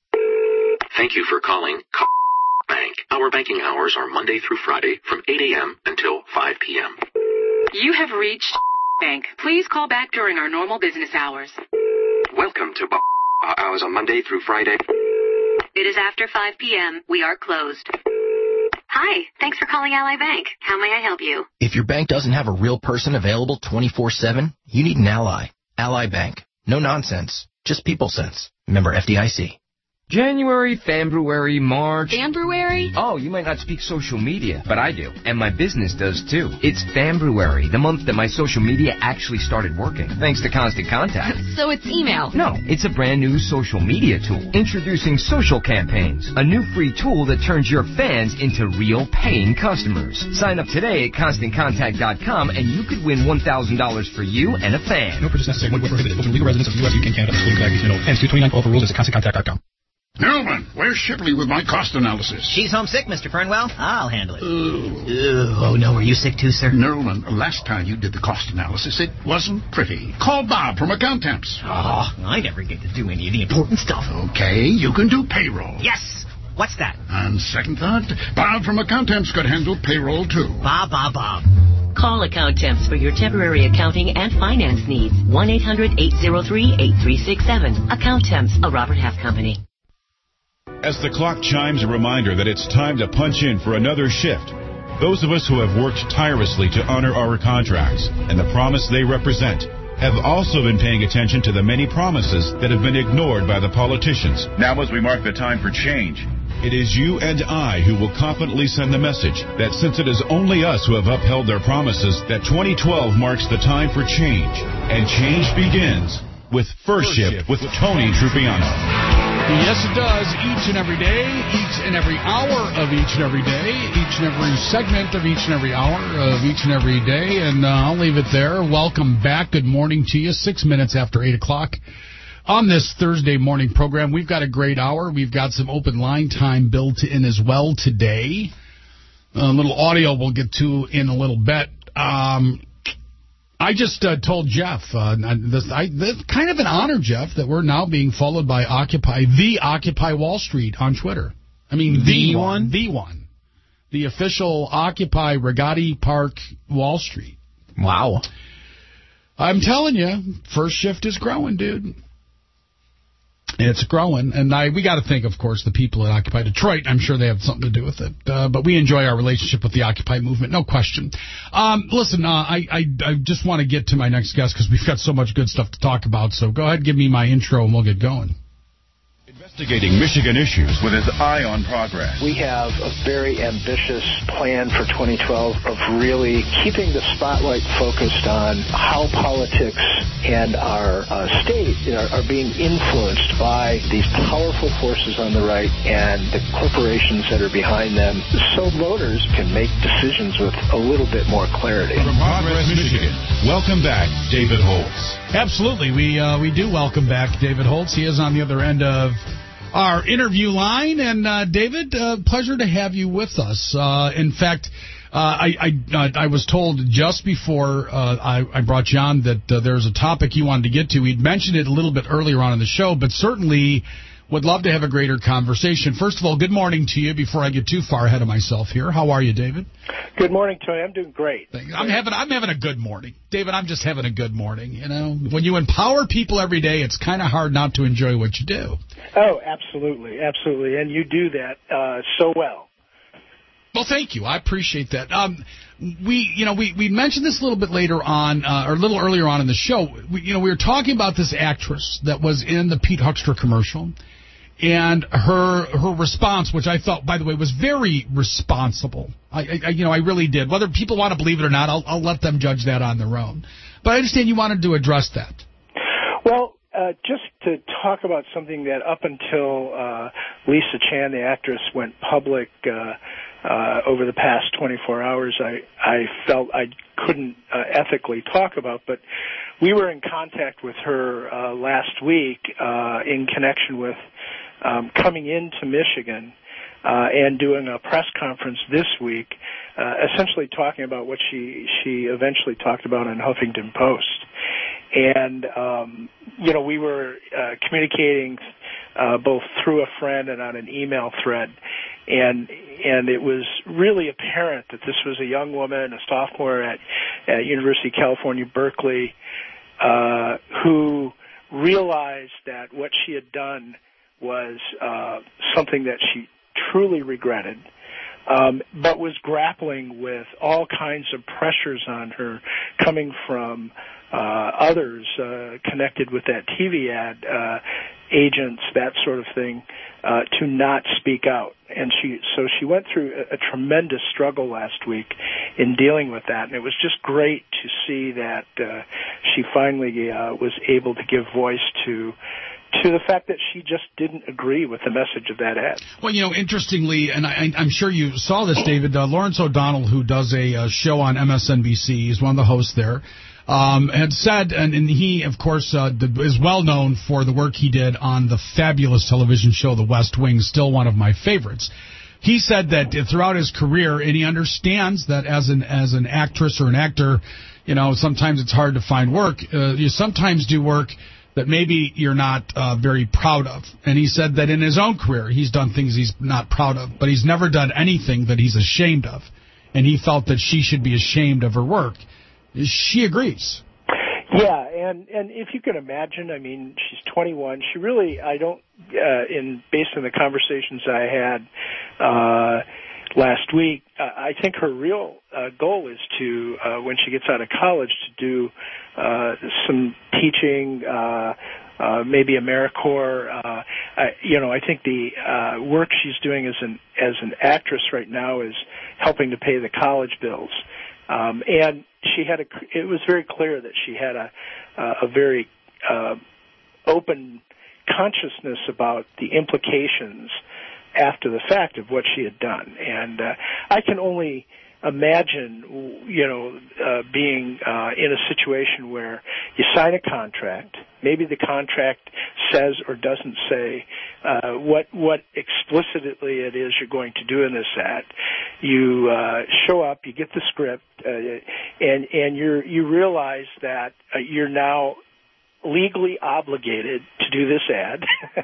Thank you for calling Bank. Our banking hours are Monday through Friday from eight a.m. until five p.m. You have reached Bank. Please call back during our normal business hours. Welcome to Our hours are Monday through Friday. It is after five p.m. We are closed. Hi, thanks for calling Ally Bank. How may I help you? If your bank doesn't have a real person available twenty-four seven, you need an Ally. Ally Bank. No nonsense. Just people sense. Member F D I C. January, February, March. February? Oh, you might not speak social media, but I do. And my business does too. It's February, the month that my social media actually started working, thanks to Constant Contact. So it's email? No, it's a brand new social media tool. Introducing Social Campaigns, a new free tool that turns your fans into real paying customers. Sign up today at constant contact dot com and you could win one thousand dollars for you and a fan. No purchase necessary. One word prohibited. Open to legal residents of the U S, U K, and Canada. Excluding black, eighteen and older. Hence, two twenty-nine call for rules is at constant contact dot com. Newman, where's Shipley with my cost analysis? She's homesick, Mister Fernwell. I'll handle it. Uh, oh, no, are you sick too, sir? Newman, last time you did the cost analysis, it wasn't pretty. Call Bob from Accountemps. Oh, I never get to do any of the important stuff. Okay, you can do payroll. Yes! What's that? On second thought, Bob from Accountemps could handle payroll, too. Bob, Bob, Bob. Call Accountemps for your temporary accounting and finance needs. one eight hundred eight oh three eight three six seven. Accountemps, a Robert Half company. As the clock chimes, a reminder that it's time to punch in for another shift. Those of us who have worked tirelessly to honor our contracts and the promise they represent have also been paying attention to the many promises that have been ignored by the politicians. Now as we mark the time for change, it is you and I who will confidently send the message that since it is only us who have upheld their promises, that twenty twelve marks the time for change. And change begins with First Shift with Tony Trupiano. Yes, it does. Each and every day, each and every hour of each and every day, each and every segment of each and every hour of each and every day. And uh, I'll leave it there. Welcome back. Good morning to you. Six minutes after eight o'clock on this Thursday morning program. We've got a great hour. We've got some open line time built in as well today. A little audio we'll get to in a little bit. Um... I just uh, told Jeff, uh, this, I, this kind of an honor, Jeff, that we're now being followed by Occupy, the Occupy Wall Street on Twitter. I mean, the, the one? The one. The official Occupy Regatti Park Wall Street. Wow. I'm telling you, First Shift is growing, dude. It's growing, and I we got to think, of course, the people at Occupy Detroit. I'm sure they have something to do with it, uh, but we enjoy our relationship with the Occupy movement, no question. Um, listen, uh, I, I I just want to get to my next guest because we've got so much good stuff to talk about. So go ahead, give me my intro, and we'll get going. Investigating Michigan issues with his eye on progress. We have a very ambitious plan for twenty twelve of really keeping the spotlight focused on how politics and our uh, state are, are being influenced by these powerful forces on the right and the corporations that are behind them, so voters can make decisions with a little bit more clarity. From Progress, Michigan, welcome back, David Holtz. Absolutely. We, uh, we do welcome back David Holtz. He is on the other end of our interview line. And, uh, David, uh, pleasure to have you with us. Uh, in fact, uh, I, I, uh, I was told just before uh, I, I brought you on that uh, there's a topic you wanted to get to. We'd mentioned it a little bit earlier on in the show, but certainly would love to have a greater conversation. First of all, good morning to you before I get too far ahead of myself here. How are you, David? Good morning, Tony. I'm doing great. I'm having I'm having a good morning. David, I'm just having a good morning. You know, when you empower people every day, it's kind of hard not to enjoy what you do. Oh, absolutely. Absolutely. And you do that uh, so well. Well, thank you. I appreciate that. Um, we, you know, we, we mentioned this a little bit later on, uh, or a little earlier on in the show. We, you know, we were talking about this actress that was in the Pete Huckster commercial. And her her response, which I thought, by the way, was very responsible. I, I you know, I really did. Whether people want to believe it or not, I'll, I'll let them judge that on their own. But I understand you wanted to address that. Well, uh, uh, just to talk about something that up until uh, Lisa Chan, the actress, went public uh, uh, over the past twenty-four hours, I, I felt I couldn't uh, ethically talk about, but we were in contact with her uh, last week uh, in connection with um, coming into Michigan uh, and doing a press conference this week, uh, essentially talking about what she, she eventually talked about in Huffington Post. And, um, you know, we were uh, communicating uh, both through a friend and on an email thread, and and it was really apparent that this was a young woman, a sophomore at, at University of California, Berkeley, uh, who realized that what she had done was uh, something that she truly regretted, um, but was grappling with all kinds of pressures on her coming from uh, others uh, connected with that T V ad, uh, agents, that sort of thing, uh, to not speak out. And she, so she went through a, a tremendous struggle last week in dealing with that. And it was just great to see that uh, she finally uh, was able to give voice to to the fact that she just didn't agree with the message of that ad. Well, you know, interestingly, and I, I'm sure you saw this, David, uh, Lawrence O'Donnell, who does a, a show on M S N B C, he's one of the hosts there, um, had said, and, and he, of course, uh, is well known for the work he did on the fabulous television show The West Wing, still one of my favorites. He said that throughout his career, and he understands that as an as an actress or an actor, you know, sometimes it's hard to find work. Uh, you sometimes do work that maybe you're not uh, very proud of. And he said that in his own career, he's done things he's not proud of, but he's never done anything that he's ashamed of. And he felt that she should be ashamed of her work. She agrees. Yeah, and, and if you can imagine, I mean, she's twenty-one. She really, I don't, uh, in based on the conversations I had uh, last week, uh, I think her real uh, goal is to, uh, when she gets out of college, to do uh, some teaching, uh, uh, maybe AmeriCorps. Uh, I, you know, I think the uh, work she's doing as an as an actress right now is helping to pay the college bills. Um, and she had a, it was very clear that she had a, uh, a very uh, open consciousness about the implications after the fact of what she had done. And uh, I can only imagine, you know, uh, being uh, in a situation where you sign a contract, maybe the contract says or doesn't say uh, what what explicitly it is you're going to do in this ad. You uh, show up, you get the script, uh, and and you you realize that uh, you're now legally obligated to do this ad,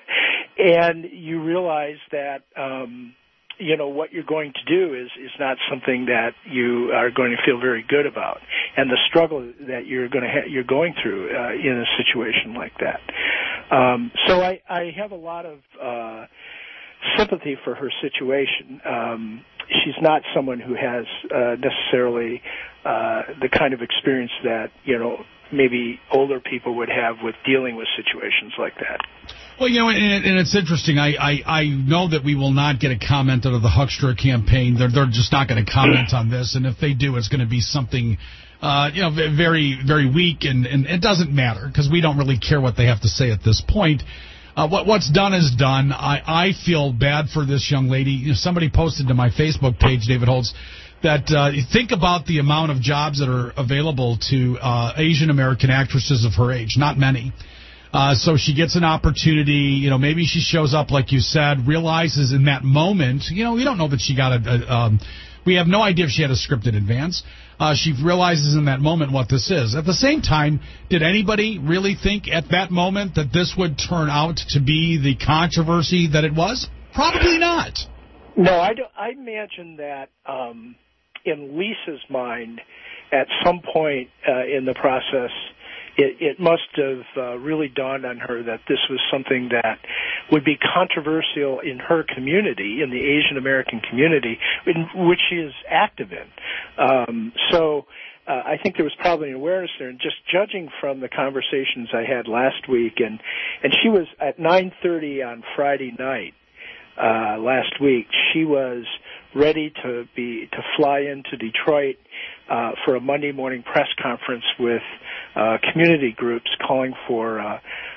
and you realize that um, you know what you're going to do is is not something that you are going to feel very good about, and the struggle that you're going to ha- you're going through uh, in a situation like that. Um, so I, I have a lot of uh, sympathy for her situation. Um, she's not someone who has uh, necessarily uh, the kind of experience that, you know, maybe older people would have with dealing with situations like that. Well, you know, and, and it's interesting. I, I, I know that we will not get a comment out of the Huckster campaign. They're, they're just not going to comment on this. And if they do, it's going to be something, uh, you know, very, very weak. And, and it doesn't matter because we don't really care what they have to say at this point. Uh, what, what's done is done. I, I feel bad for this young lady. You know, somebody posted to my Facebook page, David Holtz, that uh, think about the amount of jobs that are available to uh, Asian American actresses of her age. Not many. Uh, so she gets an opportunity, you know, maybe she shows up, like you said, realizes in that moment, you know, we don't know that she got a, a um, we have no idea if she had a script in advance. Uh, she realizes in that moment what this is. At the same time, did anybody really think at that moment that this would turn out to be the controversy that it was? Probably not. No, I, don't, I imagine that um, in Lisa's mind, at some point uh, in the process, It, it must have uh, really dawned on her that this was something that would be controversial in her community, in the Asian American community, in which she is active in. Um, so uh, I think there was probably an awareness there. And just judging from the conversations I had last week, and, and she was at nine thirty on Friday night uh, last week, she was ready to be to fly into Detroit uh, for a Monday morning press conference with uh, community groups calling for uh,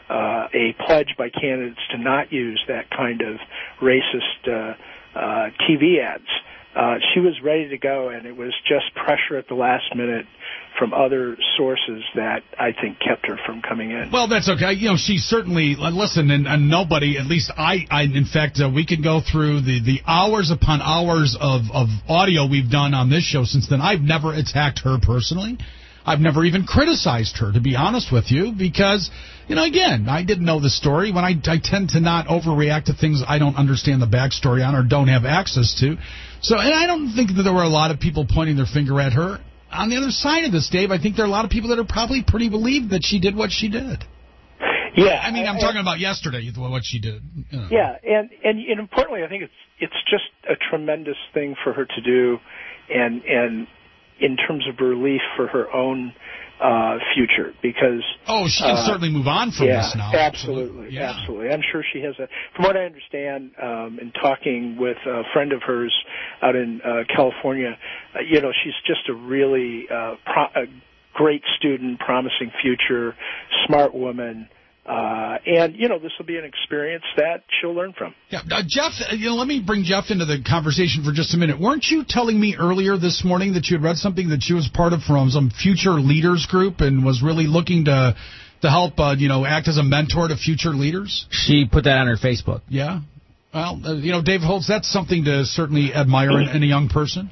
uh, a pledge by candidates to not use that kind of racist uh, uh, T V ads. Uh, she was ready to go, and it was just pressure at the last minute from other sources that I think kept her from coming in. Well, that's okay. You know, she certainly, listen, and, and nobody, at least I, I in fact, uh, we could go through the, the hours upon hours of, of audio we've done on this show since then. I've never attacked her personally. I've never even criticized her, to be honest with you, because, you know, again, I didn't know the story. When I, I tend to not overreact to things I don't understand the backstory on or don't have access to. So, and I don't think that there were a lot of people pointing their finger at her. On the other side of this, Dave, I think there are a lot of people that are probably pretty relieved that she did what she did. Yeah, I mean, I'm and, talking about yesterday, what she did. You know. Yeah, and, and and importantly, I think it's it's just a tremendous thing for her to do, and and in terms of relief for her own uh, future, because oh, she can uh, certainly move on from yeah, this now. Absolutely, yeah. absolutely. I'm sure she has a. From what I understand, um, in talking with a friend of hers out in uh, California, uh, you know, she's just a really uh, pro- a great student, promising future, smart woman. Uh, and, you know, this will be an experience that she'll learn from. Yeah, uh, Jeff, you know, let me bring Jeff into the conversation for just a minute. Weren't you telling me earlier this morning that you had read something that she was part of from some future leaders group and was really looking to to help, uh, you know, act as a mentor to future leaders? She put that on her Facebook. Yeah. Well, uh, you know, David Holtz, that's something to certainly admire in, in a young person.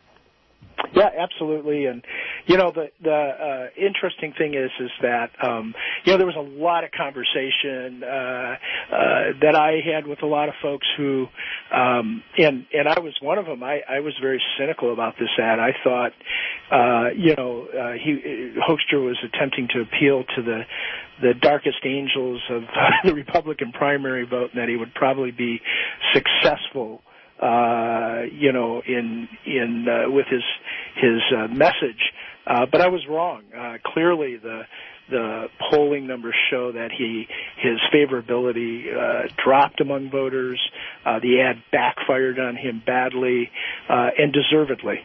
Yeah, absolutely. And, you know, the the uh, interesting thing is is that, um, you know, there was a lot of conversation uh, uh, that I had with a lot of folks who, um, and and I was one of them. I, I was very cynical about this ad. I thought, uh, you know, uh, he Hoekstra was attempting to appeal to the the darkest angels of the Republican primary vote, and that he would probably be successful. Uh, you know, in in uh, with his his uh, message, uh, but I was wrong. Uh, clearly, the the polling numbers show that he his favorability uh, dropped among voters. Uh, the ad backfired on him badly uh, and deservedly.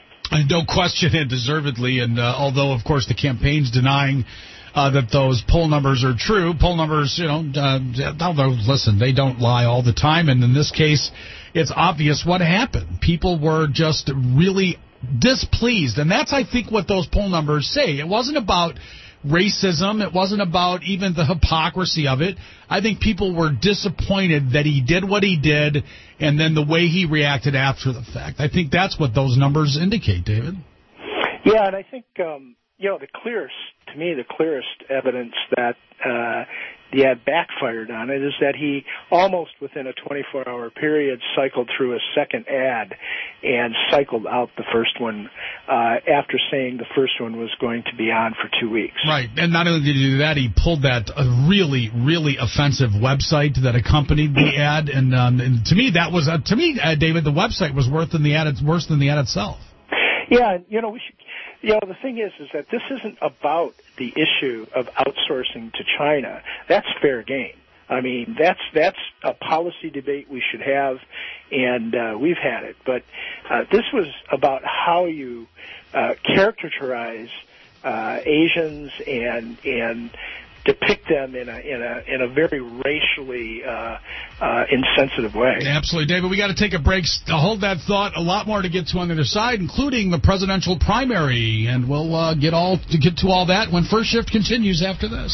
No question, and deservedly. And uh, although, of course, the campaign's denying Uh, that those poll numbers are true. Poll numbers, you know, uh, although, listen, they don't lie all the time. And in this case, it's obvious what happened. People were just really displeased. And that's, I think, what those poll numbers say. It wasn't about racism. It wasn't about even the hypocrisy of it. I think people were disappointed that he did what he did and then the way he reacted after the fact. I think that's what those numbers indicate, David. Yeah, and I think, um, you know, the clearest, to me, the clearest evidence that uh, the ad backfired on it is that he almost within a twenty-four hour period cycled through a second ad and cycled out the first one uh, after saying the first one was going to be on for two weeks. Right, and not only did he do that, he pulled that uh, really, really offensive website that accompanied the ad, and, um, and to me, that was uh, to me, uh, David, the website was worse than the ad. It's worse than the ad itself. Yeah, you know, we should. You know, the thing is, is that this isn't about the issue of outsourcing to China. That's fair game. I mean, that's that's a policy debate we should have, and uh, we've had it. But uh, this was about how you uh, characterize uh, Asians and and depict them in a in a in a very racially uh, uh, insensitive way. Absolutely, David. We got to take a break. Hold that thought. A lot more to get to on the other side, including the presidential primary, and we'll uh, get all to get to all that when First Shift continues after this.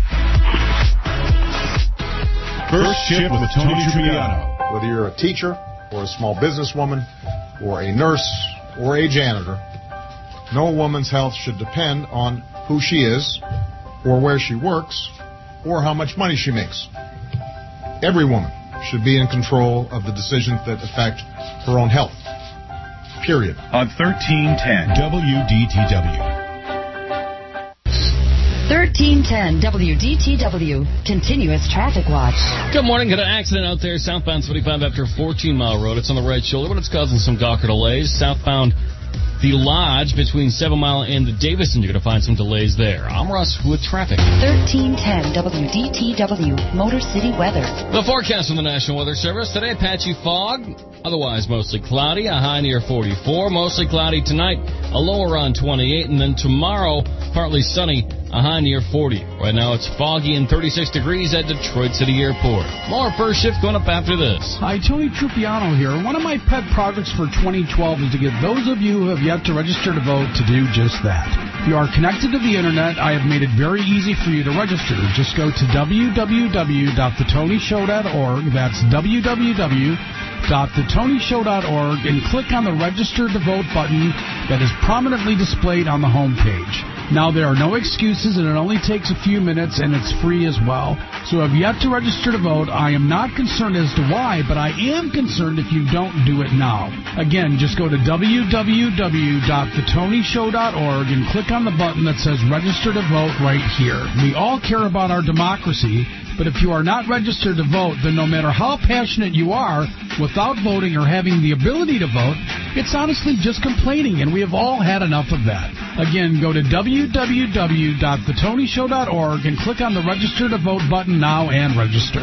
First Shift with Tony Triano. Whether you're a teacher or a small businesswoman or a nurse or a janitor, no woman's health should depend on who she is, or where she works, or how much money she makes. Every woman should be in control of the decisions that affect her own health. Period. On thirteen ten W D T W. thirteen ten W D T W. Continuous Traffic Watch. Good morning. Got an accident out there, southbound seventy-five after fourteen mile road. It's on the right shoulder, but it's causing some Gawker delays. Southbound The Lodge between Seven Mile and the Davison, you're going to find some delays there. I'm Russ with traffic. thirteen ten W D T W, Motor City weather. The forecast from the National Weather Service. Today, patchy fog, otherwise mostly cloudy, a high near forty-four. Mostly cloudy tonight, a low around twenty-eight. And then tomorrow, partly sunny, a high near forty. Right now, it's foggy and thirty-six degrees at Detroit City Airport. More first shift going up after this. Hi, Tony Trupiano here. One of my pet projects for twenty twelve is to get those of you who have yet to register to vote to do just that. If you are connected to the internet, I have made it very easy for you to register. Just go to w w w dot the tony show dot org. That's w w w dot the tony show dot org and click on the Register to Vote button that is prominently displayed on the home page. Now, there are no excuses, and it only takes a few minutes, and it's free as well. So if you have yet to register to vote, I am not concerned as to why, but I am concerned if you don't do it now. Again, just go to w w w dot the tony show dot org and click on the button that says Register to Vote right here. We all care about our democracy, but if you are not registered to vote, then no matter how passionate you are, without voting or having the ability to vote, it's honestly just complaining, and we have all had enough of that. Again, go to w w w dot the tony show dot org and click on the Register to Vote button now and register.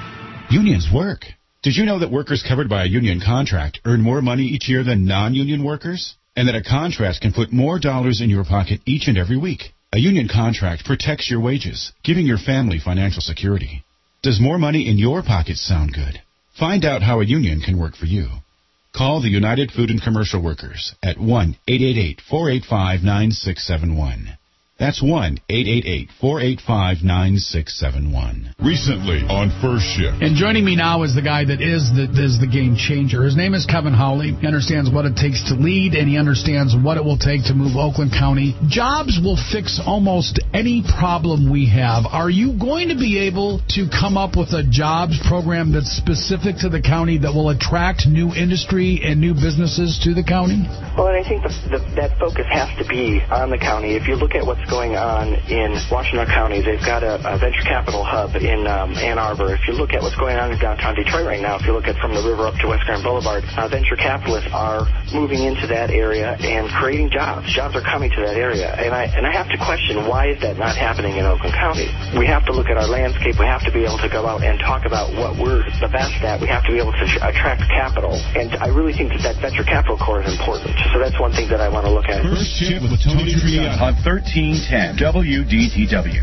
Unions work. Did you know that workers covered by a union contract earn more money each year than non-union workers? And that a contract can put more dollars in your pocket each and every week? A union contract protects your wages, giving your family financial security. Does more money in your pocket sound good? Find out how a union can work for you. Call the United Food and Commercial Workers at one eight eight eight, four eight five, nine six seven one. That's one eight eight eight, four eight five, nine six seven one. Recently on First Shift. And joining me now is the guy that is the, is the game changer. His name is Kevin Howley. He understands what it takes to lead, and he understands what it will take to move Oakland County. Jobs will fix almost any problem we have. Are you going to be able to come up with a jobs program that's specific to the county that will attract new industry and new businesses to the county? Well, and I think the, the, that focus has to be on the county. If you look at what's going on in Washington County, they've got a, a venture capital hub in um, Ann Arbor. If you look at what's going on in downtown Detroit right now, if you look at from the river up to West Grand Boulevard, uh, venture capitalists are moving into that area and creating jobs. Jobs are coming to that area. And I and I have to question, why is that not happening in Oakland County? We have to look at our landscape. We have to be able to go out and talk about what we're the best at. We have to be able to attract capital. And I really think that that venture capital core is important. So that's one thing that I want to look at. First Shift with Tony Triano on thirteen ten W D T W.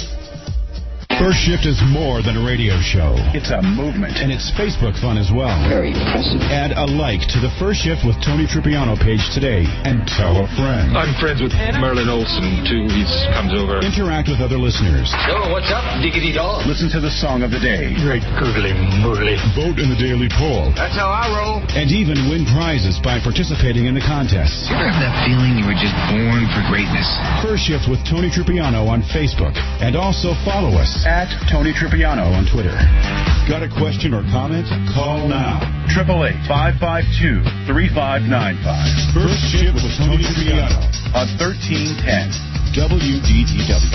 First Shift is more than a radio show. It's a movement. And it's Facebook fun as well. Very impressive. Add a like to the First Shift with Tony Tripiano page today and tell a friend. I'm friends with Merlin Olsen, too. He comes over. Interact with other listeners. Yo, what's up, diggity dog? Listen to the song of the day. Great googly moogly. Vote in the daily poll. That's how I roll. And even win prizes by participating in the contests. You ever have that feeling you were just born for greatness? First Shift with Tony Tripiano on Facebook. And also follow us at Tony Tripiano on Twitter. Got a question or comment? Call now. eight eight eight, five five two, three five nine five. First Shift with Tony Tripiano on thirteen ten W D T W.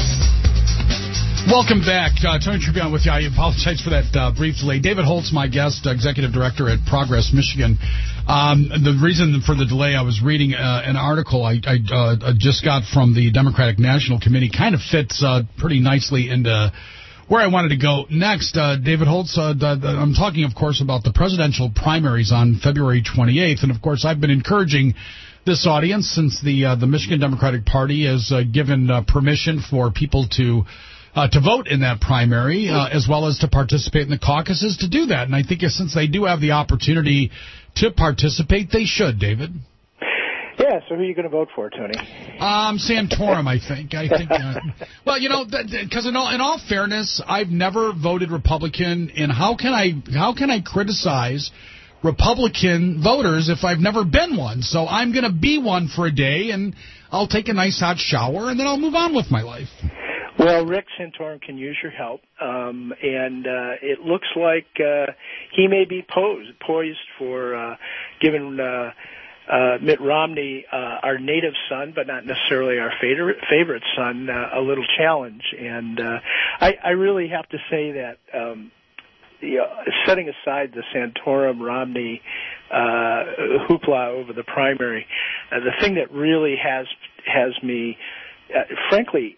Welcome back. Uh, Tony Tripiano with you. I apologize for that uh, brief delay. David Holtz, my guest, uh, executive director at Progress Michigan. Um, the reason for the delay, I was reading uh, an article I, I uh, just got from the Democratic National Committee. Kind of fits uh, pretty nicely into where I wanted to go next. Uh, David Holtz, uh, the, the, I'm talking, of course, about the presidential primaries on February twenty-eighth. And, of course, I've been encouraging this audience since the uh, the Michigan Democratic Party has uh, given uh, permission for people to Uh, to vote in that primary, uh, as well as to participate in the caucuses, to do that. And I think since they do have the opportunity to participate, they should, David. Yeah, so who are you going to vote for, Tony? Um, Santorum, I think. I think. Uh, well, you know, because in all in all fairness, I've never voted Republican, and how can I how can I criticize Republican voters if I've never been one? So I'm going to be one for a day, and I'll take a nice hot shower, and then I'll move on with my life. Well, Rick Santorum can use your help, um, and uh, it looks like uh, he may be posed, poised for uh, giving uh, uh, Mitt Romney, uh, our native son, but not necessarily our favorite, favorite son, uh, a little challenge. And uh, I, I really have to say that um, you know, setting aside the Santorum-Romney uh, hoopla over the primary. Uh, the thing that really has has me, uh, frankly,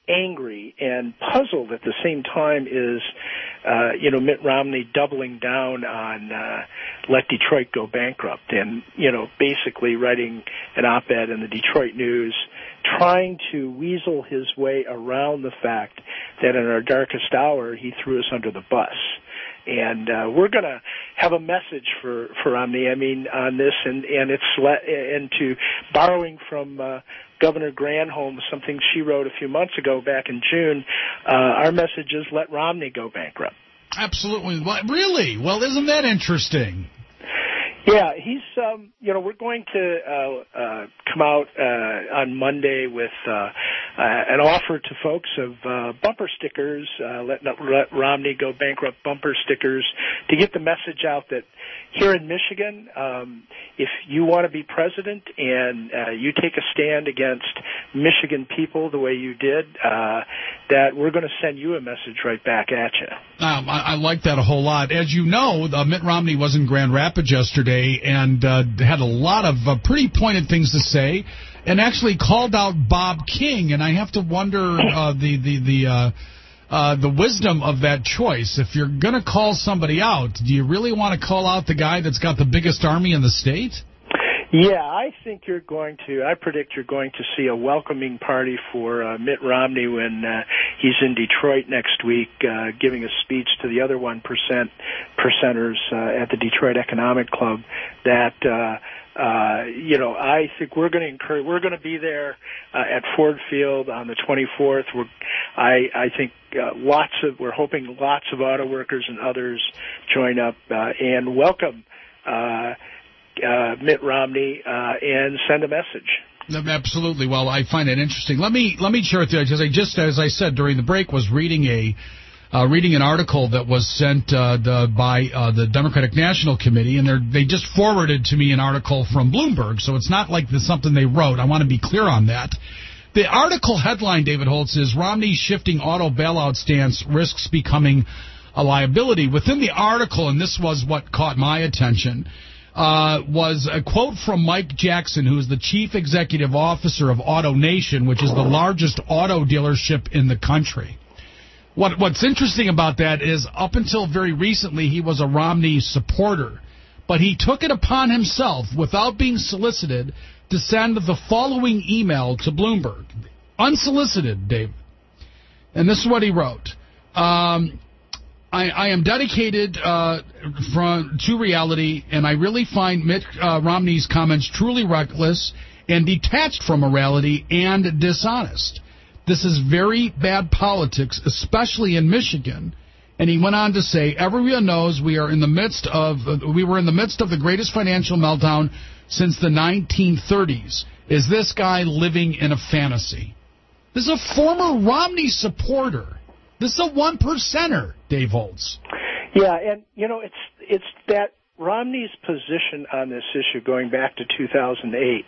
angry and puzzled at the same time is, uh, you know, Mitt Romney doubling down on uh, let Detroit go bankrupt and, you know, basically writing an op-ed in the Detroit News, trying to weasel his way around the fact that in our darkest hour he threw us under the bus. And uh, we're going to have a message for, for Romney, I mean, on this, and, and it's le- and to borrowing from uh, Governor Granholm, something she wrote a few months ago back in June, uh, our message is let Romney go bankrupt. Absolutely. Well, really? Well, isn't that interesting? Yeah, he's, um, you know, we're going to uh, uh, come out uh, on Monday with uh, uh, an offer to folks of uh, bumper stickers, uh, let, let Romney go bankrupt bumper stickers, to get the message out that here in Michigan, um, if you want to be president and uh, you take a stand against Michigan people the way you did, uh, that we're going to send you a message right back at you. Um, I, I like that a whole lot. As you know, uh, Mitt Romney was in Grand Rapids yesterday and uh, had a lot of uh, pretty pointed things to say, and actually called out Bob King. And I have to wonder uh, the the the uh, uh, the wisdom of that choice. If you're going to call somebody out, do you really want to call out the guy that's got the biggest army in the state? Yeah, I think you're going to, I predict you're going to see a welcoming party for uh, Mitt Romney when uh, he's in Detroit next week uh, giving a speech to the other one percent percenters uh, at the Detroit Economic Club that, uh, uh, you know, I think we're going to encourage, we're going to be there uh, at Ford Field on the twenty-fourth. We're, I, I think uh, lots of, we're hoping lots of auto workers and others join up uh, and welcome uh Uh, Mitt Romney uh, and send a message. Absolutely. Well, I find it interesting. Let me let me share with you, because I just, as I said during the break, was reading a uh, reading an article that was sent uh, the, by uh, the Democratic National Committee, and they just forwarded to me an article from Bloomberg. So it's not like this something they wrote. I want to be clear on that. The article headline, David Holtz, is Romney's shifting auto bailout stance risks becoming a liability. Within the article, and this was what caught my attention, Uh, was a quote from Mike Jackson, who is the chief executive officer of Auto Nation, which is the largest auto dealership in the country. What, what's interesting about that is up until very recently he was a Romney supporter, but he took it upon himself, without being solicited, to send the following email to Bloomberg. Unsolicited, Dave. And this is what he wrote. Um... I, I am dedicated uh, from, to reality, and I really find Mitt uh, Romney's comments truly reckless and detached from morality and dishonest. This is very bad politics, especially in Michigan. And he went on to say, everyone knows we are in the midst of uh, we were in the midst of the greatest financial meltdown since the nineteen thirties. Is this guy living in a fantasy? This is a former Romney supporter. This is a one percenter, Dave Holtz. Yeah, and, you know, it's it's that Romney's position on this issue going back to two thousand eight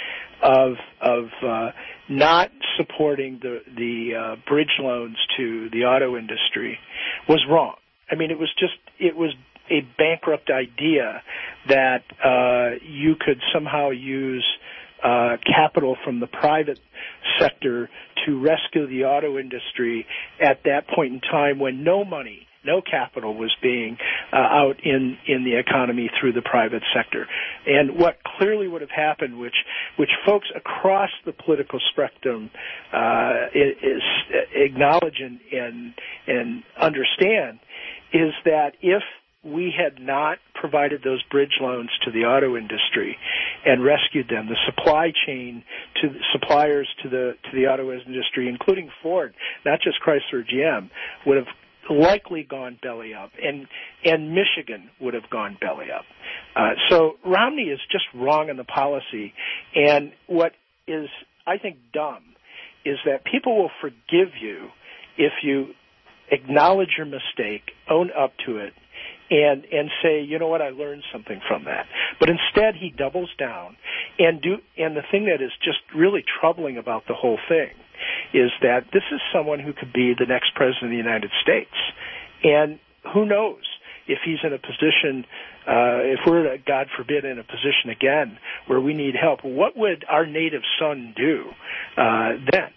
of of uh, not supporting the, the uh, bridge loans to the auto industry was wrong. I mean, it was just, it was a bankrupt idea that uh, you could somehow use uh, capital from the private sector to rescue the auto industry at that point in time when no money, no capital was being uh, out in, in the economy through the private sector. And what clearly would have happened, which which folks across the political spectrum uh, is, acknowledge and, and, and understand, is that if we had not provided those bridge loans to the auto industry and rescued them, the supply chain to the suppliers to the to the auto industry, including Ford, not just Chrysler or G M, would have likely gone belly up, and and Michigan would have gone belly up. Uh, so Romney is just wrong in the policy, and what is, I think, dumb is that people will forgive you if you acknowledge your mistake, own up to it, and and say, you know what, I learned something from that. But instead, he doubles down, and do and the thing that is just really troubling about the whole thing is that this is someone who could be the next president of the United States, and who knows if he's in a position, uh, if we're, God forbid, in a position again where we need help, what would our native son do uh, then?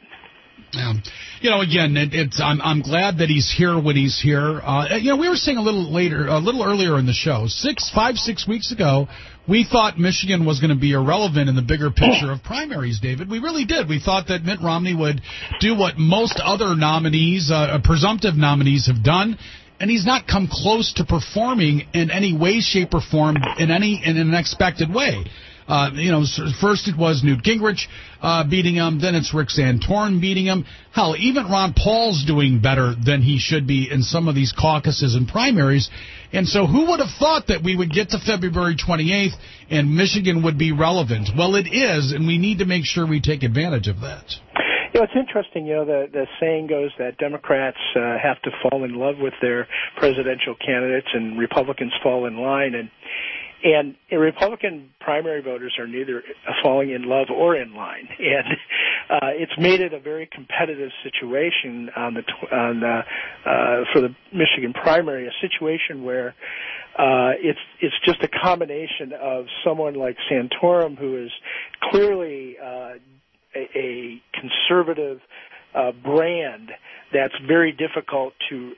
Um, you know, again, it, it's I'm I'm glad that he's here when he's here. Uh, you know, we were saying a little later, a little earlier in the show, six, five, six weeks ago, we thought Michigan was going to be irrelevant in the bigger picture of primaries, David. We really did. We thought that Mitt Romney would do what most other nominees, uh, presumptive nominees, have done, and he's not come close to performing in any way, shape, or form in any in an expected way. Uh, you know, first it was Newt Gingrich uh, beating him, then it's Rick Santorum beating him. Hell, even Ron Paul's doing better than he should be in some of these caucuses and primaries. And so who would have thought that we would get to February twenty-eighth and Michigan would be relevant? Well, it is, and we need to make sure we take advantage of that. You know, it's interesting, you know, the, the saying goes that Democrats uh, have to fall in love with their presidential candidates and Republicans fall in line. And And Republican primary voters are neither falling in love or in line, and uh, it's made it a very competitive situation on the on the, uh, for the Michigan primary, a situation where uh, it's it's just a combination of someone like Santorum, who is clearly uh, a, a conservative uh, brand that's very difficult to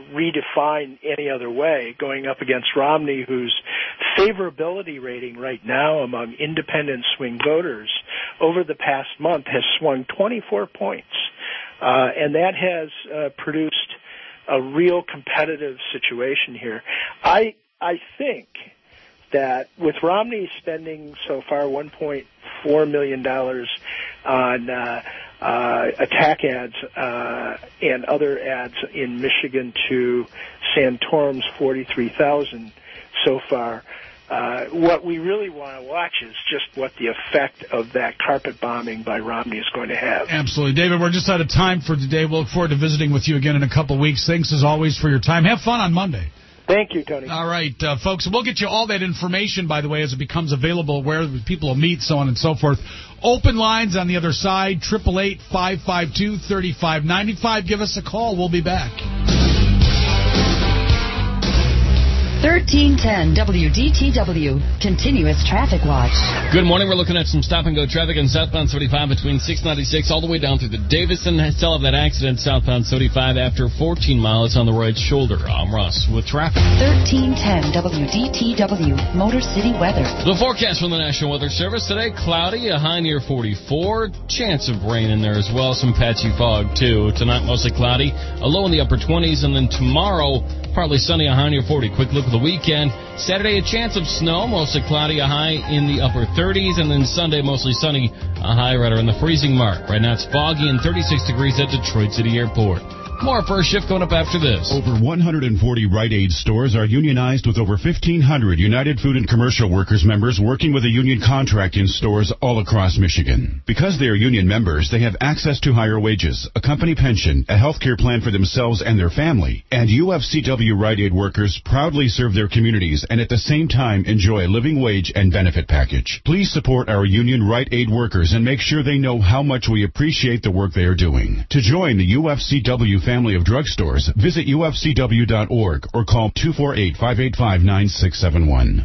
redefine any other way, going up against Romney, whose favorability rating right now among independent swing voters over the past month has swung twenty-four points. Uh, and that has uh, produced a real competitive situation here. I I think that with Romney spending so far one point four million dollars on uh, uh, attack ads uh, and other ads in Michigan to Santorum's forty-three thousand so far, uh, what we really want to watch is just what the effect of that carpet bombing by Romney is going to have. Absolutely. David, we're just out of time for today. We'll look forward to visiting with you again in a couple of weeks. Thanks, as always, for your time. Have fun on Monday. Thank you, Tony. All right, uh, folks, we'll get you all that information, by the way, as it becomes available, where people will meet, so on and so forth. Open lines on the other side, eight eight eight, five five two, three five nine five. Give us a call. We'll be back. thirteen ten W D T W, Continuous Traffic Watch. Good morning. We're looking at some stop-and-go traffic on southbound seventy-five between six ninety-six all the way down through the Davison. Still have that accident southbound seventy-five after fourteen miles on the right shoulder. I'm Russ with traffic. thirteen ten W D T W, Motor City Weather. The forecast from the National Weather Service today, cloudy, a high near forty-four. Chance of rain in there as well, some patchy fog, too. Tonight, mostly cloudy, a low in the upper twenties, and then tomorrow, partly sunny, a high near forty. Quick look at the weekend. Saturday, a chance of snow, mostly cloudy, a high in the upper thirties, and then Sunday, mostly sunny, a high right around the freezing mark. Right now, it's foggy and thirty-six degrees at Detroit City Airport. More first shift coming up after this. Over one hundred forty Rite Aid stores are unionized with over fifteen hundred United Food and Commercial Workers members working with a union contract in stores all across Michigan. Because they are union members, they have access to higher wages, a company pension, a health care plan for themselves and their family, and U F C W Rite Aid workers proudly serve their communities and at the same time enjoy a living wage and benefit package. Please support our union Rite Aid workers and make sure they know how much we appreciate the work they are doing. To join the U F C W family of drugstores, visit U F C W dot org or call two four eight, five eight five, nine six seven one.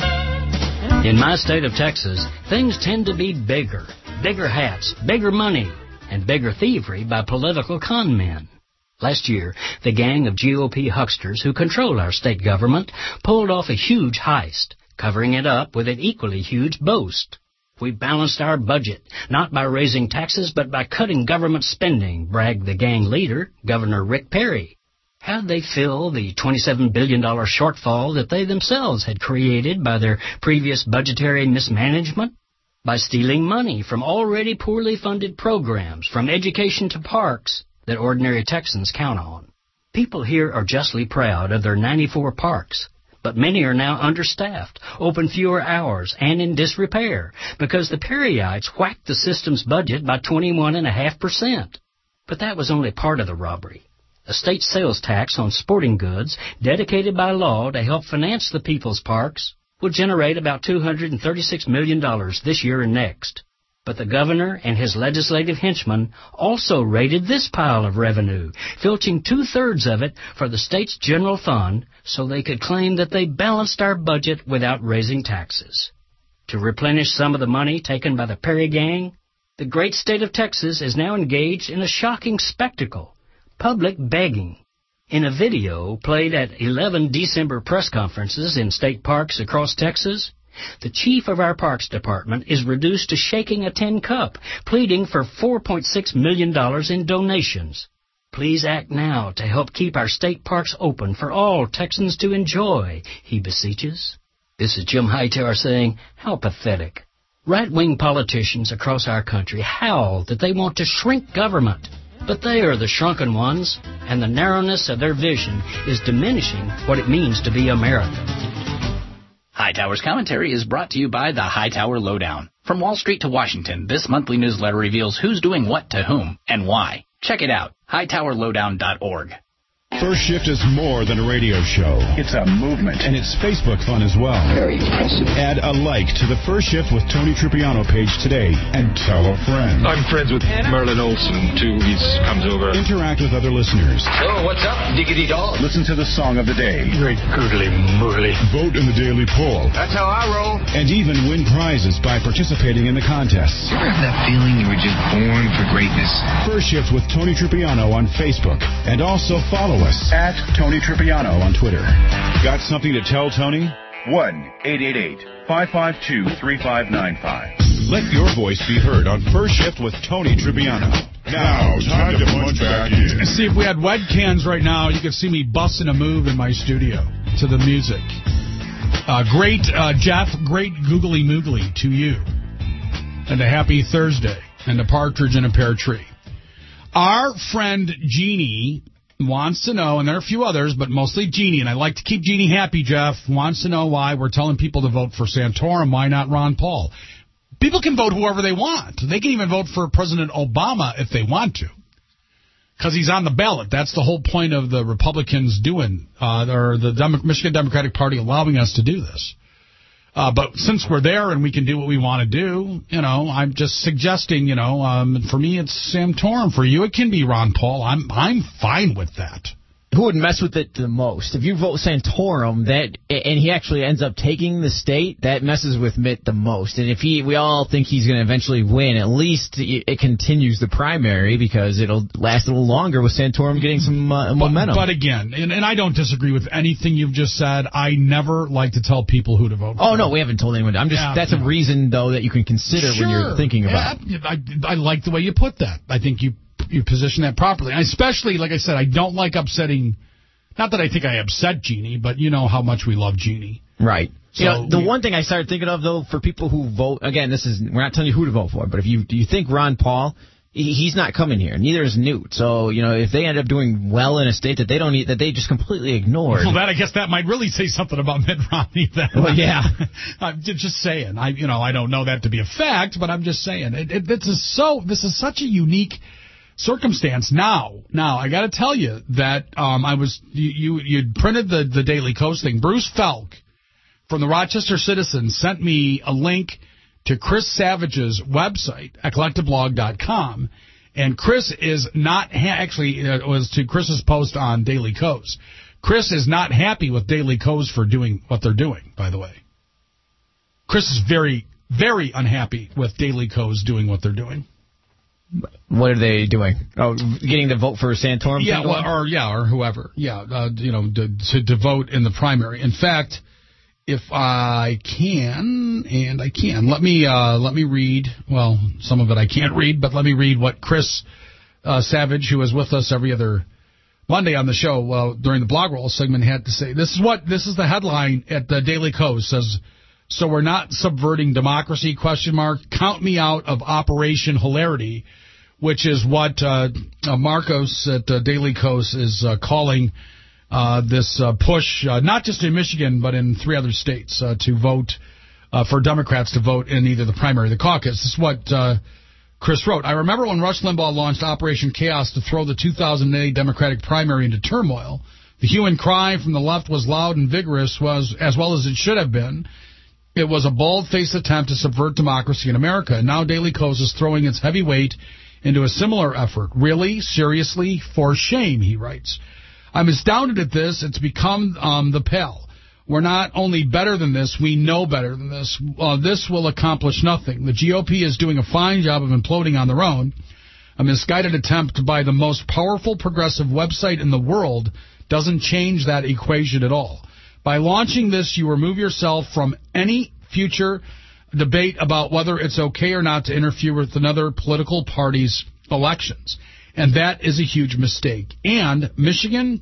In my state of Texas, things tend to be bigger. Bigger hats, bigger money, and bigger thievery by political con men. Last year, the gang of G O P hucksters who control our state government pulled off a huge heist, covering it up with an equally huge boast. We balanced our budget, not by raising taxes, but by cutting government spending, bragged the gang leader, Governor Rick Perry. How'd they fill the twenty-seven billion dollars shortfall that they themselves had created by their previous budgetary mismanagement? By stealing money from already poorly funded programs, from education to parks, that ordinary Texans count on. People here are justly proud of their ninety-four parks. But many are now understaffed, open fewer hours, and in disrepair, because the Perryites whacked the system's budget by twenty-one point five percent. But that was only part of the robbery. A state sales tax on sporting goods, dedicated by law to help finance the people's parks, will generate about two hundred thirty-six million dollars this year and next. But the governor and his legislative henchmen also raided this pile of revenue, filching two-thirds of it for the state's general fund so they could claim that they balanced our budget without raising taxes. To replenish some of the money taken by the Perry gang, the great state of Texas is now engaged in a shocking spectacle, public begging. In a video played at eleven December press conferences in state parks across Texas, the chief of our Parks Department is reduced to shaking a tin cup, pleading for four point six million dollars in donations. Please act now to help keep our state parks open for all Texans to enjoy, he beseeches. This is Jim Hightower saying, how pathetic. Right-wing politicians across our country howl that they want to shrink government, but they are the shrunken ones, and the narrowness of their vision is diminishing what it means to be American. Hightower's commentary is brought to you by the Hightower Lowdown. From Wall Street to Washington, this monthly newsletter reveals who's doing what to whom and why. Check it out, hightower lowdown dot org. First Shift is more than a radio show. It's a movement. And it's Facebook fun as well. Very impressive. Add a like to the First Shift with Tony Tripiano page today and tell a friend. I'm friends with Merlin Olsen, too. He comes over. Interact with other listeners. So, what's up, diggity dog? Listen to the song of the day. Great goodly moodly. Vote in the daily poll. That's how I roll. And even win prizes by participating in the contests. You ever have that feeling you were just born for greatness? First Shift with Tony Tripiano on Facebook. And also follow us at Tony Tripiano on Twitter. Got something to tell Tony? one eight eight eight, five five two, three five nine five. Let your voice be heard on First Shift with Tony Tripiano. Now, time to punch back in. See, if we had webcams right now, you could see me busting a move in my studio to the music. Uh, great, uh, Jeff, great googly moogly to you. And a happy Thursday. And a partridge in a pear tree. Our friend Jeannie wants to know, and there are a few others, but mostly Jeannie, and I like to keep Jeannie happy, Jeff, wants to know why we're telling people to vote for Santorum, why not Ron Paul? People can vote whoever they want. They can even vote for President Obama if they want to, because he's on the ballot. That's the whole point of the Republicans doing, uh, or the Demo- Michigan Democratic Party allowing us to do this. Uh, but since we're there and we can do what we want to do, you know, I'm just suggesting, you know, um, for me it's Santorum. For you it can be Ron Paul. I'm I'm fine with that. Who would mess with it the most? If you vote Santorum, that and he actually ends up taking the state, that messes with Mitt the most. And if he, we all think he's going to eventually win, at least it continues the primary because it'll last a little longer with Santorum getting some uh, momentum. But, but again, and, and I don't disagree with anything you've just said. I never like to tell people who to vote for. Oh, no, we haven't told anyone. I'm just yeah, that's yeah. a reason, though, that you can consider sure. when you're thinking about yeah, it. I, I like the way you put that. I think you you position that properly. I especially, like I said, I don't like upsetting. Not that I think I upset Jeannie, but you know how much we love Jeannie. Right. So, you know, the we, one thing I started thinking of, though, for people who vote, again, this is we're not telling you who to vote for, but if you do you think Ron Paul, he's not coming here. Neither is Newt. So, you know, if they end up doing well in a state that they don't need, that they just completely ignored. Well, that I guess that might really say something about Mitt Romney then. Well, yeah. I'm just saying. I, you know, I don't know that to be a fact, but I'm just saying. It, it, this is so. This is such a unique circumstance. Now, now I got to tell you that um, I was you you you'd printed the the Daily Kos thing. Bruce Felk from the Rochester Citizen sent me a link to Chris Savage's website at collective blog dot com, and Chris is not ha- actually it was to Chris's post on Daily Kos. Chris is not happy with Daily Kos for doing what they're doing. By the way, Chris is very very unhappy with Daily Kos doing what they're doing. What are they doing? Oh, getting to vote for Santorum? Yeah, well, or yeah, or whoever. Yeah, uh, you know, to, to, to vote in the primary. In fact, if I can, and I can, let me uh, let me read. Well, some of it I can't read, but let me read what Chris uh, Savage, who is with us every other Monday on the show uh, during the blog roll segment, had to say. This is what this is the headline at the Daily Kos says. So we're not subverting democracy? Question mark. Count me out of Operation Hilarity, which is what uh, uh, Marcos at uh, Daily Kos is uh, calling uh, this uh, push, uh, not just in Michigan, but in three other states, uh, to vote uh, for Democrats to vote in either the primary or the caucus. This is what uh, Chris wrote. I remember when Rush Limbaugh launched Operation Chaos to throw the two thousand eight Democratic primary into turmoil. The hue and cry from the left was loud and vigorous, was as well as it should have been. It was a bald-faced attempt to subvert democracy in America, and now Daily Kos is throwing its heavy weight into a similar effort. Really? Seriously? For shame, he writes. I'm astounded at this. It's become um, the Pell. We're not only better than this, we know better than this. Uh, this will accomplish nothing. The G O P is doing a fine job of imploding on their own. A misguided attempt by the most powerful progressive website in the world doesn't change that equation at all. By launching this, you remove yourself from any future debate about whether it's okay or not to interfere with another political party's elections. And that is a huge mistake. And Michigan,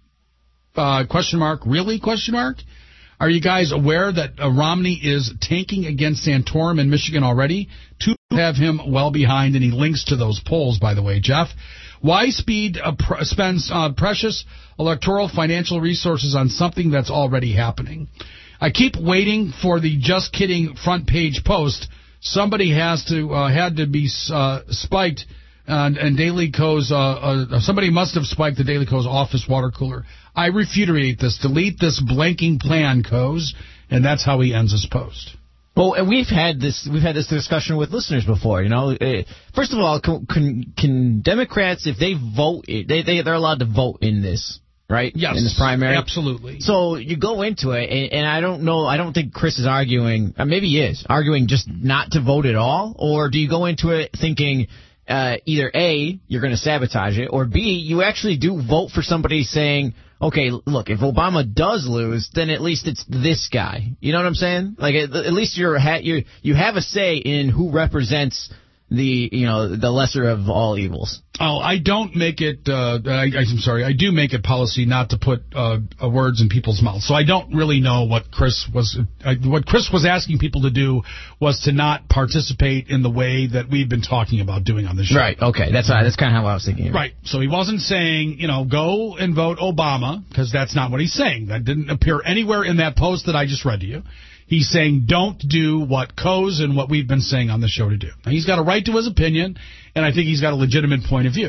uh, question mark, really, question mark? Are you guys aware that uh, Romney is tanking against Santorum in Michigan already? To have him well behind, and he links to those polls, by the way, Jeff. Why speed uh, pr- spends uh, precious electoral financial resources on something that's already happening? I keep waiting for the just kidding front page post. Somebody has to uh, had to be uh, spiked, and, and Daily Kos. Uh, uh, somebody must have spiked the Daily Kos office water cooler. I refutate this. Delete this blanking plan, Kos, and that's how he ends his post. Well, and we've had this we've had this discussion with listeners before. You know, uh, first of all, can, can can Democrats, if they vote, they they they're allowed to vote in this, right? Yes, in this primary, absolutely. So you go into it, and, and I don't know. I don't think Chris is arguing. Uh, maybe he is arguing just not to vote at all, or do you go into it thinking uh, either A, you're going to sabotage it, or B, you actually do vote for somebody saying, okay, look, if Obama does lose, then at least it's this guy. You know what I'm saying? Like, at, at least you're ha- you you have a say in who represents the, you know, the lesser of all evils. Oh, I don't make it, uh, I, I'm sorry, I do make it policy not to put uh, uh, words in people's mouths. So I don't really know what Chris was, uh, what Chris was asking people to do was to not participate in the way that we've been talking about doing on the show. Right, okay, that's uh, that's kind of how I was thinking. Right, so he wasn't saying, you know, go and vote Obama, because that's not what he's saying. That didn't appear anywhere in that post that I just read to you. He's saying don't do what Kos and what we've been saying on the show to do. Now, he's got a right to his opinion, and I think he's got a legitimate point of view.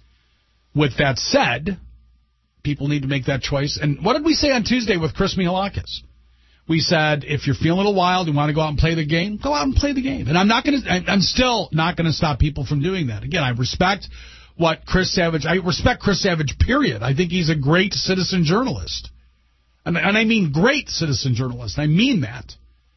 With that said, people need to make that choice. And what did we say on Tuesday with Chris Mihalakis? We said if you're feeling a little wild and want to go out and play the game, go out and play the game. And I'm not going to. I'm still not going to stop people from doing that. Again, I respect what Chris Savage. I respect Chris Savage. Period. I think he's a great citizen journalist. And, and I mean great citizen journalist. I mean that.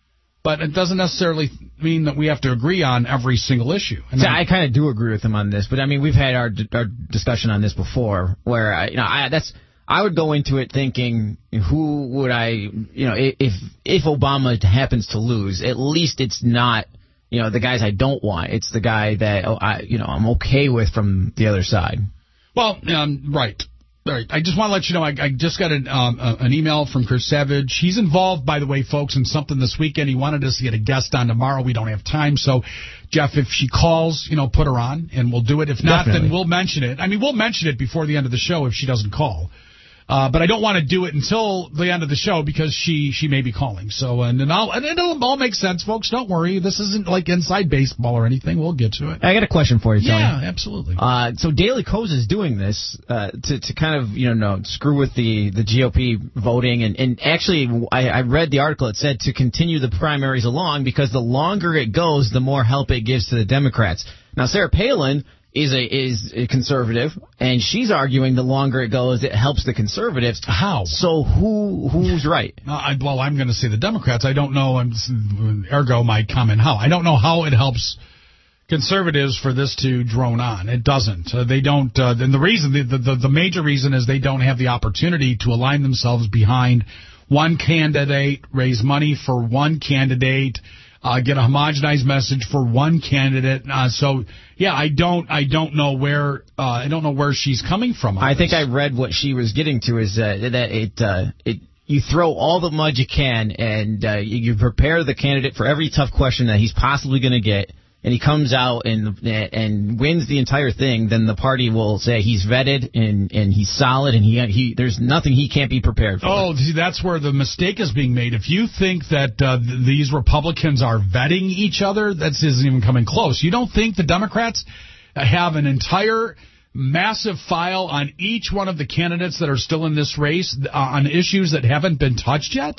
But it doesn't necessarily mean that we have to agree on every single issue. And so I kind of do agree with him on this. But, I mean, we've had our our discussion on this before where, I, you know, I, that's I would go into it thinking who would I, you know, if if Obama happens to lose, at least it's not, you know, the guys I don't want. It's the guy that, oh, I, you know, I'm okay with from the other side. Well, um, right. All right. I just want to let you know, I, I just got an, um, uh, an email from Chris Savage. He's involved, by the way, folks, in something this weekend. He wanted us to get a guest on tomorrow. We don't have time. So, Jeff, if she calls, you know, put her on, and we'll do it. If not, Definitely. Then we'll mention it. I mean, we'll mention it before the end of the show if she doesn't call. Uh, but I don't want to do it until the end of the show because she, she may be calling. So, and, and, I'll, and it'll all make sense, folks. Don't worry. This isn't like inside baseball or anything. We'll get to it. I got a question for you, Tony. Yeah, absolutely. Uh, so Daily Kos is doing this uh, to, to kind of, you know, screw with the, the G O P voting. And, and actually, I, I read the article. It said to continue the primaries along because the longer it goes, the more help it gives to the Democrats. Now, Sarah Palin is a is a conservative, and she's arguing the longer it goes, it helps the conservatives. How? So who who's right? Uh, I, well, I'm going to say the Democrats. I don't know, I'm, ergo my comment how. I don't know how it helps conservatives for this to drone on. It doesn't. Uh, they don't. Uh, and the reason, the, the, the major reason is they don't have the opportunity to align themselves behind one candidate, raise money for one candidate, Uh, get a homogenized message for one candidate. Uh, so, yeah, I don't, I don't know where, uh, I don't know where she's coming from. I this. think I read what she was getting to is uh, that it, uh, it, you throw all the mud you can, and uh, you, you prepare the candidate for every tough question that he's possibly going to get. And he comes out and and wins the entire thing, then the party will say he's vetted and, and he's solid and he he there's nothing he can't be prepared for. Oh, see, that's where the mistake is being made. If you think that uh, th- these Republicans are vetting each other, that isn't even coming close. You don't think the Democrats have an entire massive file on each one of the candidates that are still in this race uh, on issues that haven't been touched yet?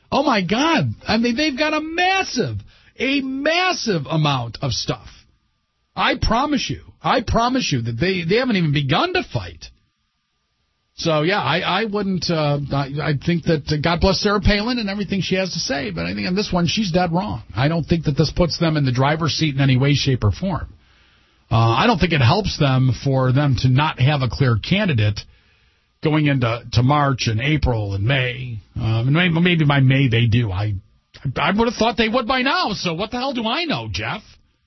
Oh, my God. I mean, they've got a massive, a massive amount of stuff. I promise you. I promise you that they, they haven't even begun to fight. So, yeah, I, I wouldn't, uh, I, I think that uh, God bless Sarah Palin and everything she has to say, but I think on this one, she's dead wrong. I don't think that this puts them in the driver's seat in any way, shape, or form. Uh, I don't think it helps them for them to not have a clear candidate going into to March and April and May. Um, and maybe, maybe by May they do. I, I would have thought they would by now, so what the hell do I know, Jeff?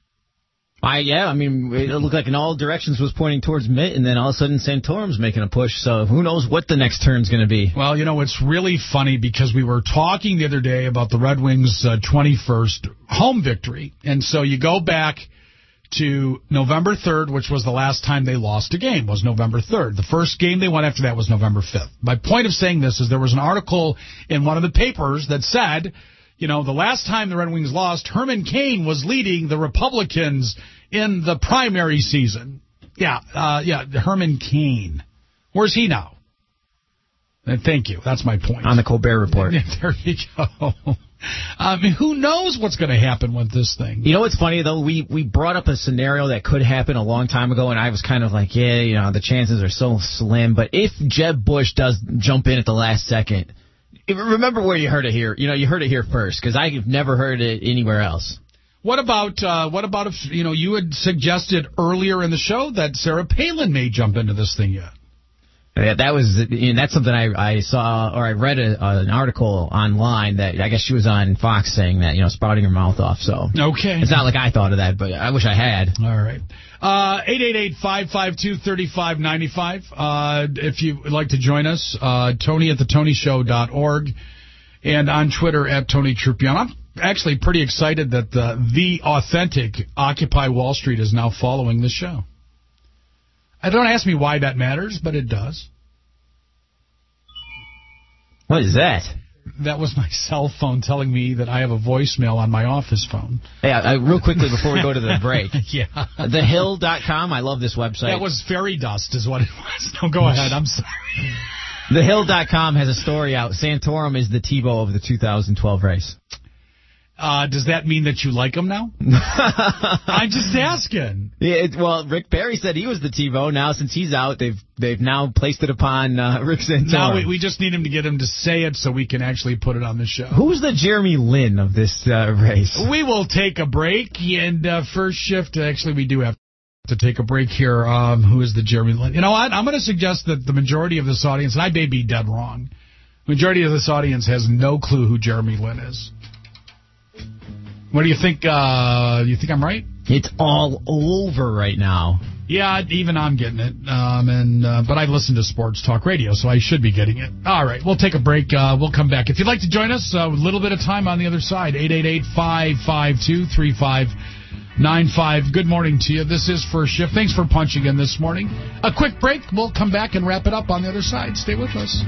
I yeah, I mean, it looked like in all directions was pointing towards Mitt, and then all of a sudden Santorum's making a push, so who knows what the next turn's going to be. Well, you know, it's really funny because we were talking the other day about the Red Wings' uh, twenty-first home victory, and so you go back to November third, which was the last time they lost a game, was November third. The first game they won after that was November fifth. My point of saying this is there was an article in one of the papers that said, you know, the last time the Red Wings lost, Herman Cain was leading the Republicans in the primary season. Yeah, uh, yeah, Herman Cain. Where's he now? And thank you. That's my point. On the Colbert Report. There you go. I mean, who knows what's going to happen with this thing? You know what's funny, though? We we brought up a scenario that could happen a long time ago, and I was kind of like, yeah, you know, the chances are so slim. But if Jeb Bush does jump in at the last second, remember where you heard it here. You know, you heard it here first, because I've never heard it anywhere else. What about uh, what about if, you know, you had suggested earlier in the show that Sarah Palin may jump into this thing yet? Yeah, that was, you know, that's something I, I saw, or I read a, uh, an article online that I guess she was on Fox saying that, you know, spouting her mouth off. So okay, it's not like I thought of that, but I wish I had. All right. Uh, eight eight eight, five five two, three five nine five. Uh, if you would like to join us, uh, Tony at the Tony Show dot org and on Twitter at Tony Trupiano. I'm actually pretty excited that the, the authentic Occupy Wall Street is now following the show. I don't ask me why that matters, but it does. What is that? That was my cell phone telling me that I have a voicemail on my office phone. Yeah, uh, real quickly before we go to the break. Yeah. the hill dot com, I love this website. That was fairy dust is what it was. No, go ahead. I'm sorry. the hill dot com has a story out. Santorum is the Tebow of the two thousand twelve race. Uh, does that mean that you like him now? I'm just asking. Yeah, it, well, Rick Perry said he was the Tebow. Now, since he's out, they've they've now placed it upon uh, Rick Santorum. Now we, we just need him to get him to say it so we can actually put it on the show. Who's the Jeremy Lin of this uh, race? We will take a break, and uh, first shift, actually, we do have to take a break here. Um, who is the Jeremy Lin? You know what? I'm going to suggest that the majority of this audience, and I may be dead wrong, the majority of this audience has no clue who Jeremy Lin is. What do you think? Uh, you think I'm right? It's all over right now. Yeah, even I'm getting it. Um, and uh, but I listen to sports talk radio, so I should be getting it. All right, we'll take a break. Uh, we'll come back. If you'd like to join us, a uh, little bit of time on the other side. eight eight eight, five five two, three five nine five. Good morning to you. This is First Shift. Thanks for punching in this morning. A quick break. We'll come back and wrap it up on the other side. Stay with us.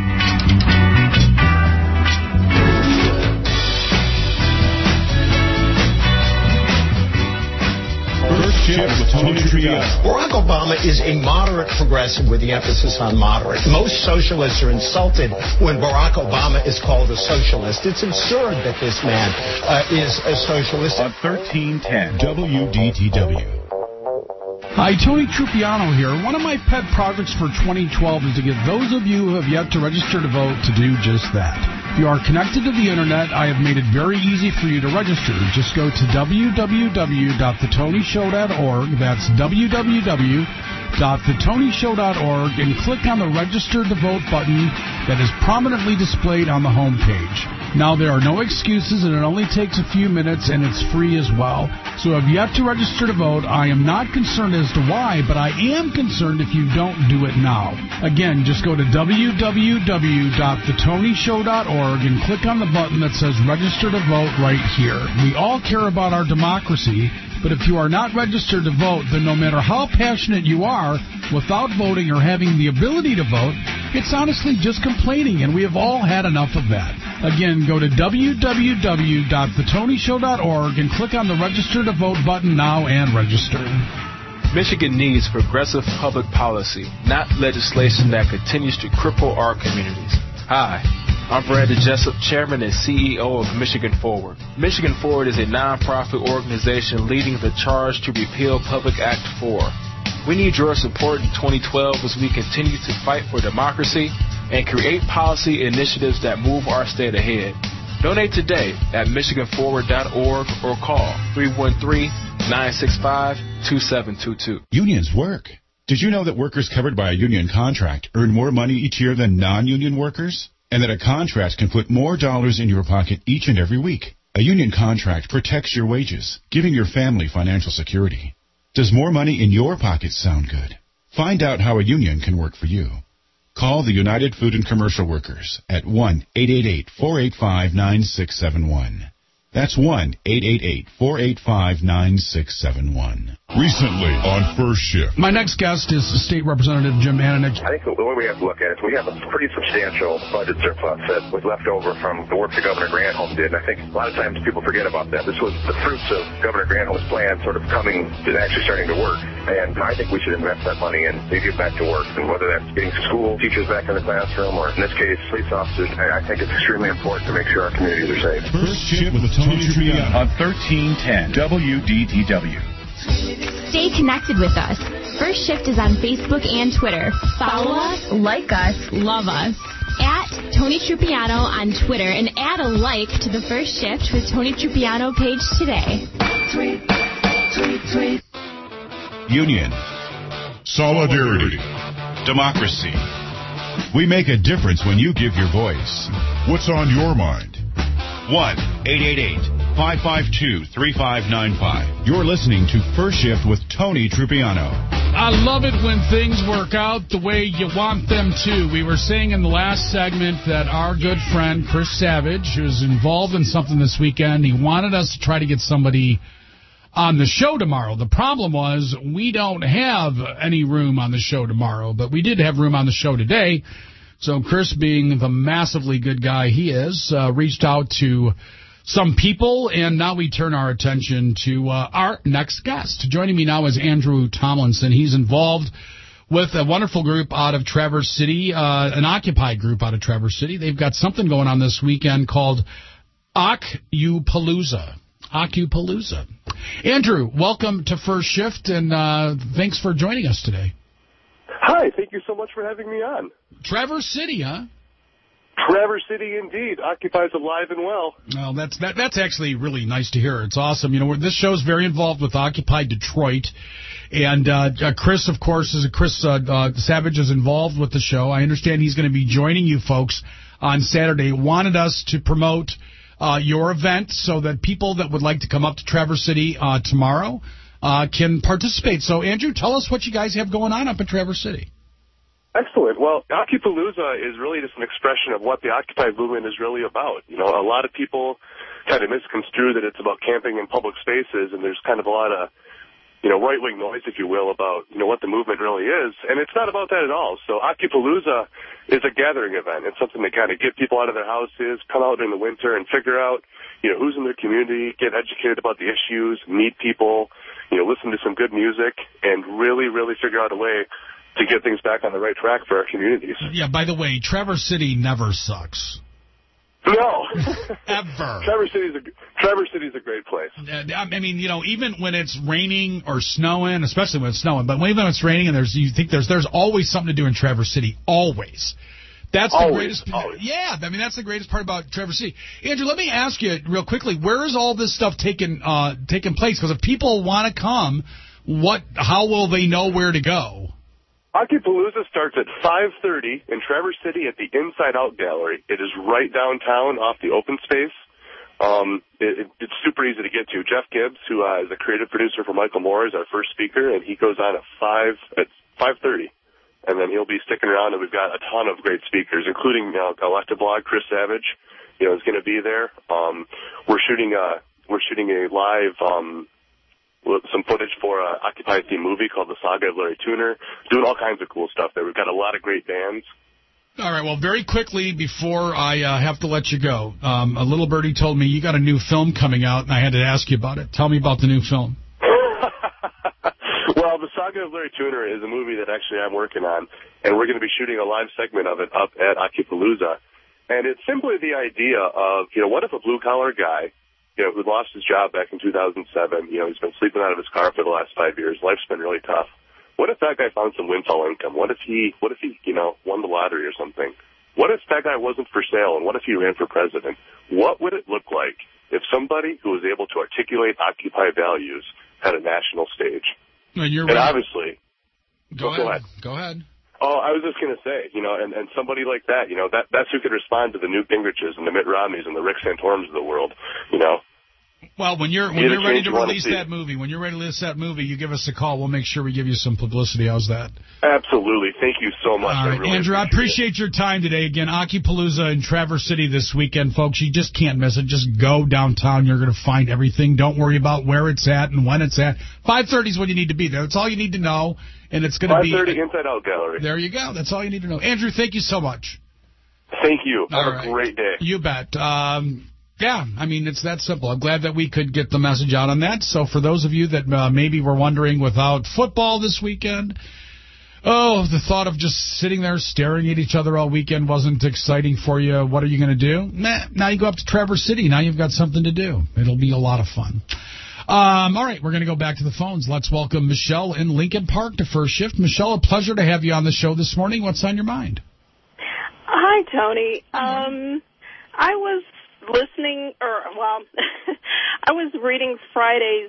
With Tony Triano. Barack Obama is a moderate progressive with the emphasis on moderate. Most socialists are insulted when Barack Obama is called a socialist. It's absurd that this man uh, is a socialist. On thirteen ten W D T W. Hi, Tony Trupiano here. One of my pet projects for twenty twelve is to get those of you who have yet to register to vote to do just that. If you are connected to the Internet, I have made it very easy for you to register. Just go to w w w dot the tony show dot org. That's w w w dot the tony show dot org and click on the Register to Vote button that is prominently displayed on the home page. Now, there are no excuses, and it only takes a few minutes, and it's free as well. So if you have to register to vote, I am not concerned as to why, but I am concerned if you don't do it now. Again, just go to w w w dot the tony show dot org and click on the button that says Register to Vote right here. We all care about our democracy, but if you are not registered to vote, then no matter how passionate you are, without voting or having the ability to vote, it's honestly just complaining, and we have all had enough of that. Again, go to w w w dot the tony show dot org and click on the Register to Vote button now and register. Michigan needs progressive public policy, not legislation that continues to cripple our communities. Hi, I'm Brandon Jessup, Chairman and C E O of Michigan Forward. Michigan Forward is a nonprofit organization leading the charge to repeal Public Act four. We need your support in twenty twelve as we continue to fight for democracy and create policy initiatives that move our state ahead. Donate today at michigan forward dot org or call three one three, nine six five, two seven two two. Unions work. Did you know that workers covered by a union contract earn more money each year than non-union workers? And that a contract can put more dollars in your pocket each and every week? A union contract protects your wages, giving your family financial security. Does more money in your pocket sound good? Find out how a union can work for you. Call the United Food and Commercial Workers at one eight eight eight, four eight five, nine six seven one. That's one eight eight eight, four eight five, nine six seven one. Recently on First Shift. My next guest is State Representative Jim Ananich. I think the way we have to look at it is we have a pretty substantial budget surplus that was left over from the work that Governor Granholm did. And I think a lot of times people forget about that. This was the fruits of Governor Granholm's plan sort of coming and actually starting to work. And I think we should invest that money and get back to work. And whether that's getting school teachers back in the classroom or, in this case, police officers, I think it's extremely important to make sure our communities are safe. First Shift with Tony Tripiano on thirteen ten W D T W. Stay connected with us. First Shift is on Facebook and Twitter. Follow us, like us, love us. At Tony Tripiano on Twitter and add a like to the First Shift with Tony Tripiano page today. Tweet, tweet, tweet. Union. Solidarity. Democracy. We make a difference when you give your voice. What's on your mind? one eight eight eight, five five two, three five nine five. You're listening to First Shift with Tony Tripiano. I love it when things work out the way you want them to. We were saying in the last segment that our good friend Chris Savage, who's involved in something this weekend, he wanted us to try to get somebody on the show tomorrow. The problem was we don't have any room on the show tomorrow, but we did have room on the show today. So Chris, being the massively good guy he is, uh, reached out to some people, and now we turn our attention to uh, our next guest. Joining me now is Andrew Tomlinson. He's involved with a wonderful group out of Traverse City, uh, an Occupy group out of Traverse City. They've got something going on this weekend called Occupalooza. Occupalooza. Andrew, welcome to First Shift, and uh, thanks for joining us today. Hi, thank you so much for having me on. Traverse City, huh? Traverse City, indeed. Occupy's alive and well. Well, that's that, that's actually really nice to hear. It's awesome. You know, this show's very involved with Occupy Detroit. And uh, uh, Chris, of course, is Chris uh, uh, Savage is involved with the show. I understand he's going to be joining you folks on Saturday. Wanted us to promote uh, your event so that people that would like to come up to Traverse City uh, tomorrow uh, can participate. So, Andrew, tell us what you guys have going on up in Traverse City. Excellent. Well, Occupalooza is really just an expression of what the Occupy movement is really about. You know, a lot of people kind of misconstrue that it's about camping in public spaces, and there's kind of a lot of, you know, right-wing noise, if you will, about, you know, what the movement really is. And it's not about that at all. So Occupalooza is a gathering event. It's something to kind of get people out of their houses, come out in the winter and figure out, you know, who's in their community, get educated about the issues, meet people, you know, listen to some good music, and really, really figure out a way to get things back on the right track for our communities. Yeah, by the way, Traverse City never sucks. No. Ever. Traverse City's a, Traverse City's a great place. I mean, you know, even when it's raining or snowing, especially when it's snowing, but even when it's raining and there's, you think there's, there's always something to do in Traverse City. Always. That's the always, greatest. Always. Yeah, I mean, that's the greatest part about Traverse City. Andrew, let me ask you real quickly, where is all this stuff taking, uh, taking place? Because if people want to come, what, how will they know where to go? Occupalooza starts at five thirty in Traverse City at the Inside Out Gallery. It is right downtown off the open space. Um, it, it, it's super easy to get to. Jeff Gibbs, who uh, is a creative producer for Michael Moore, is our first speaker, and he goes on at five at five thirty, and then he'll be sticking around. And we've got a ton of great speakers, including uh, Electablog, Chris Savage, you know, is going to be there. Um, we're shooting a we're shooting a live. Um, some footage for an Occupy-themed movie called The Saga of Larry Tuner. Doing all kinds of cool stuff there. We've got a lot of great bands. All right, well, very quickly before I uh, have to let you go, um, a little birdie told me you got a new film coming out, and I had to ask you about it. Tell me about the new film. Well, The Saga of Larry Tuner is a movie that actually I'm working on, and we're going to be shooting a live segment of it up at Occupalooza. And it's simply the idea of, you know, what if a blue-collar guy, you know, who lost his job back in two thousand seven, you know, he's been sleeping out of his car for the last five years, life's been really tough. What if that guy found some windfall income? What if he, what if he, you know, won the lottery or something? What if that guy wasn't for sale, and what if he ran for president? What would it look like if somebody who was able to articulate Occupy values had a national stage? And, you're and right. obviously, go, go ahead. ahead. Go ahead. Oh, I was just going to say, you know, and, and somebody like that, you know, that that's who could respond to the Newt Gingriches and the Mitt Romneys and the Rick Santorums of the world, you know. Well, when you're when Either you're ready change to you wanna release see. that movie, when you're ready to release that movie, you give us a call. We'll make sure we give you some publicity. How's that? Absolutely. Thank you so much. All right, I really Andrew, I appreciate appreciate your time today. Again, Occupalooza in Traverse City this weekend, folks. You just can't miss it. Just go downtown. You're going to find everything. Don't worry about where it's at and when it's at. five thirty is when you need to be there. That's all you need to know. And it's going to be five thirty Inside Out Gallery. There you go. That's all you need to know. Andrew, thank you so much. Thank you. Have All a right. great day. You bet. Um, yeah, I mean, it's that simple. I'm glad that we could get the message out on that. So for those of you that uh, maybe were wondering without football this weekend, oh, the thought of just sitting there staring at each other all weekend wasn't exciting for you. What are you going to do? Nah, now you go up to Traverse City. Now you've got something to do. It'll be a lot of fun. Um, all right, we're going to go back to the phones. Let's welcome Michelle in Lincoln Park to First Shift. Michelle, a pleasure to have you on the show this morning. What's on your mind? Hi, Tony. Um, I was listening, or, well, I was reading Friday's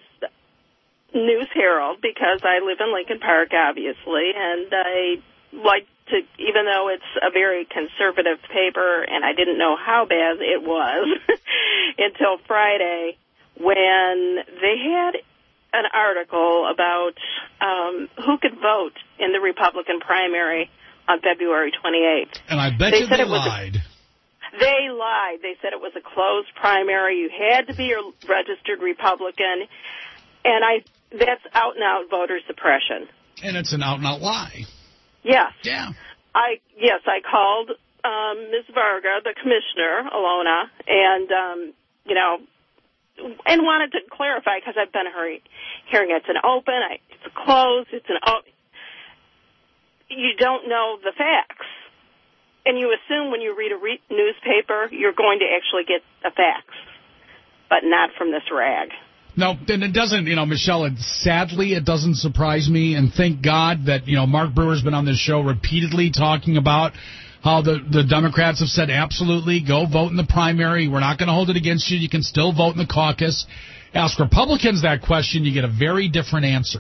News Herald because I live in Lincoln Park, obviously, and I like to, even though it's a very conservative paper, and I didn't know how bad it was until Friday, when they had an article about um, who could vote in the Republican primary on February twenty-eighth. And I bet they you they it was lied. A, they lied. They said it was a closed primary. You had to be a registered Republican. And I that's out-and-out voter suppression. And it's an out-and-out lie. Yes. Yeah. I Yes, I called um, Miz Varga, the commissioner, Alona, and, um, you know, and wanted to clarify because I've been hearing it's an open, I, it's a closed, it's an open. You don't know the facts. And you assume when you read a re- newspaper, you're going to actually get the facts, but not from this rag. No, and it doesn't, you know, Michelle, it, sadly, it doesn't surprise me. And thank God that, you know, Mark Brewer's been on this show repeatedly talking about how the, the Democrats have said, absolutely, go vote in the primary. We're not going to hold it against you. You can still vote in the caucus. Ask Republicans that question, you get a very different answer.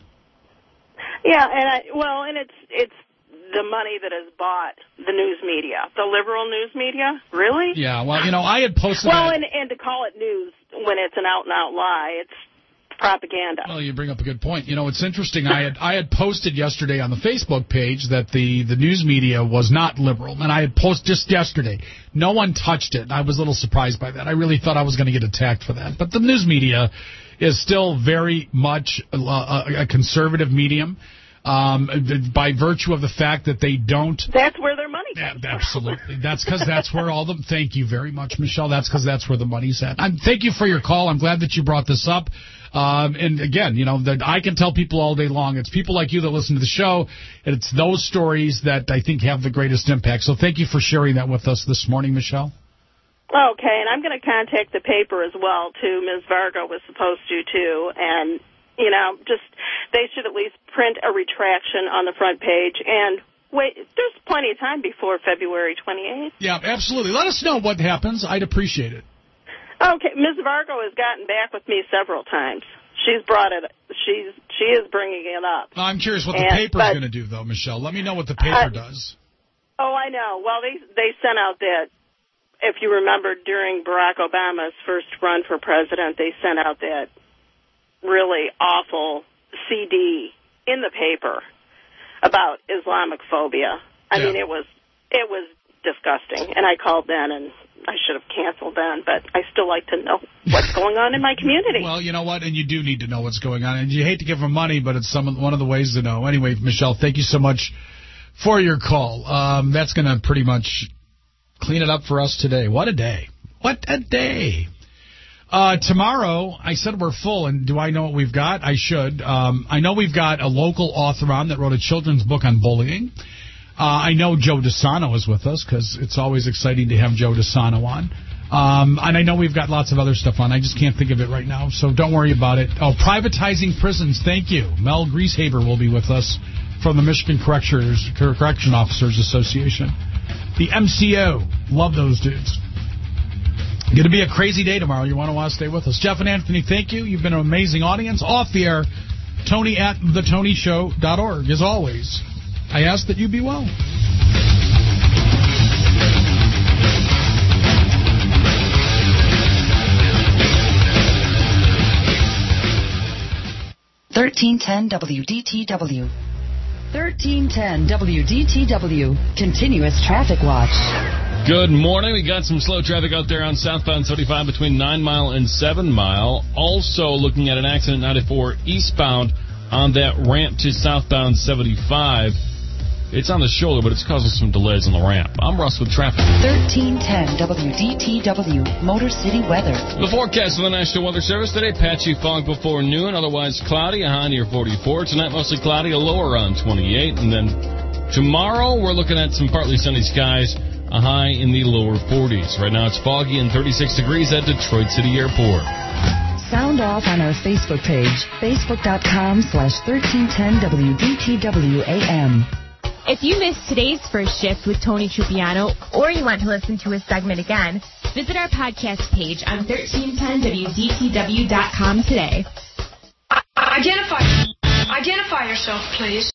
Yeah, and I, well, and it's it's the money that has bought the news media, the liberal news media. Really? Yeah. Well, you know, I had posted. Well, that. and and to call it news when it's an out and out lie, it's propaganda. Well, you bring up a good point. You know, it's interesting. I had I had posted yesterday on the Facebook page that the the news media was not liberal, and I had posted just yesterday. No one touched it. I was a little surprised by that. I really thought I was going to get attacked for that, but the news media is still very much a, a conservative medium um, by virtue of the fact that they don't. That's where their money comes yeah, absolutely. That's because that's where all the. Thank you very much, Michelle. That's because that's where the money's at. I'm, thank you for your call. I'm glad that you brought this up. Um, and again, you know, that I can tell people all day long. It's people like you that listen to the show, and it's those stories that I think have the greatest impact. So thank you for sharing that with us this morning, Michelle. Okay, and I'm going to contact the paper as well, too. Miz Varga was supposed to, too. And, you know, just they should at least print a retraction on the front page. And wait, there's plenty of time before February twenty-eighth. Yeah, absolutely. Let us know what happens. I'd appreciate it. Okay, Miz Varga has gotten back with me several times. She's brought it. She's she is bringing it up. I'm curious what the and, paper's going to do, though, Michelle. Let me know what the paper uh, does. Oh, I know. Well, they they sent out that. If you remember, during Barack Obama's first run for president, they sent out that really awful C D in the paper about Islamic phobia. I yeah. mean, it was it was disgusting. And I called then, and I should have canceled then, but I still like to know what's going on in my community. Well, you know what? And you do need to know what's going on. And you hate to give them money, but it's some one of the ways to know. Anyway, Michelle, thank you so much for your call. Um, that's going to pretty much clean it up for us today. What a day. What a day. Uh, tomorrow, I said we're full, and do I know what we've got? I should. Um, I know we've got a local author on that wrote a children's book on bullying. Uh, I know Joe DeSano is with us because it's always exciting to have Joe DeSano on. Um, and I know we've got lots of other stuff on. I just can't think of it right now, so don't worry about it. Oh, privatizing prisons. Thank you. Mel Grieshaber will be with us from the Michigan Corrections, Correction Officers Association. The M C O. Love those dudes. Going to be a crazy day tomorrow. You want to want to stay with us. Jeff and Anthony, thank you. You've been an amazing audience. Off the air, Tony at the tony show dot org. As always, I ask that you be well. thirteen ten W D T W. thirteen ten W D T W. Continuous Traffic Watch. Good morning. We got some slow traffic out there on southbound seventy-five between nine mile and seven mile. Also looking at an accident ninety-four eastbound on that ramp to southbound seventy-five. It's on the shoulder, but it's causing some delays on the ramp. I'm Russ with traffic. thirteen ten W D T W. Motor City weather. The forecast of the National Weather Service today, patchy fog before noon, otherwise cloudy, a high near forty-four. Tonight, mostly cloudy, a low around twenty-eight. And then tomorrow, we're looking at some partly sunny skies, a high in the lower forties. Right now, it's foggy and thirty-six degrees at Detroit City Airport. Sound off on our Facebook page, facebook.com slash 1310 WDTWAM. If you missed today's first shift with Tony Trupiano, or you want to listen to a segment again, visit our podcast page on thirteen ten W D T W dot com today. Identify, identify yourself, please.